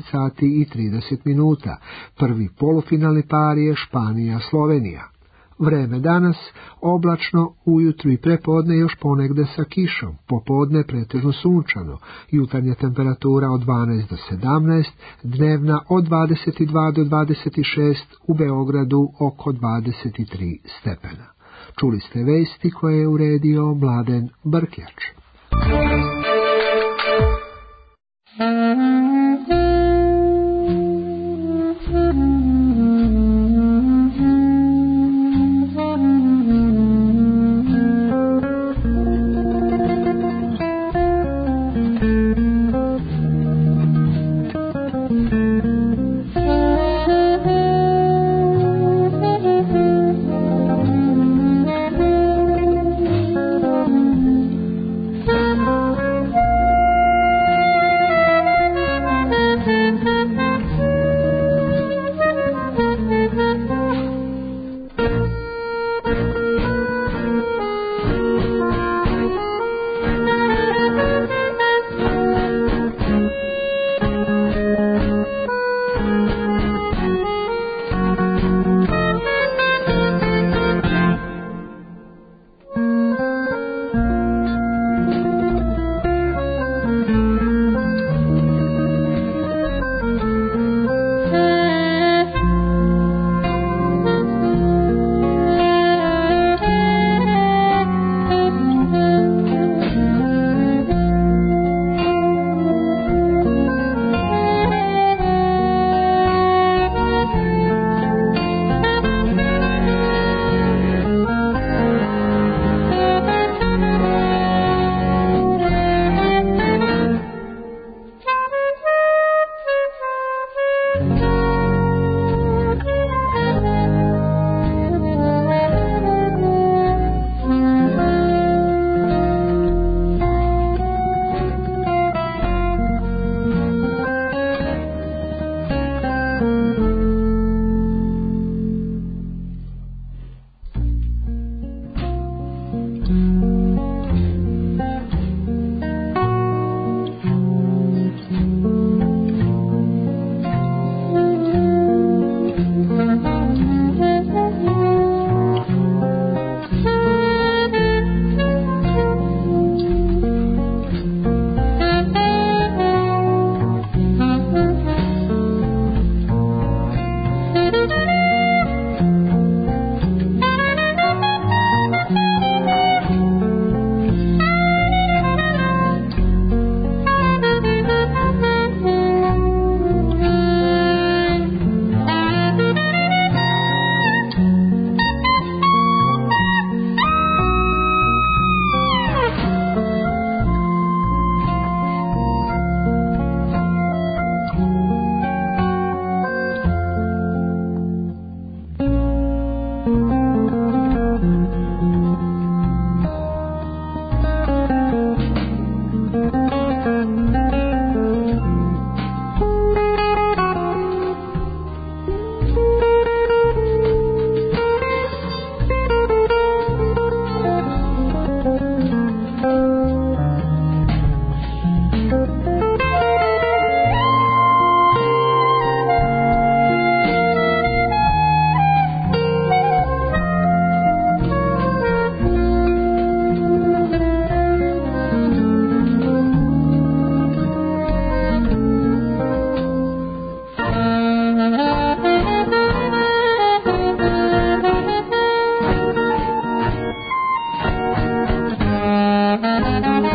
20:30. Prvi polufinalni par je Španija-Slovenija. Vreme danas, oblačno, ujutru i prepodne još ponegde sa kišom, popodne pretežno sunčano, jutarnja temperatura od 12 do 17, dnevna od 22 do 26, u Beogradu oko 23 stepena. Čuli ste vesti koje je uredio Mladen Brkljač.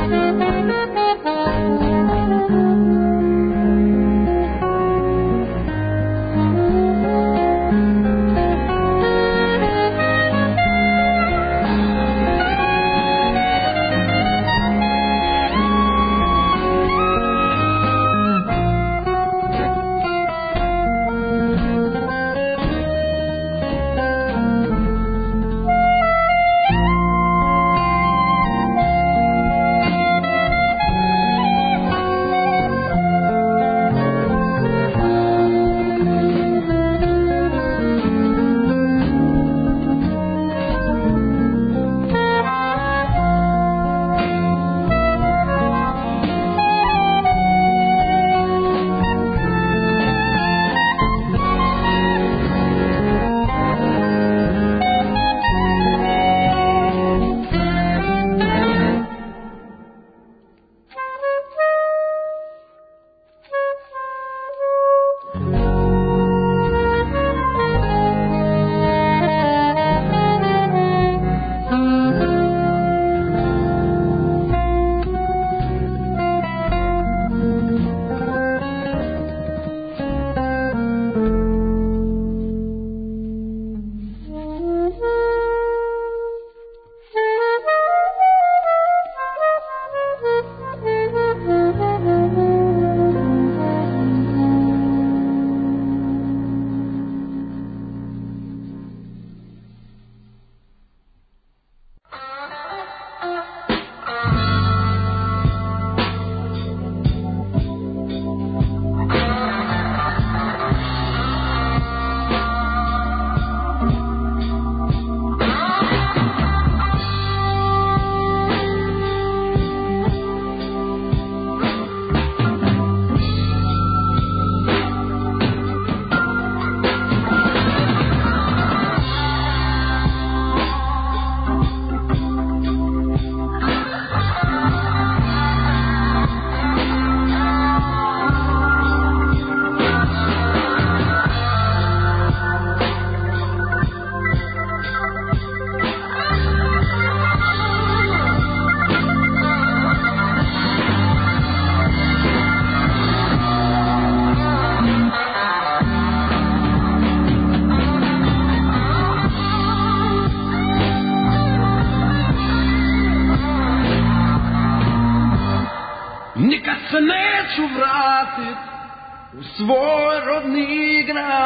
se neću vratit u svoj rodni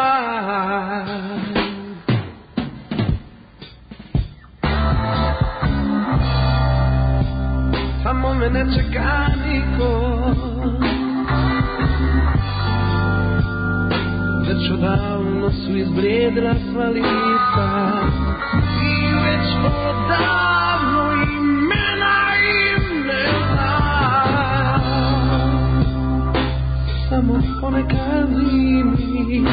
grad. Tamo me ne čeka niko, već odavno su izblijedila sva lica i već odavno imena im ne znam. Samo ponekad zimi,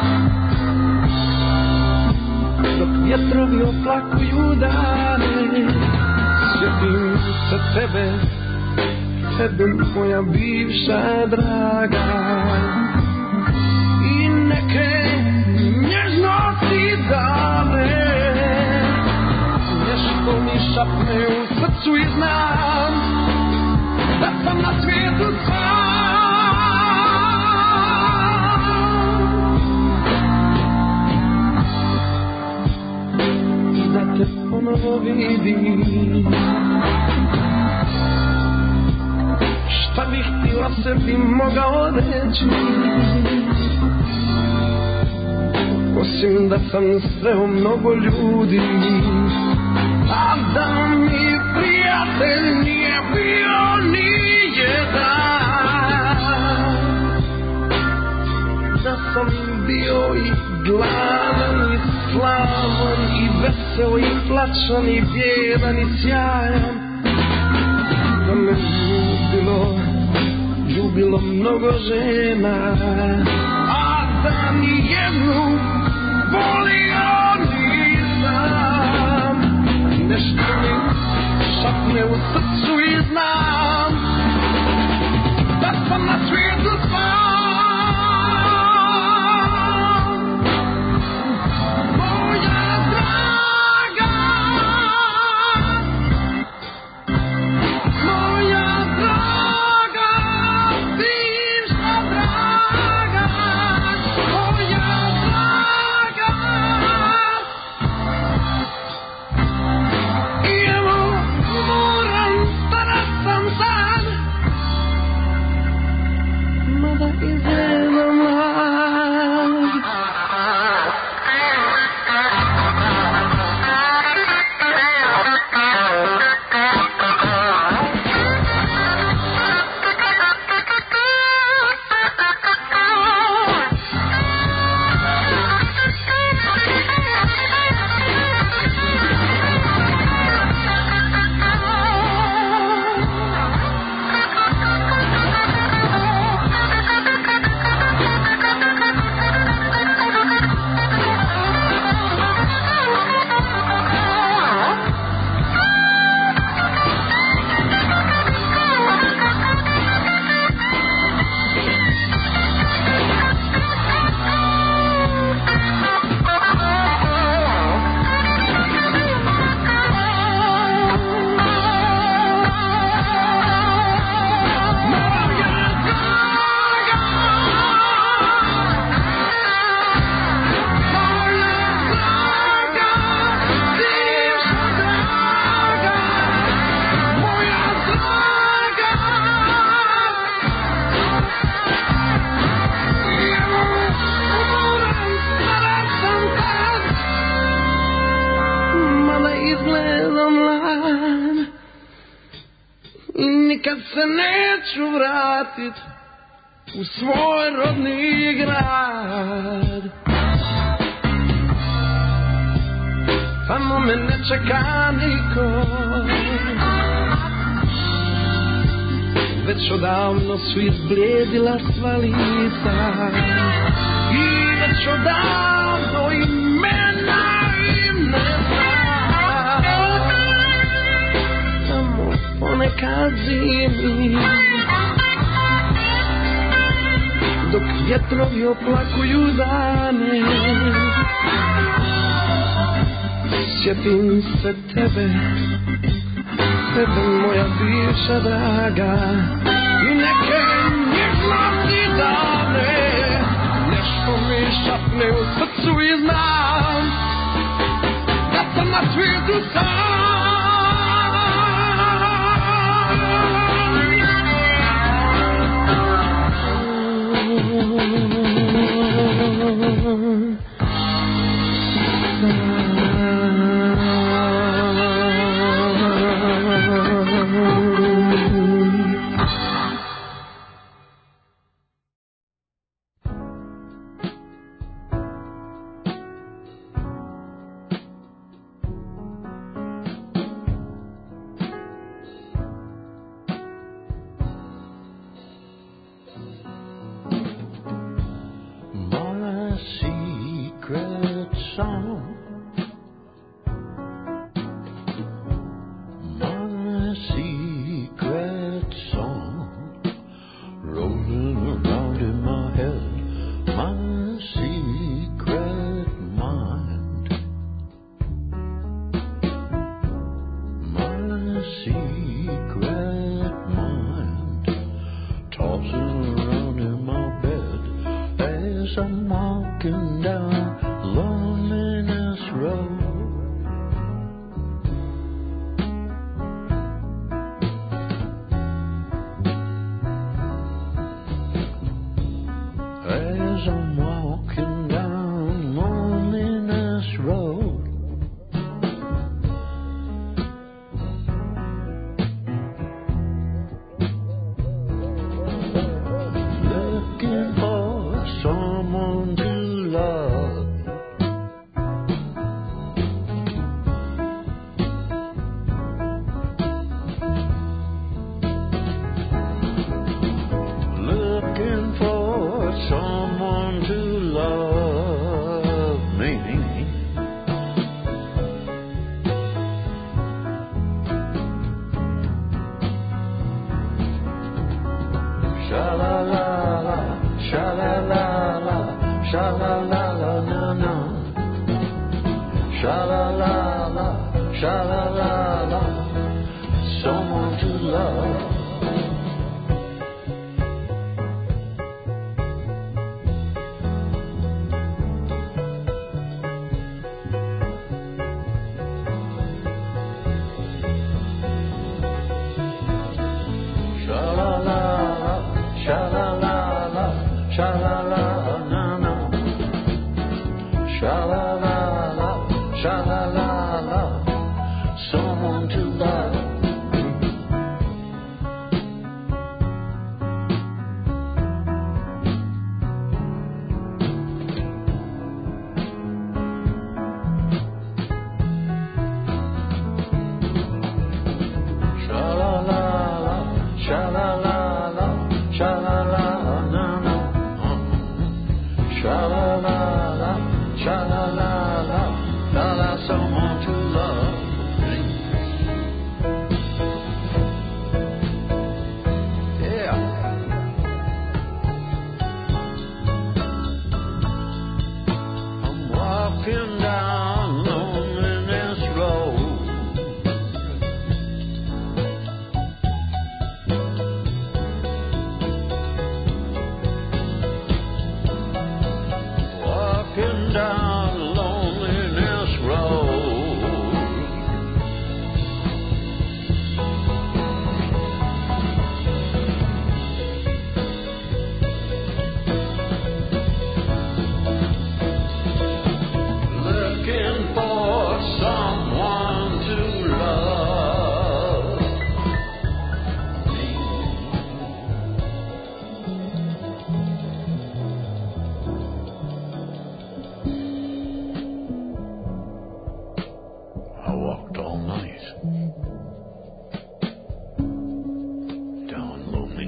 dok vjetrovi oplakuju dane, sjetim se tebe moja bivša draga, i neke nježnosti dane, nešto mi šapne u srcu i znam da sam na svijetu sam, da te ponovo vidim. Šta bih ti o sebi mogao reći, osim da sam sreo mnogo ljudi, a da mi prijatelj nije bio ni jedan. Da sam bio i gladan i slavan i vesel i plačan i bjedan i sjajan, da me ljubilo mnogo žena, a da nijednu volio nisam. Nešto mi šapne u srcu i znam da sam na svijetu sam. Moja draga, moja se neću vratit u svoj rodni grad. Tamo me ne čeka niko, već odavno su izblijedila sva lica i već odavno imena im ne znam. Tamo ponekad zimi, dok vjetrovi oplakuju dane, sjetim se tebe, moja bivša draga, i neke nježnosti dane, nešto mi šapne u srcu i znam da sam na svijetu sam.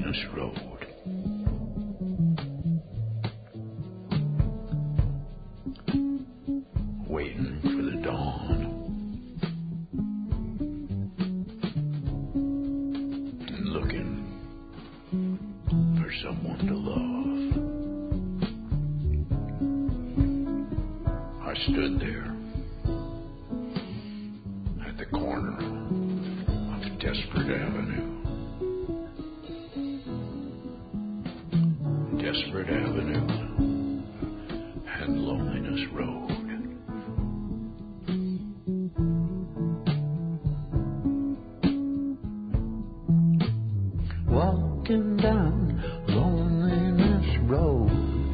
loneliness road. Waiting for the dawn. And looking for someone to love. I stood there at the corner of Desperate Avenue. Desperate Avenue and Loneliness Road. Walking down Loneliness Road.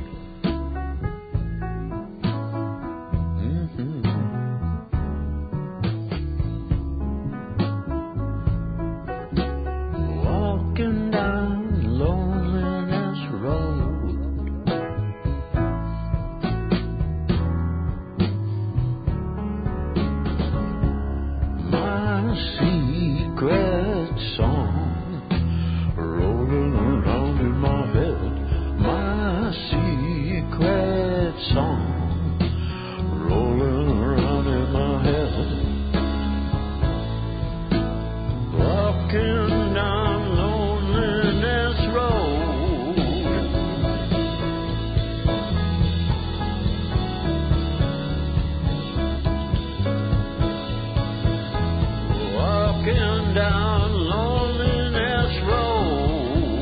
Walking down Loneliness Road. My secret song rolling around in my head. My secret song rolling around in my head. Walking down Loneliness Road. Walking down Loneliness Road.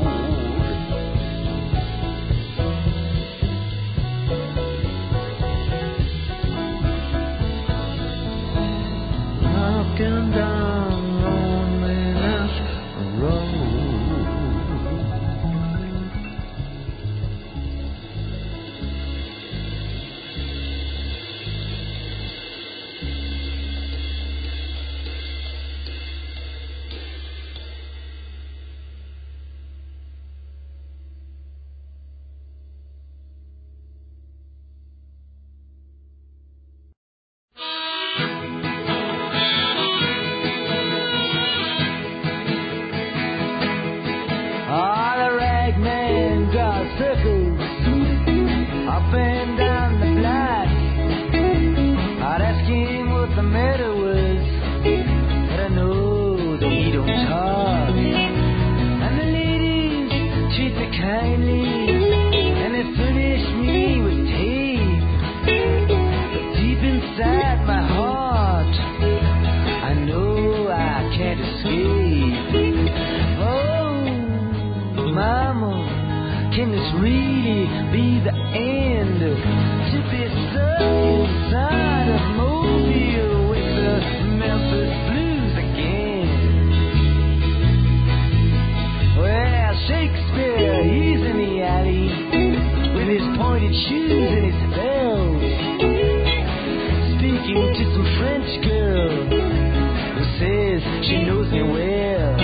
Walking down Loneliness Road. All the ragman got circles up and down the block. I'd ask him what the matter was, but I know that he don't talk. And the ladies treat me kindly, and they furnish me with tea. But deep inside my heart, I know I can't escape. Mama, can this really be the end? To be stuck inside a mobile with the Memphis Blues again. Well, Shakespeare, he's in the alley with his pointed shoes and his bells, speaking to some French girl who says she knows me well.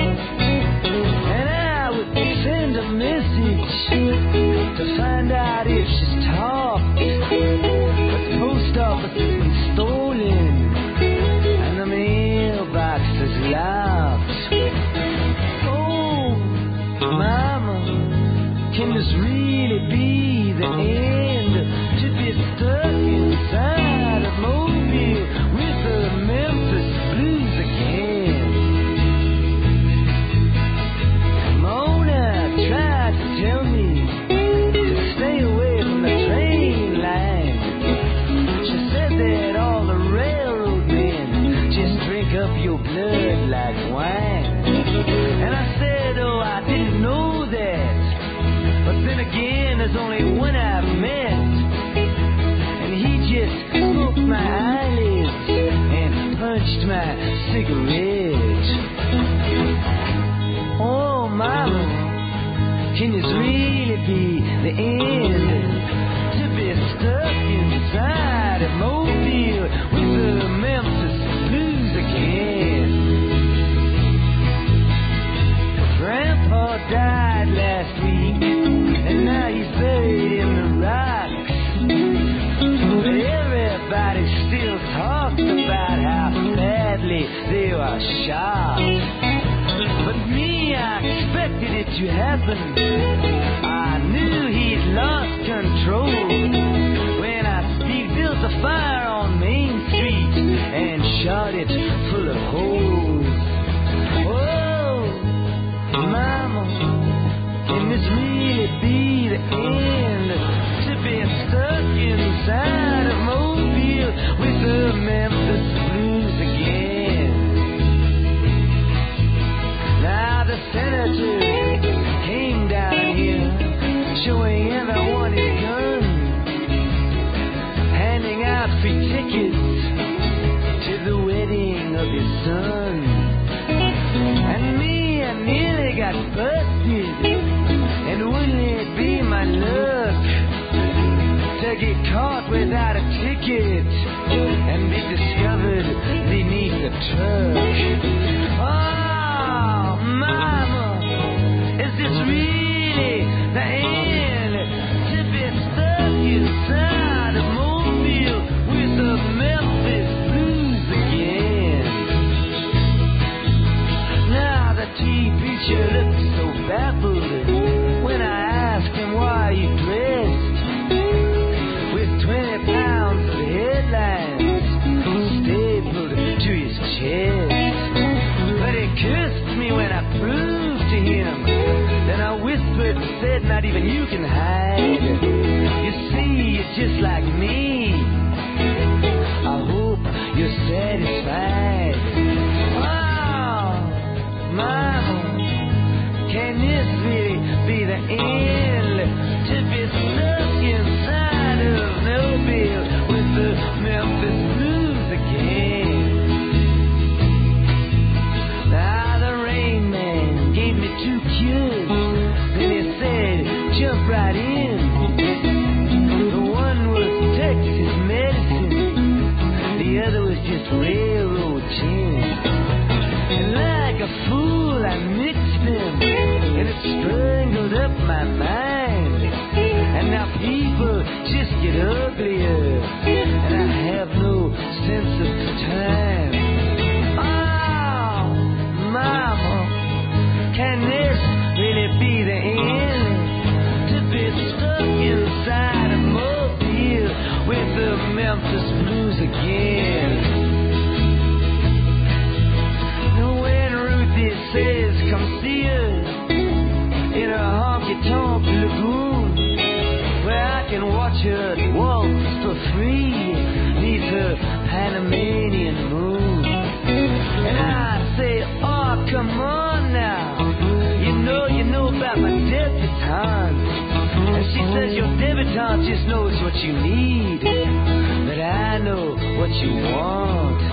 Send a message to find out if she's talked. But the post office has been stolen and the mailbox is locked. Oh, Mama, can this really be the end? To be stuck inside a mobile with the Memphis Blues again. Tried to tell me to stay away from the train line. She said that all the railroad men just drink up your blood like wine. And I said, oh, I didn't know that. But then again, there's only one I've met, and he just smoked my eyelids and punched my cigarette. Oh, Mama, can this really be the end? To be stuck inside a mobile with the Memphis Blues again. Grandpa died last week, and now he's buried in the rocks. But everybody still talks about how badly they were shot. But me, I expected did it to happen? I knew he'd lost control when I built a fire on Main Street and shot it full of holes. Oh, Mama, can this really be the end? To be stuck inside of Mobile with the Memphis Blues again. Now the senator came down here, showing everyone his gun, handing out free tickets to the wedding of his son. And me, I nearly got busted, and wouldn't it be my luck to get caught without a ticket and be discovered beneath the truck? Oh, Mama, is this really the end? To be stuck inside of Mobile with the Memphis Blues again. Now the teacher looked so baffled when I asked him why he dressed with 20 pounds of headlines stapled to his chest. But he cursed me when I proved to him. Then I whispered and said, not even you can hide. You see, you're just like me. I hope you're satisfied. Oh, Mama, can this really be the end? To be stuck inside of Mobile with the Memphis Blues again. Now the Rain Man gave me 2 cures. Then he said, jump right in. The one was Texas medicine, the other was just railroad gin. And like a fool I mixed them, and it strangled up my mind. And now people just get uglier, and I have no sense of time. Oh, Mama, can this really be the end? To be stuck inside of Mobile with the Memphis Blues again. When Ruthie says come see her in a honky-tonk lagoon, where I can watch her waltz for free neath her Panamanian moon. And I say, oh, come on now, you know about my debutante. And she says your debutante just knows what you need, but I know what you want.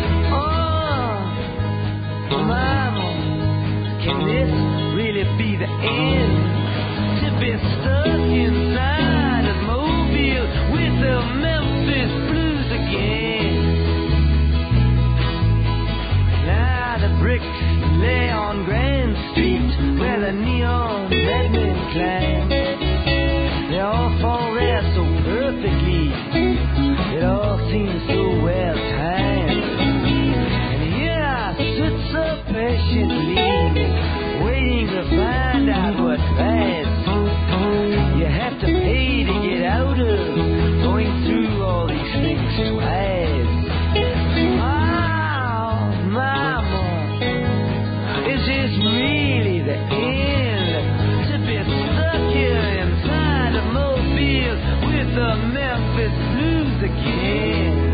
Oh, Mama, can this really be the end? To be stuck inside of Mobile with the Memphis Blues again. Now the bricks lay on Grand Street where the neon madmen climb. They all fall there so perfectly, it all seems so well timed. And here I sit so patiently, waiting to find out what fast you have to pay to get out of going through all these things twice. Oh, Mama, is this really the end? To be stuck here inside of Mobile with the Memphis Blues again.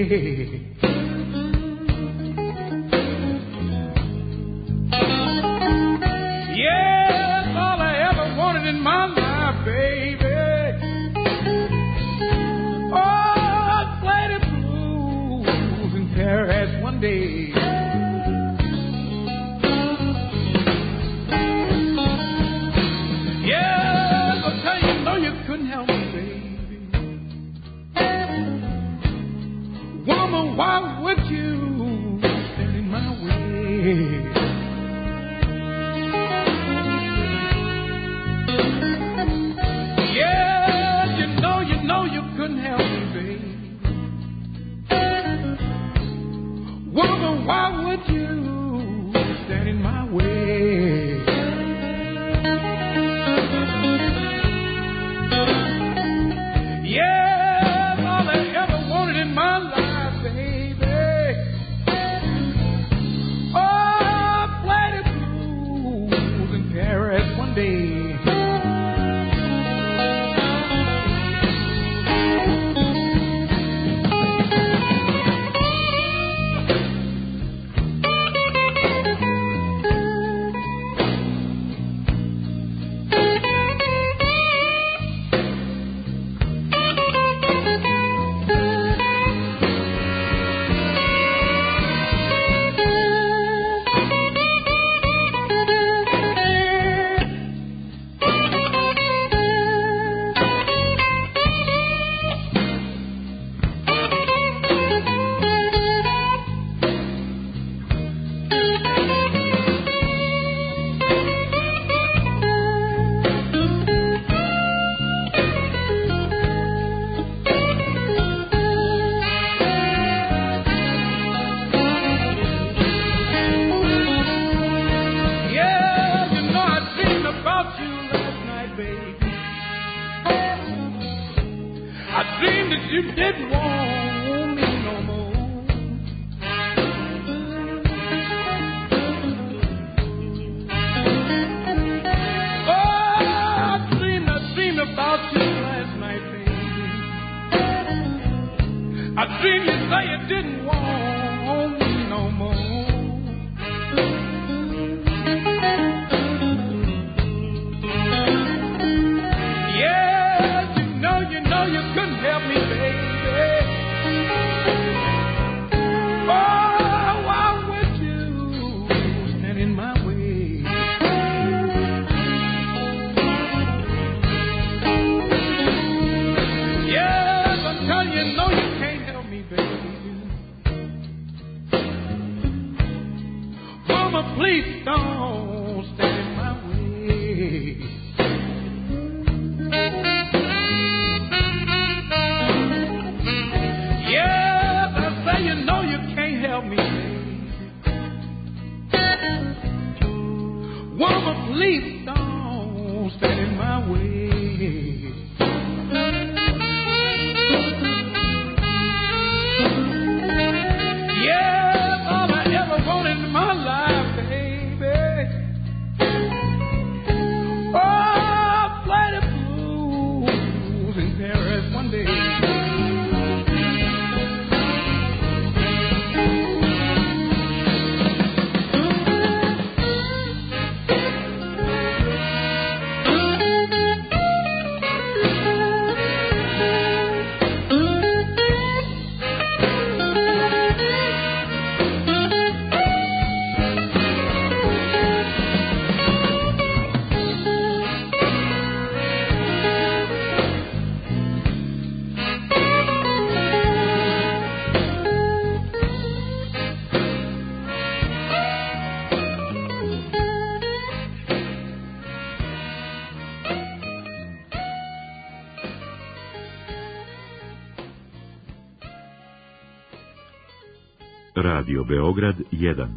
Yeah, that's all I ever wanted in my life, baby. Oh, I played the blues in Paris one day. Yeah, I'll tell you, no, you couldn't help me, baby. Woman, why would you stand in my way? Yeah, you know you couldn't help me, baby. Woman, why would you stand in my way? Yeah, all I ever wanted in my life, baby. Oh, I played the blues in Paris one day. Radio Beograd 1.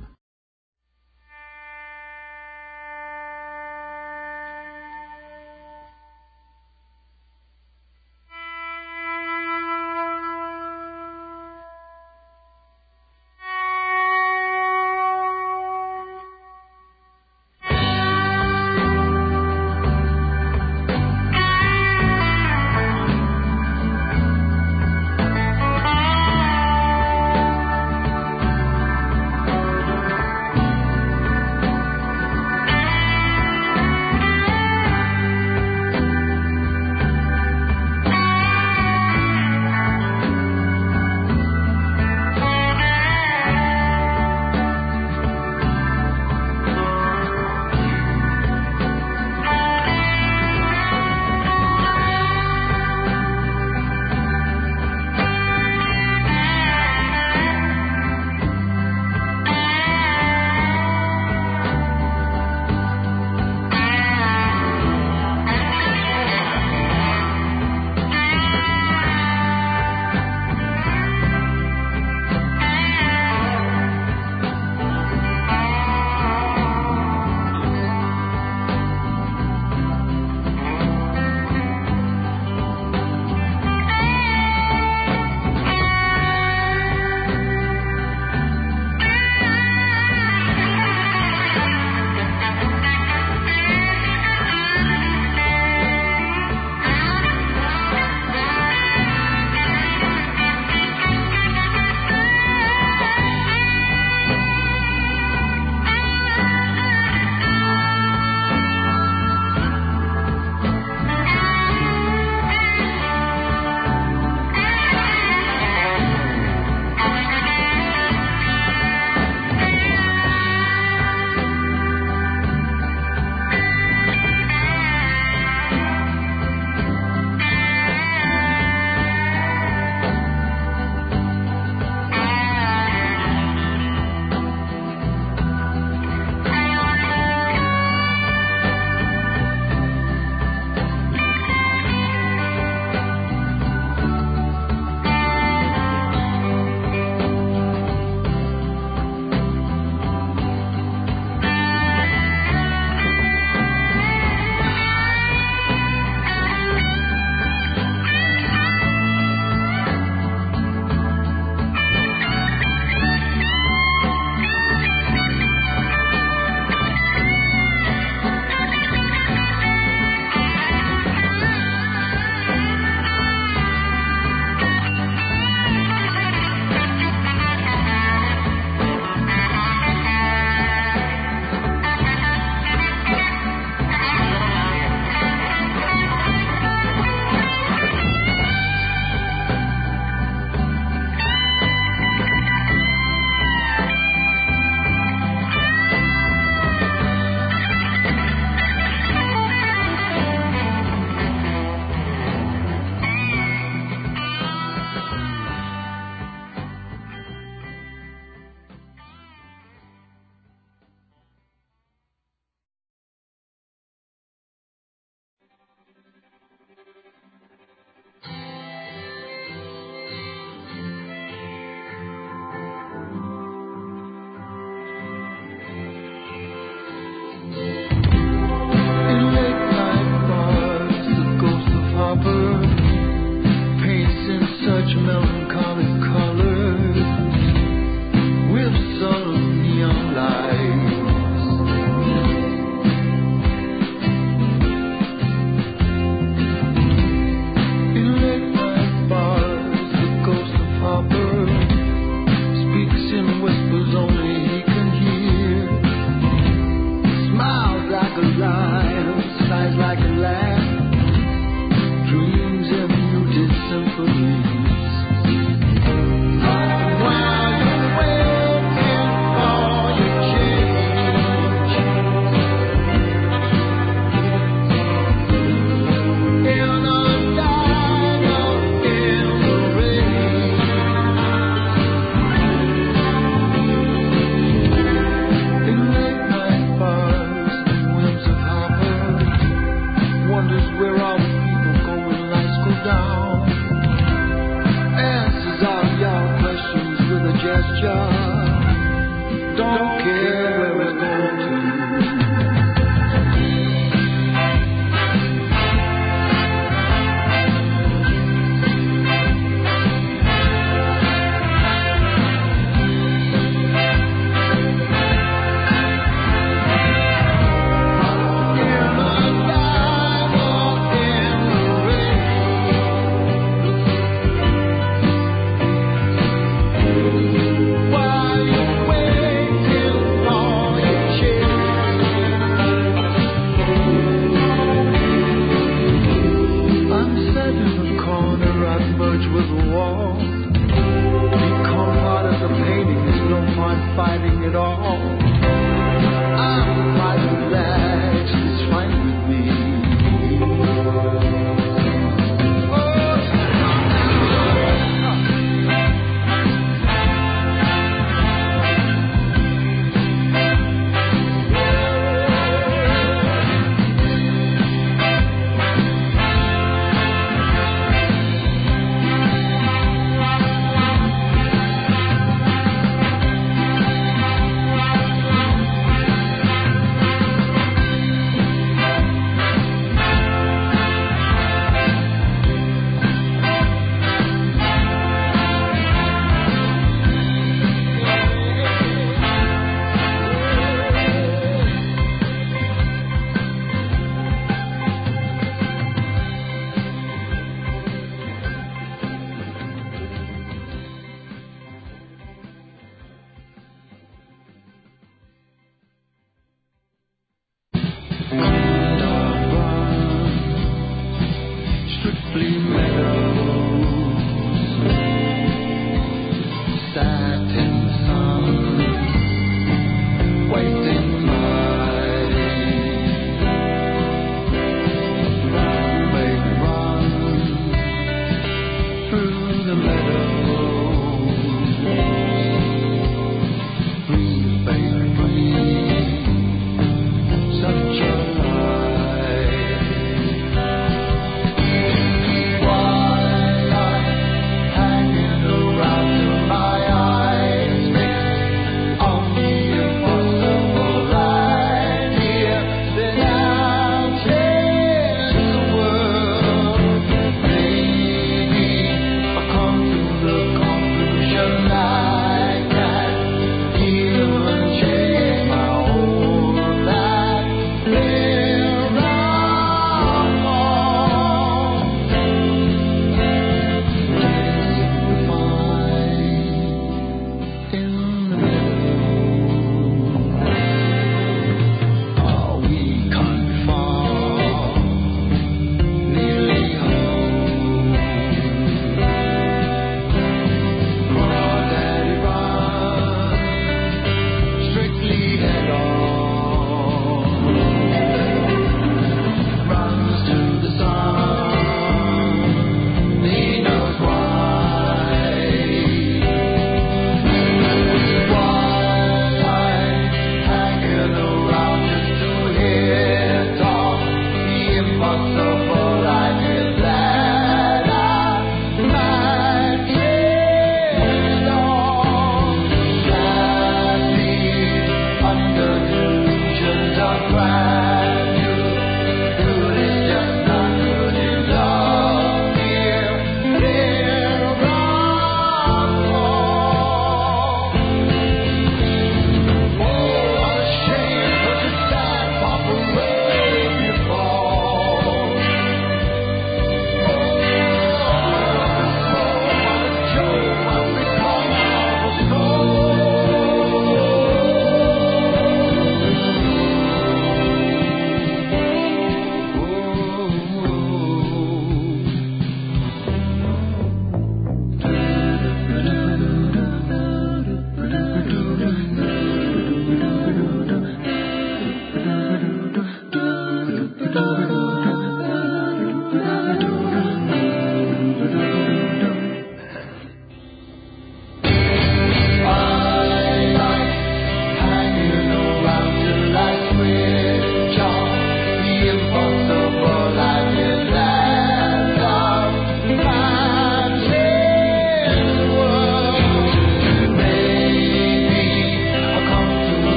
sound. Answers all your questions with a gesture. Don't care where we're going to. Fighting it all. I'm quite relaxed, it's fine with me.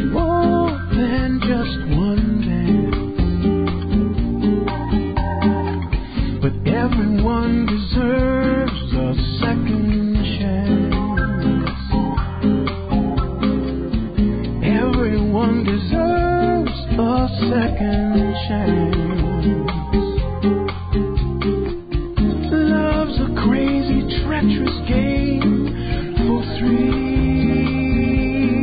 more than just one dance. But everyone deserves a second chance. Everyone deserves a second chance. Love's a crazy, treacherous game for three.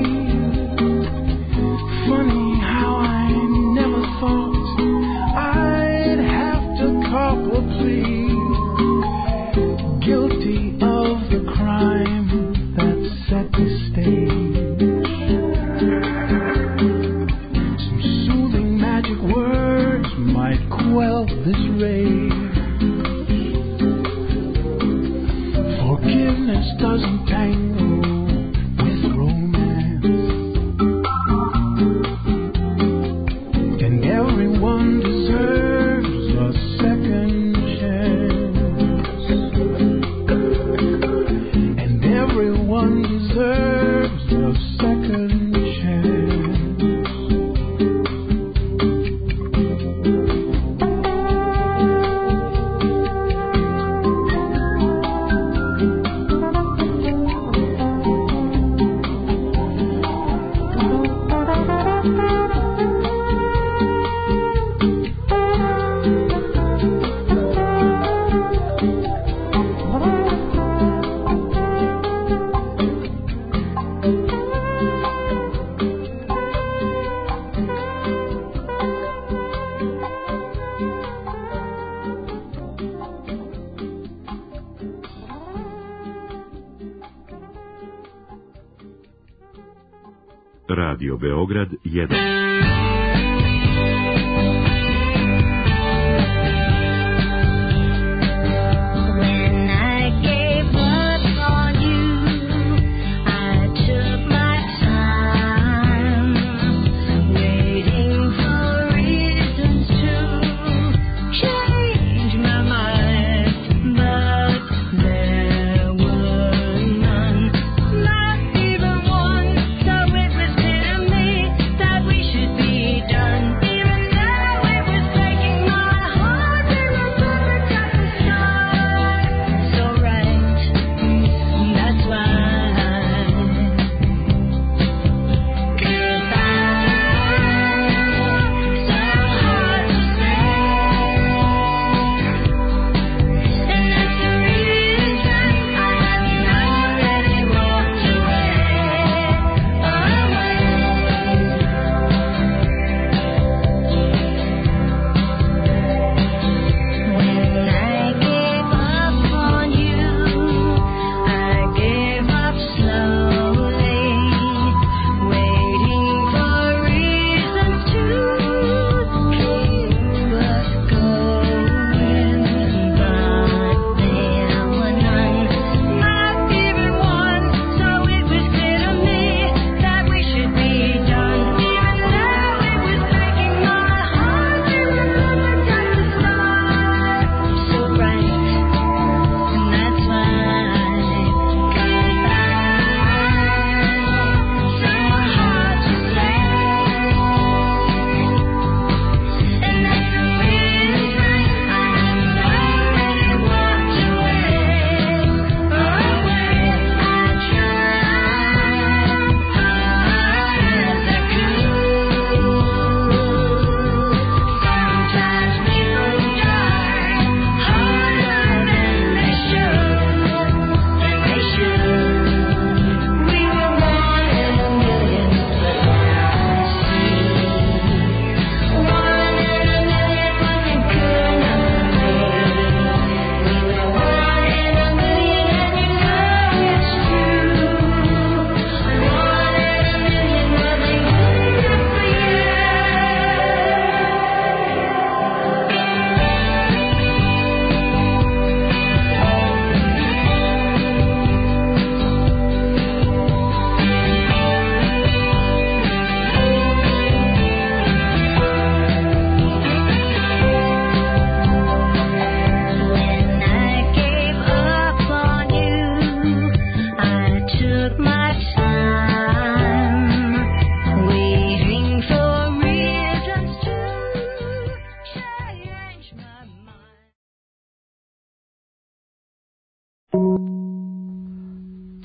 Funny how I never thought I'd have to cop a plea. Guilty of the crime that set the stage. Some soothing magic words might quell this rage. Forgiveness doesn't tangle with romance, and everyone deserves a second chance, and everyone deserves a second chance. Radio Beograd 1. We should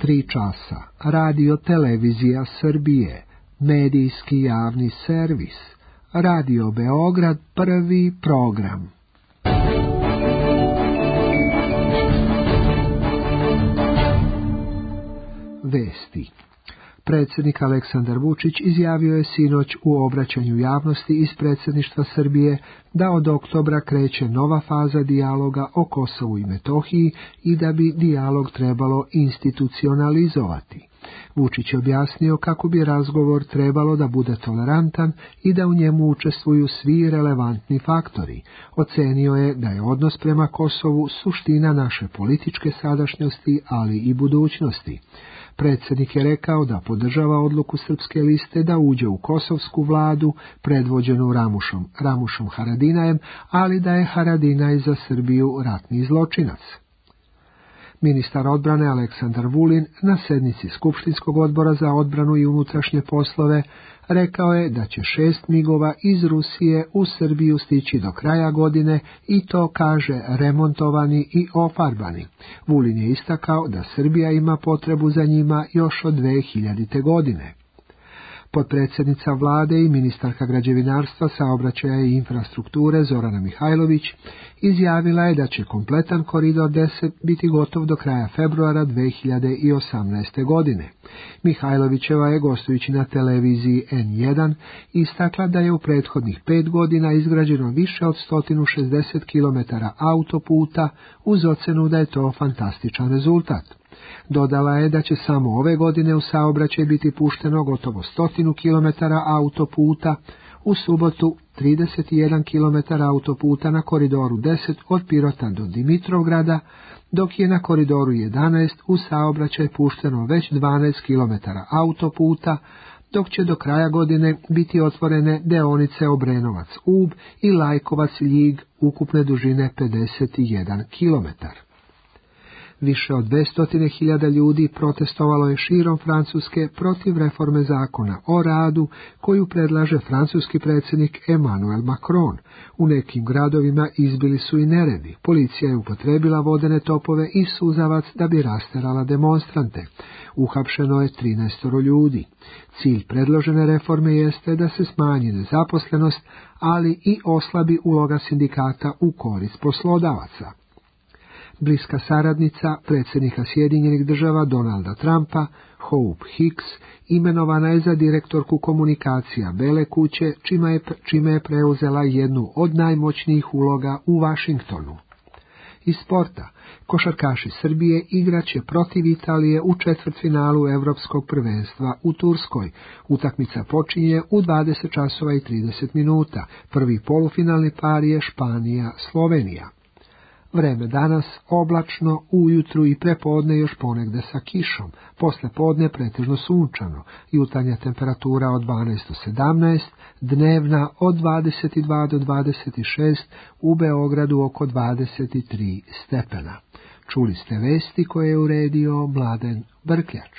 3 časa, Radio Televizija Srbije, medijski javni servis, Radio Beograd, prvi program. Vesti. Predsjednik Aleksandar Vučić izjavio je sinoć u obraćanju javnosti iz predsjedništva Srbije da od oktobra kreće nova faza dijaloga o Kosovu i Metohiji i da bi dijalog trebalo institucionalizovati. Vučić je objasnio kako bi razgovor trebalo da bude tolerantan i da u njemu učestvuju svi relevantni faktori. Ocenio je da je odnos prema Kosovu suština naše političke sadašnjosti, ali i budućnosti. Predsjednik je rekao da podržava odluku Srpske liste da uđe u kosovsku vladu predvođenu Ramušom Haradinajem, ali da je Haradinaj za Srbiju ratni zločinac. Ministar odbrane Aleksandar Vulin na sednici Skupštinskog odbora za odbranu i unutrašnje poslove rekao je da će 6 migova iz Rusije u Srbiju stići do kraja godine i to, kaže, remontovani i ofarbani. Vulin je istakao da Srbija ima potrebu za njima još od 2000. godine. Potpredsjednica vlade i ministarka građevinarstva, saobraćaja i infrastrukture Zorana Mihajlović izjavila je da će kompletan koridor 10 biti gotov do kraja februara 2018. godine. Mihajlovićeva je, gostujući na televiziji N1, istakla da je u prethodnih 5 godina izgrađeno više od 160 km autoputa, uz ocenu da je to fantastičan rezultat. Dodala je da će samo ove godine u saobraćaj biti pušteno gotovo 100 km autoputa, u subotu 31 km autoputa na koridoru 10 od Pirota do Dimitrovgrada, dok je na koridoru 11 u saobraćaj pušteno već 12 km autoputa, dok će do kraja godine biti otvorene deonice Obrenovac-Ub i Lajkovac-Ljig ukupne dužine 51 km. Više od 200.000 ljudi protestovalo je širom Francuske protiv reforme zakona o radu koju predlaže francuski predsjednik Emmanuel Macron. U nekim gradovima izbili su i neredi. Policija je upotrebila vodene topove i suzavac da bi rasterala demonstrante. Uhapšeno je 13 ljudi. Cilj predložene reforme jeste da se smanji nezaposlenost, ali i oslabi uloga sindikata u korist poslodavaca. Bliska saradnica predsjednika Sjedinjenih Država Donalda Trumpa, Hope Hicks, imenovana je za direktorku komunikacija Bele kuće, čime je preuzela jednu od najmoćnijih uloga u Vašingtonu. Iz sporta, košarkaši Srbije igraće protiv Italije u četvrtfinalu Evropskog prvenstva u Turskoj. Utakmica počinje u 20:30. Prvi polufinalni par je Španija-Slovenija. Vreme danas oblačno, ujutru i prepodne još ponegde sa kišom, posle podne pretežno sunčano, jutarnja temperatura od 12 do 17, dnevna od 22 do 26, u Beogradu oko 23 stepena. Čuli ste vesti koje je uredio Mladen Brkljač.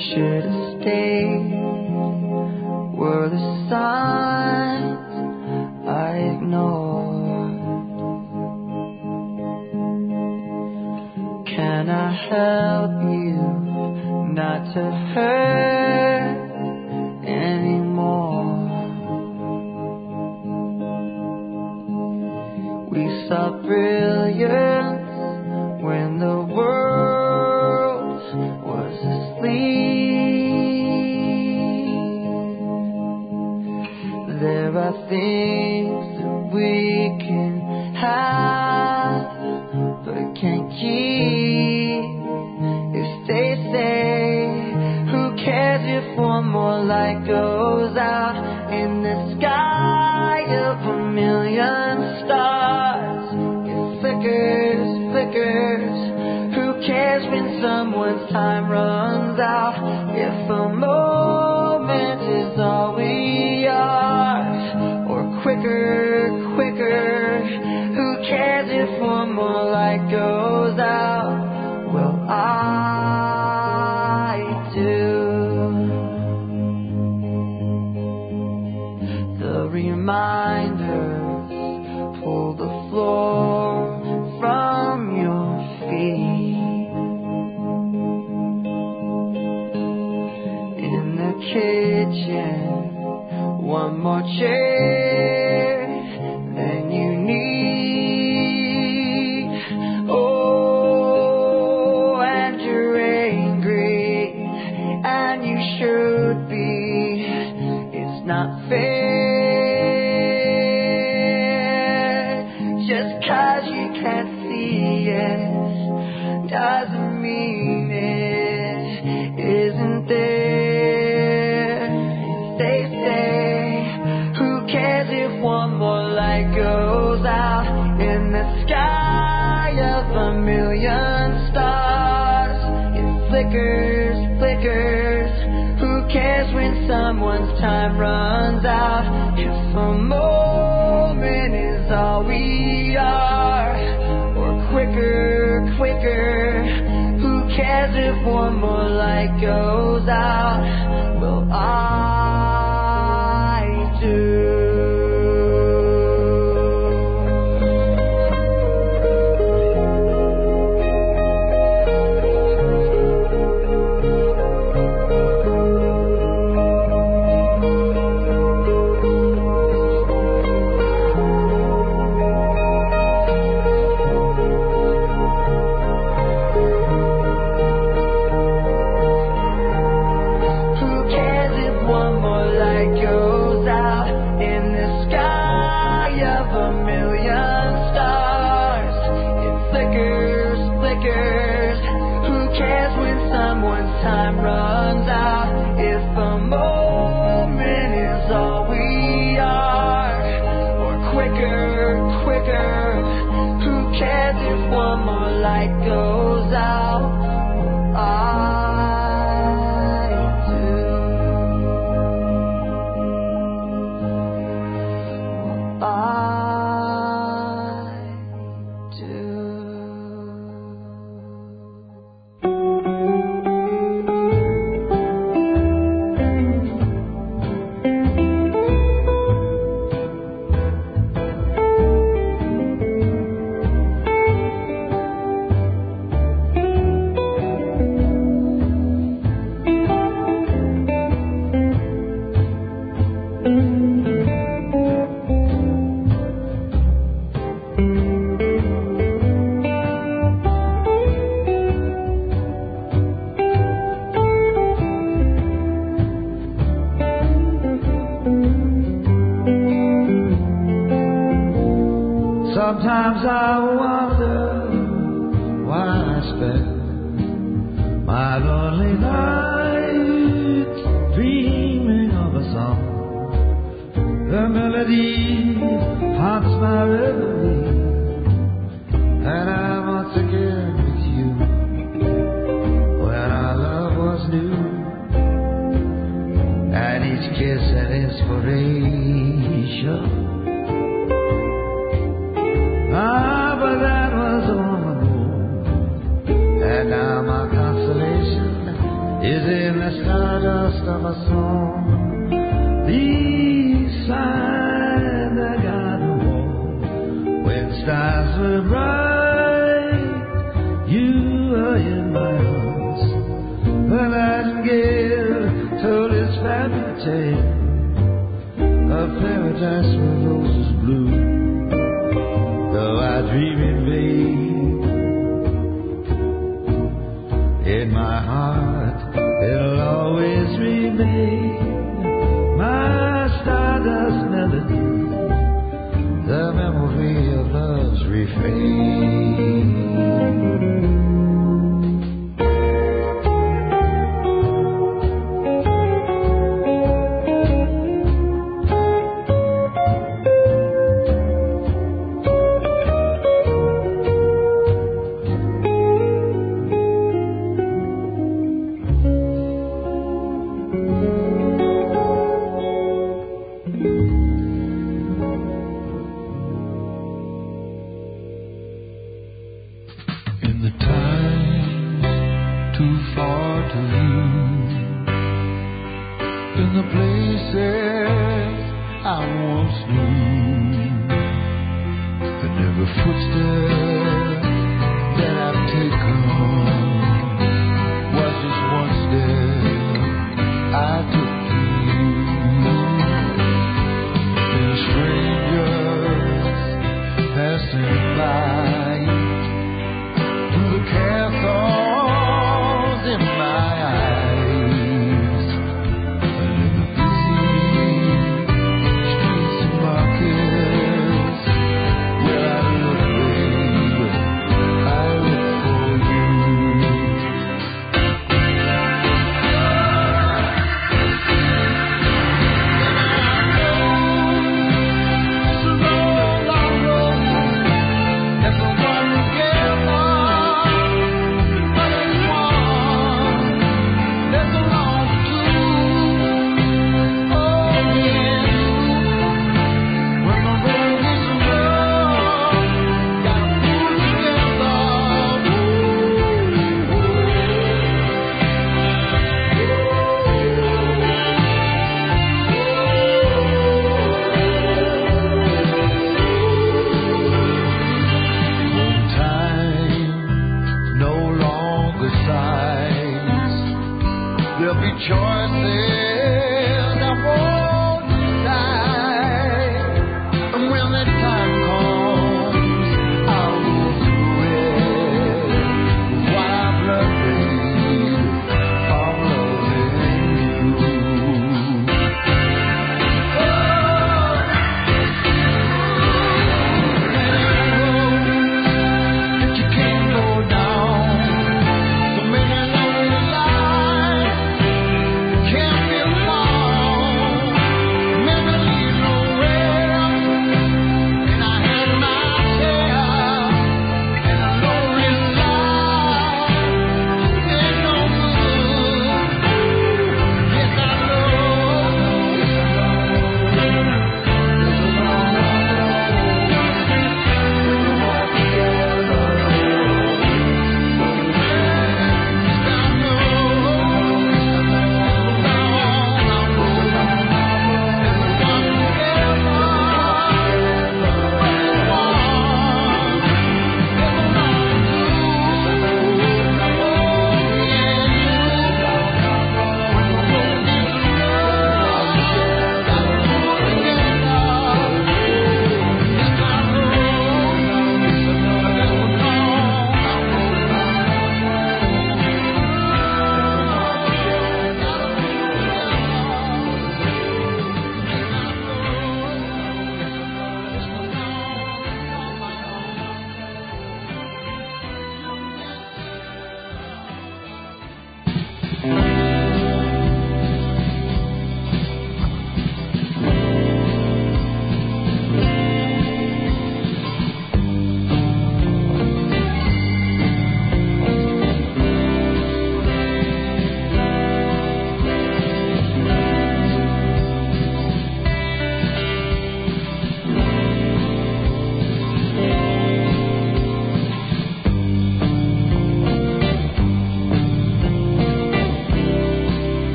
should have stayed were the signs I ignored. Can I help you not to hurt anymore? We saw brilliance when the world was asleep. There are things that we can have but can't keep. If they say, who cares if one more light goes out in the sky of a million stars? It flickers, flickers. Who cares when someone's time runs out? If a moment is all we are, or quicker, quicker. Who cares if one more light goes out? Well, I do. The reminders pull the floor from your feet. In the kitchen, one more chair than you need. Oh, and you're angry, and you should be. It's not fair. Just 'cause you can't see it doesn't mean it isn't there. They say, who cares if one more light goes out in the sky of a million stars? It flickers, flickers. Who cares when someone's time runs out? If a moment is all we are, or quicker, quicker. Who cares if one more light goes out? Well, I do. Time runs out. If a moment is all we are, or quicker, quicker. Who cares if one more light goes out? I do. I do. Sometimes I wonder why I spend my lonely nights dreaming of a song. The melody haunts my reverie, and I'm once again with you when our love was new, and each kiss an inspiration. But that was long ago, and now my consolation is in the stardust of a song. Beside the garden wall, when stars were bright, you were in my arms. The nightingale told its fairy tale, a paradise where roses bloom. Though I dream in vain, in my heart it'll always remain my stardust melody, the memory of love's refrain. Can't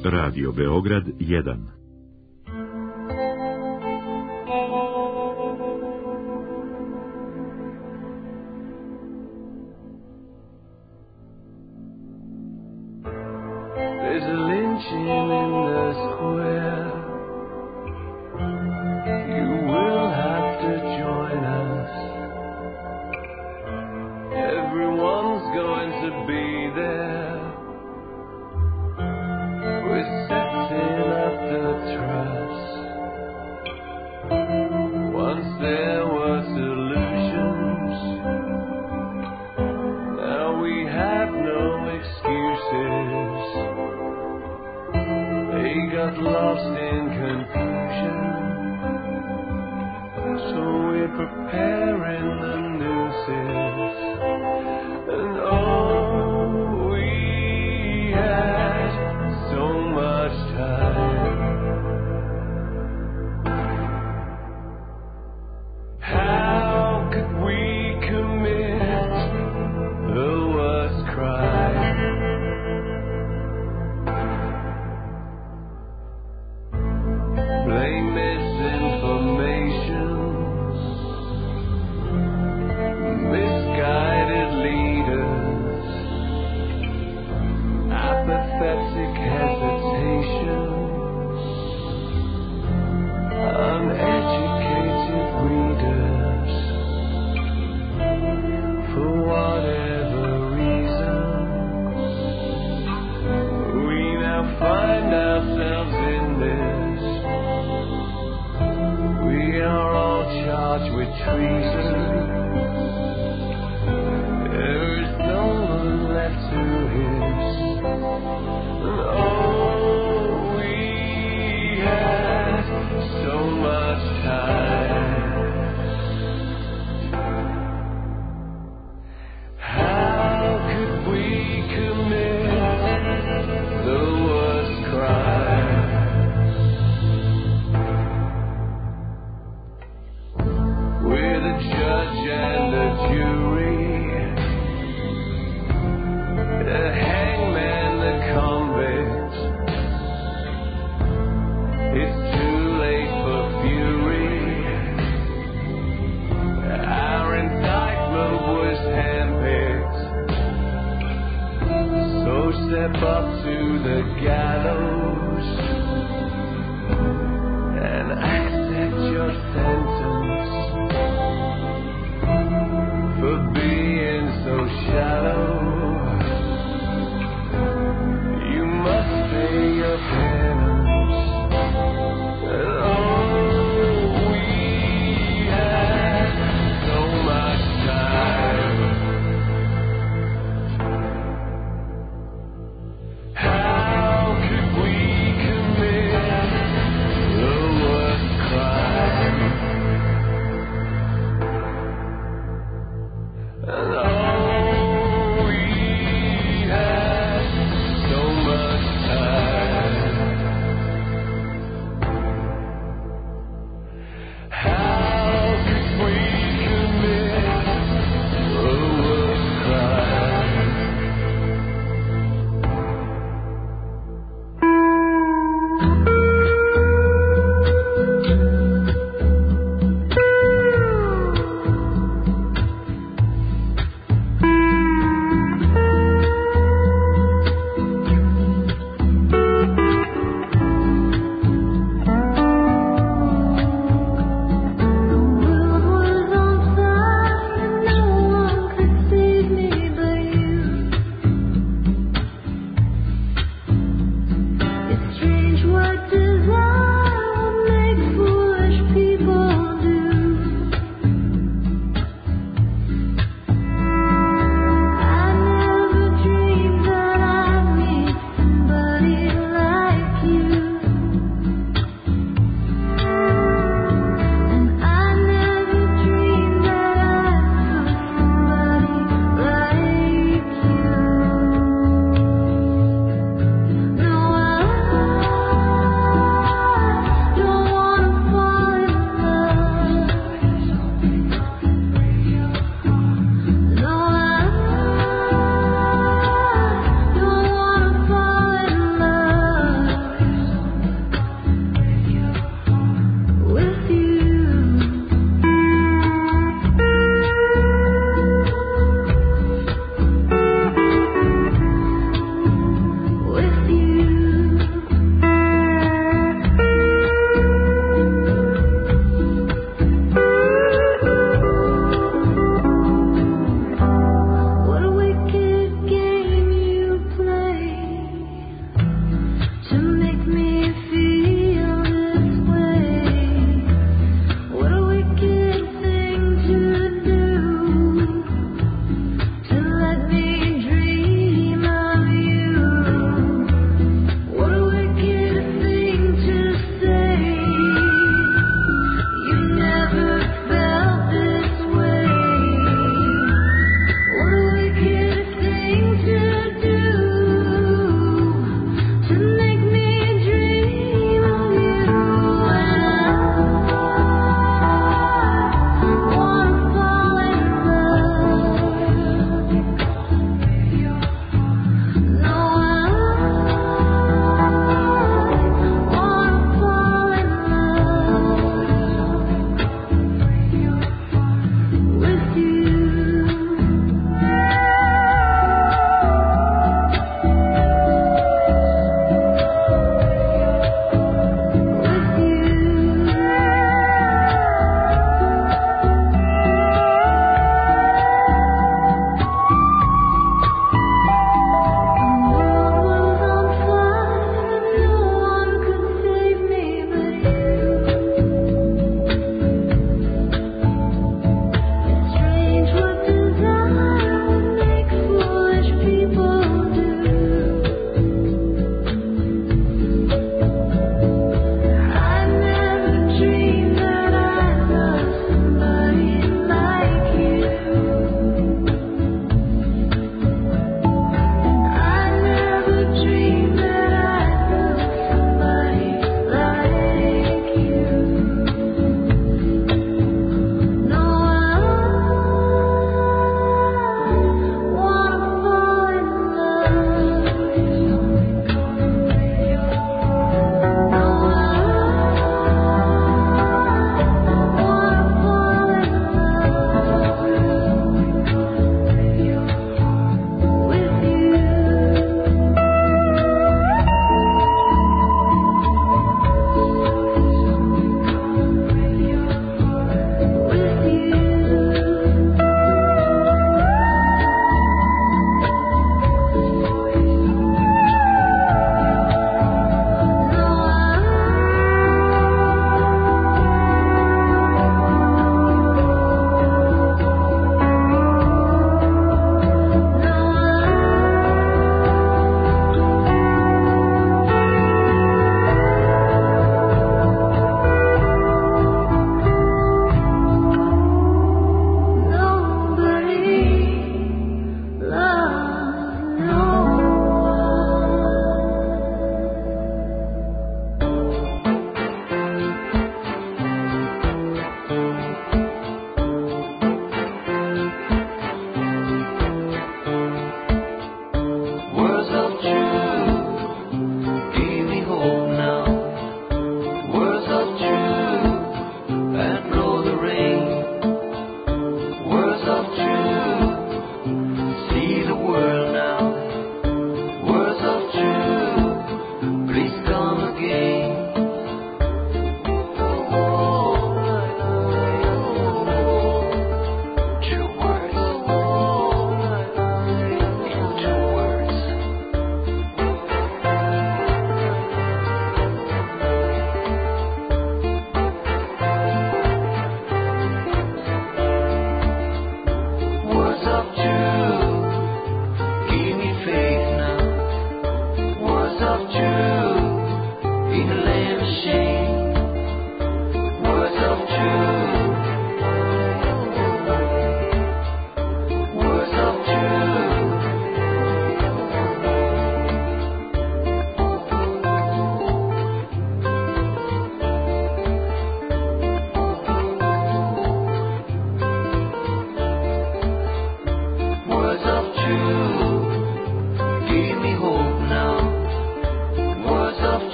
Radio Beograd 1. There's a lynching in the square. You will have to join us. Everyone's going to be there. We're setting up the truss. Once there were solutions. Now we have no excuses. They got lost in confusion. So we're preparing the nooses. And oh, we had so much time. How could we commit the worst crime? Blame misinformation, misguided leaders, apathetic hesitation, uneducated readers. For whatever reason, we now find ourselves in this. We are all charged with treason. There is no one left to hiss. And oh, we had so much time. How could we commit the worst crime? With a judge and a jury, the hangman, the convict. It's too late for fury. Our indictment was handpicked. So step up to the gallows and accept your sentence for being so shallow. You must pay your penance. And oh, we had so much time. How could we commit the worst crime?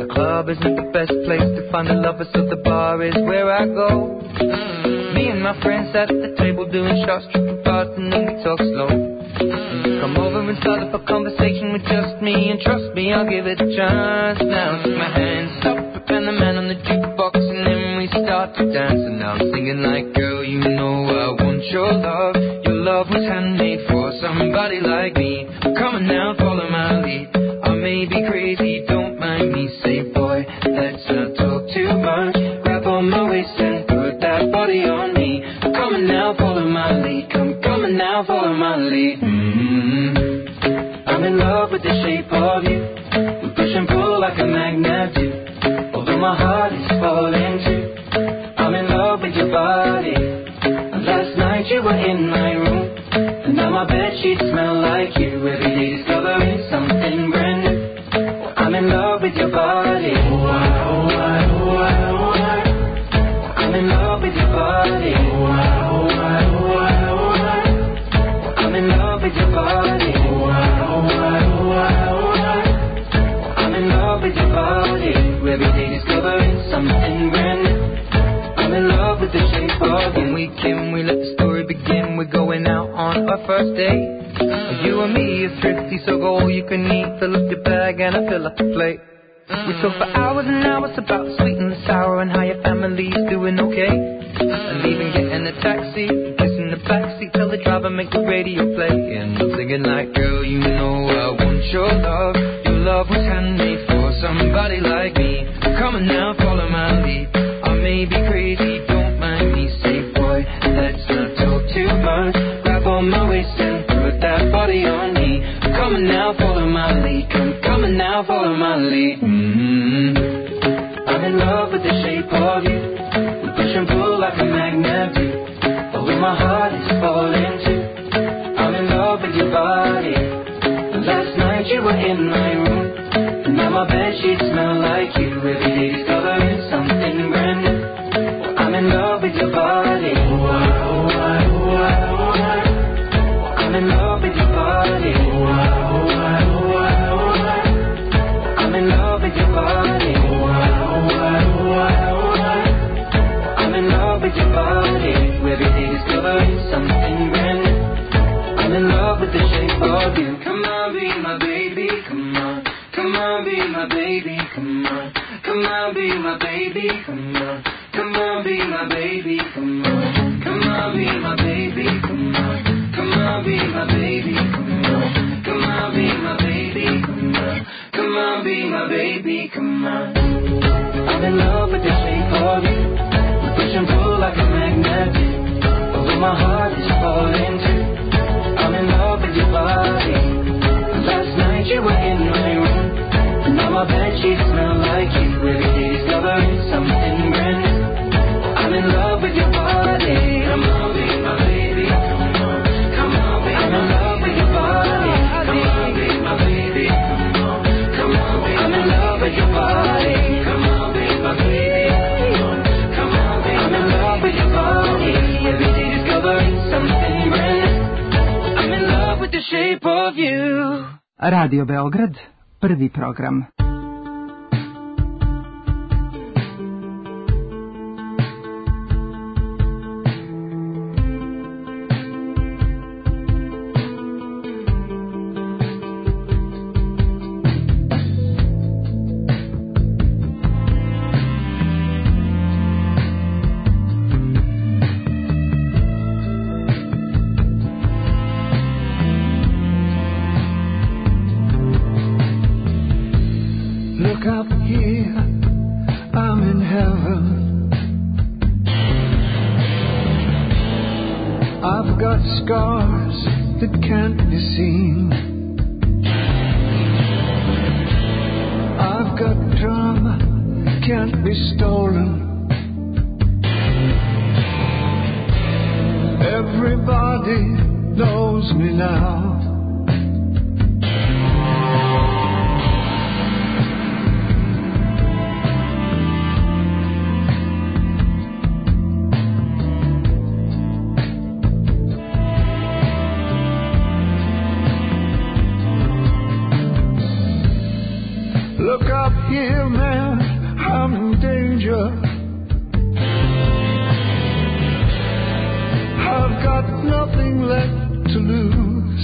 club isn't the best place to find a lover, so the bar is where I go. Me and my friends at the table doing shots, tripping fast, and then we talk slow. Come over and start up a conversation with just me, and trust me, I'll give it a chance. Now take my hand, stop it, and the man on the jukebox, and then we start to dance. And now I'm singing like, girl, you know I want your love. Your love was handmade for somebody like me. Come on now, follow my lead. I may be crazy, don't mind me. Say, boy, let's not talk too much. Grab on my waist and put that body on me. Come on now, follow my lead. Come on now, follow my lead. I'm in love with the shape of you. We push and pull like a magnet do. Although my heart is falling too. I'm in love with your body. Last night you were in my room, and now my bedsheets smell like you. Every day discovering something brand new. I'm in love with your body. I'm in love with your body. I'm in love with your body. I'm in love with your body. Every day discovering something brand new. I'm in love with the shape of you. When we came, we let the story begin. We're going out on our first date. You and me are thrifty, so go all you can eat. Fill up your bag and I fill up the plate. We talk for hours and hours about the sweet and the sour and how your family's doing okay. And even getting a taxi, kissing the backseat, tell the driver make the radio play. And I'm singing like, girl, you know I want your love. Your love was handmade for somebody like me. Come on now, follow my lead. I may be crazy, don't mind me. Say, boy, let's not talk too much. Grab on my waist and put that body on me. Come on now, follow my lead. Come on now, follow my lead. I'm in love with the shape of you. We push and pull like a magnet do. Although my heart is falling too. I'm in love with your body. Last night you were in my room, and now my bedsheets smell like you. Every day discovering something brand new. I'm in love with your body. I'm in love with your body. I'm in love with your body. I'm in love with your body. Every day discovering something brand new. I'm in love with the shape of you. Come on, be my baby, come on. Come on, be my baby, come on. Come on, be my baby, come on. Come on, be my baby, come on. Come on, be my baby, come on. Come on, be my baby, come on. Come on, be my baby, come on. Come on, be my baby, come on. I'm in love with the shape of you. We push and pull like a magnet. Although my heart is falling too. I'm in love with your body. Last night you were in my room, and now my bedsheets smell like you. Every day discovering something brand new. I'm in love with your body. Come on, be my baby. Come on, come on, be I'm in love with your body. Come on, be my baby. Come on, come on, be I'm in love with your body. Come on, be my baby. Come on, be I'm in love with your body. Every day discovering something brand new. I'm in love with the shape of you. Radio Beograd, prvi program. Look up here, I'm in heaven. I've got scars that can't be seen. I've got drama, can't be stolen. Everybody knows me now. Look up here, man. I'm in danger. I've got nothing left to lose.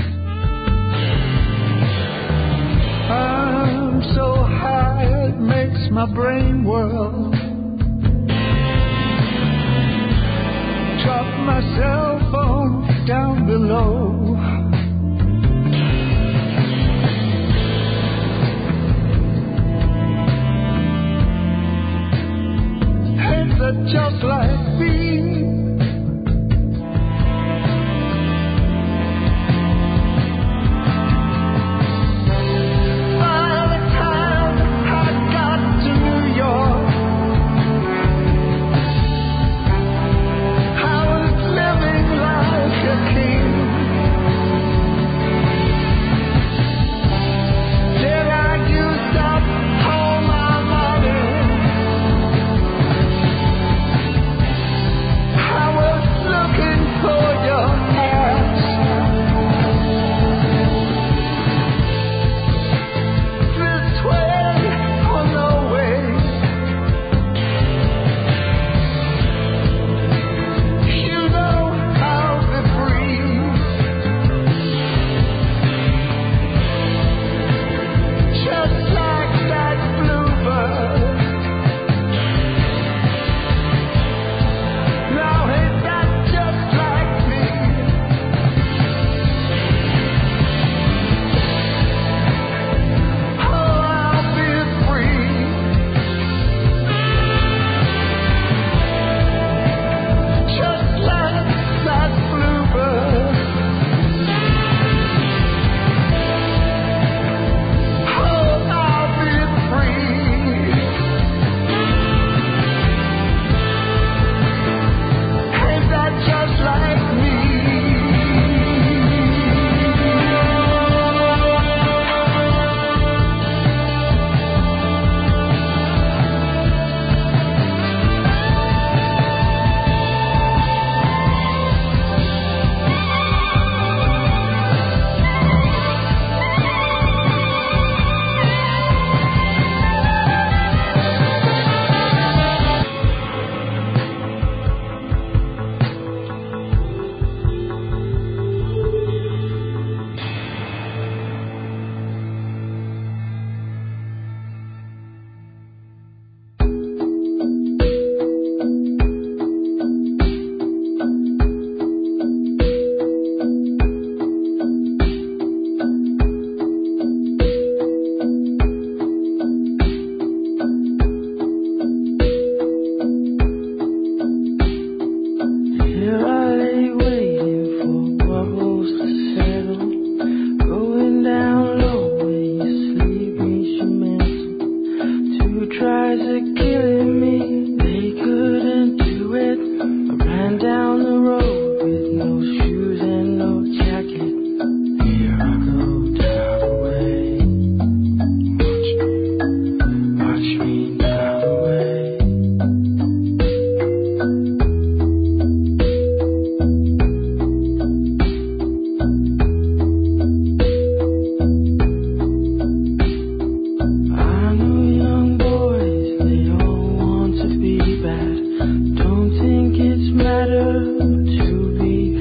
I'm so high it makes my brain whirl. Drop my cell phone down below. Hands are just like me. Don't think it's matter to be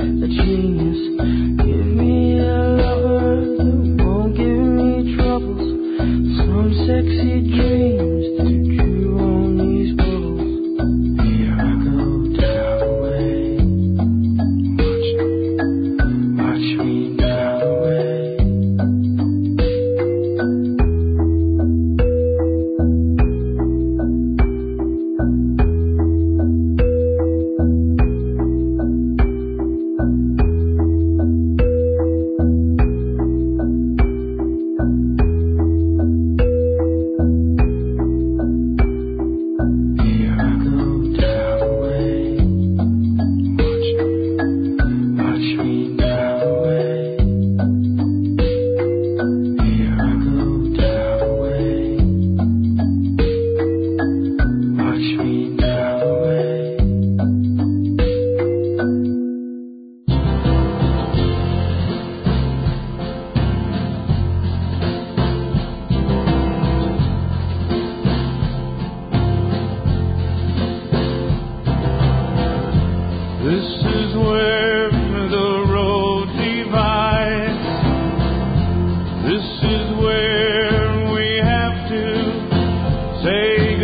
say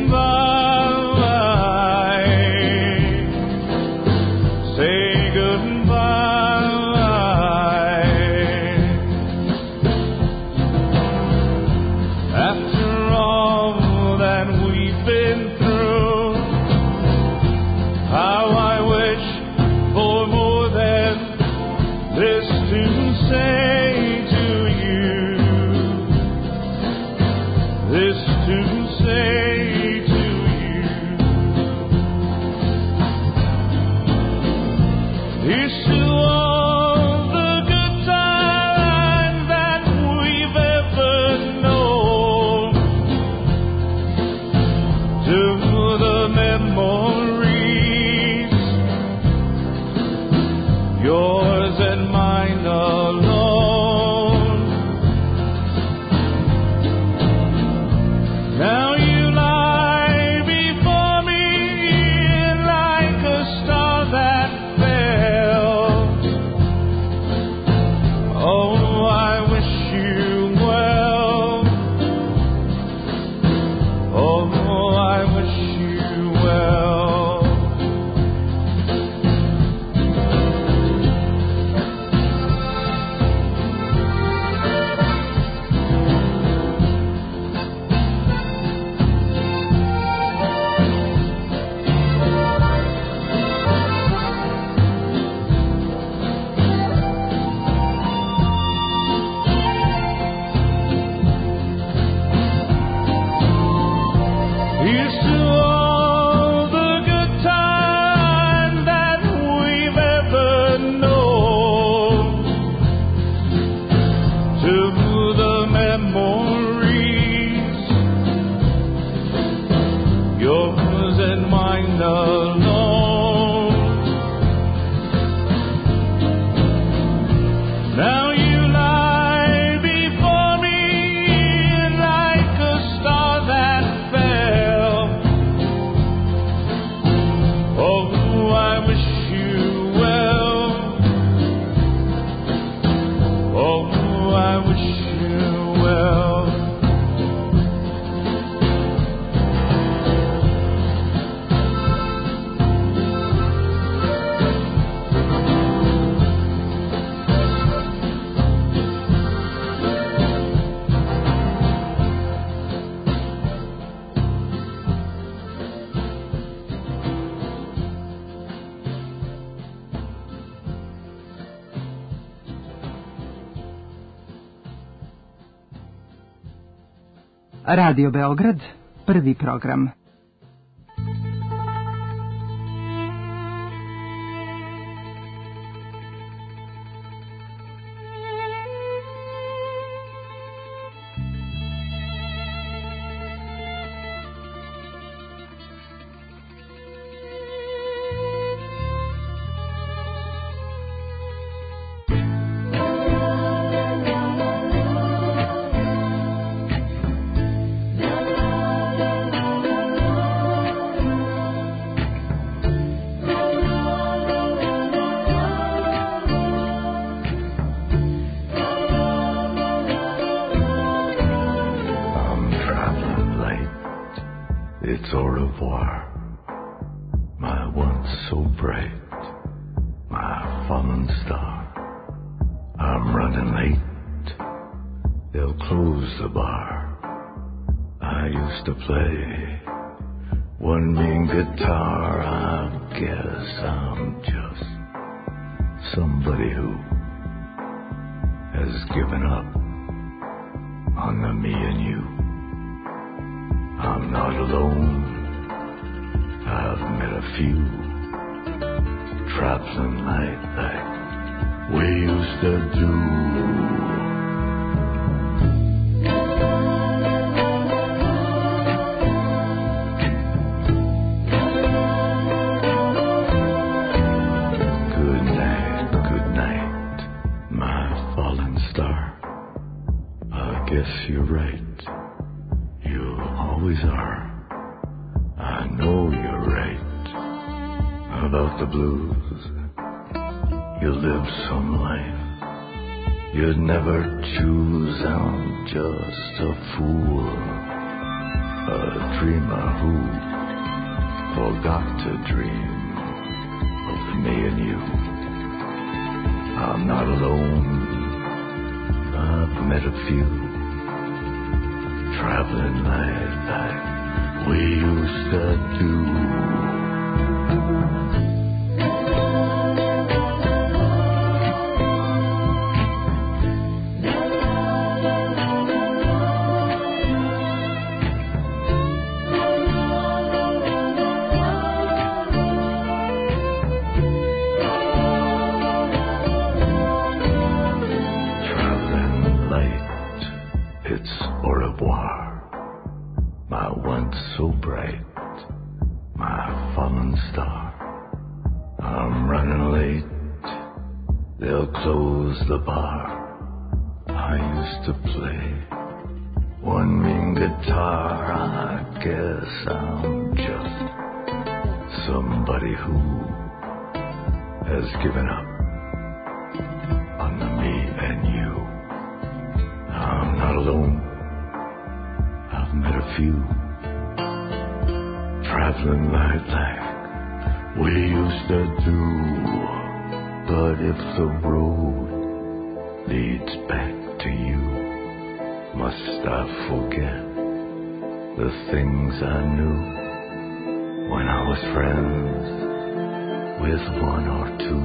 goodbye. Say goodbye. After all that we've been through, how I wish for more than this to say to you, this to say to you. Here's to all the good times that we've ever known, to the memories, yours and mine alone. Now you lie before me like a star that fell. Oh, I wish you well. Oh, I wish you well. Here's to all the good times that we've ever known, to the memories, yours and mine alone. Now you lie before me like a star that fell. Oh, I wish you well. Oh, I wish you well. Radio Beograd, prvi program. It's au revoir, my once so bright, my fallen star. I'm running late, they'll close the bar. I used to play one mean guitar. I guess I'm just somebody who has given up on the me and you. I'm not alone, I've met a few traveling like we used to do. Good night, my fallen star. I guess you're right. Always are. I know you're right about the blues. You lived some life you'd never choose. I'm just a fool A dreamer who forgot to dream of me and you. I'm not alone. I've met a few traveling like we used to do. The bar I used to play one mean guitar. I guess I'm just somebody who has given up on the me and you. I'm not alone. I've met a few traveling like we used to do. But if the road leads back to you, must I forget the things I knew when I was friends with one or two?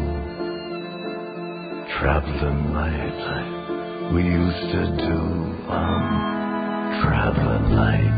Traveling light like we used to do. I'm traveling light.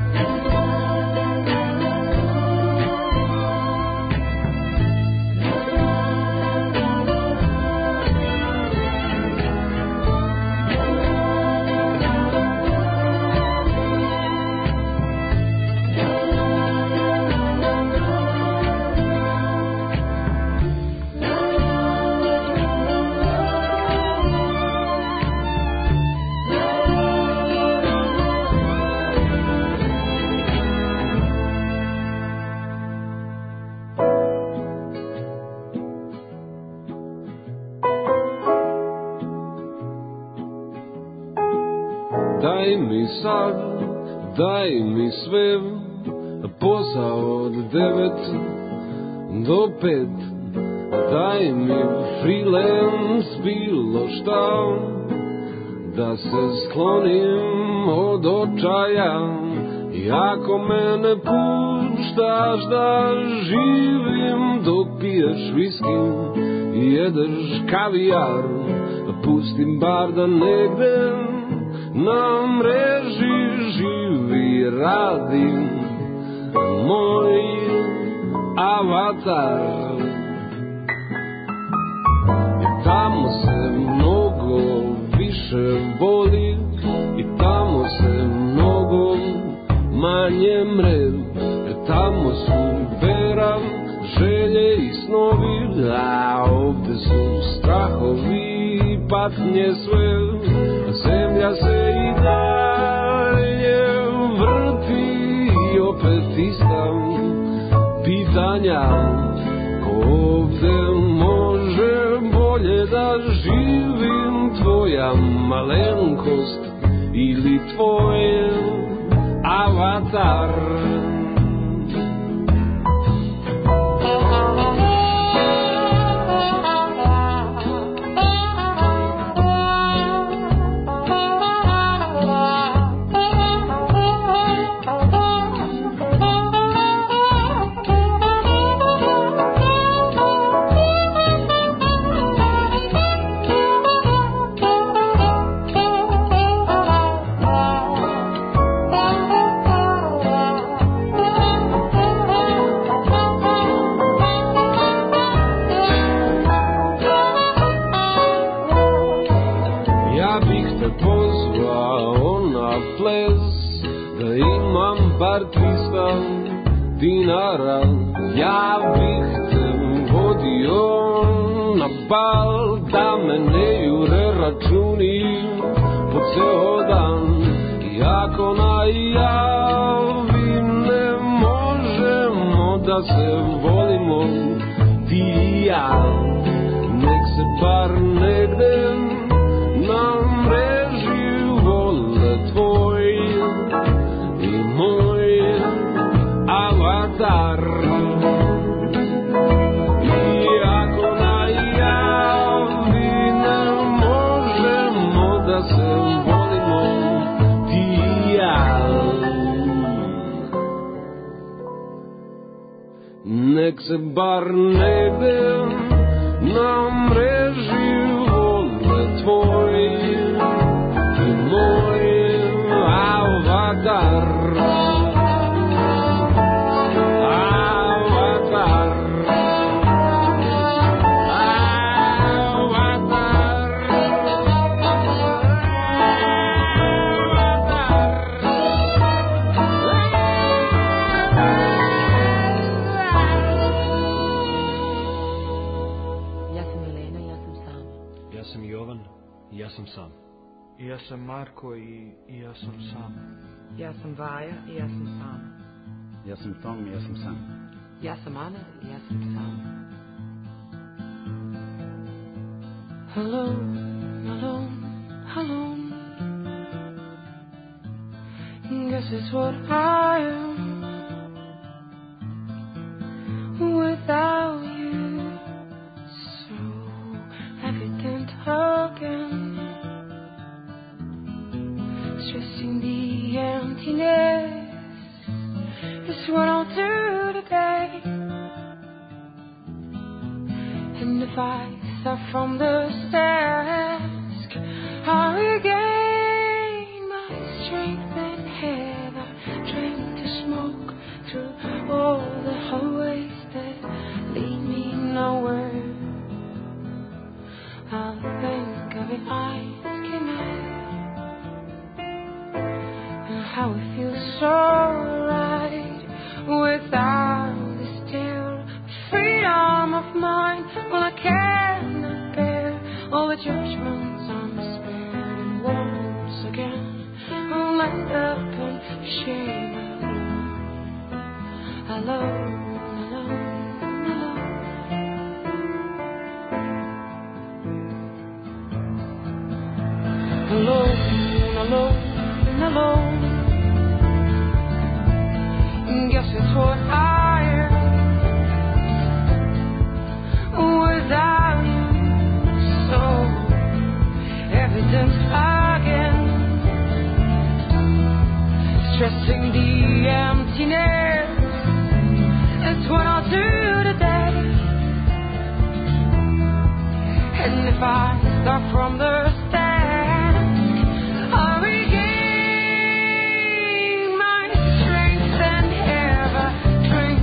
Daj mi sad, daj mi sve, posao od 9 do 5. Daj mi freelance bilo šta, da se sklonim od očaja. I ako me ne puštaš da živim dok piješ viski i jedeš kavijar, pustim bar da negde na mreži živi radi moj avatar. I tamo se mnogo više voli, i tamo se mnogo manje mre. Tamo su vera, želje i snovi, a ovde su strahovi i patnje sve. Zemlja se i dalje vrti i opet ista pitanja. Ko ovde može bolje da živim, tvoja malenkost ili tvoj avatar? Bar 300 dinara, ja bih te vodio na bal, da me ne jure računi po ceo dan. I ako najavi ne možemo da se volimo ti i ja, nek se bar negde na mreži vole tvoj i moj nek se bar negde na mreži vode tvoje i moj avatar. Ja sam Marko i ja sam sam. Ja sam Vaja i ja sam sam. Ja sam Tom i ja sam sam. Ja sam Ana i ja sam sam. Alone, alone, alone. Guess it's what I am without you. So evident again. Stressing the emptiness is what I'll do today. And if I start from the task, I regain my strength and have I drink to smoke through all the hallways that lead me nowhere. I'll think of it eyes can I. How it feels so right without the still freedom of mind. Well, I cannot bear all the judgments on the spirit, and once again I'll end up in shame. Alone, alone, alone, alone, alone, alone. Guess it's what I am without you. So evident again. Stressing the emptiness. It's what I'll do today. And if I start from the drink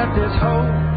there's hope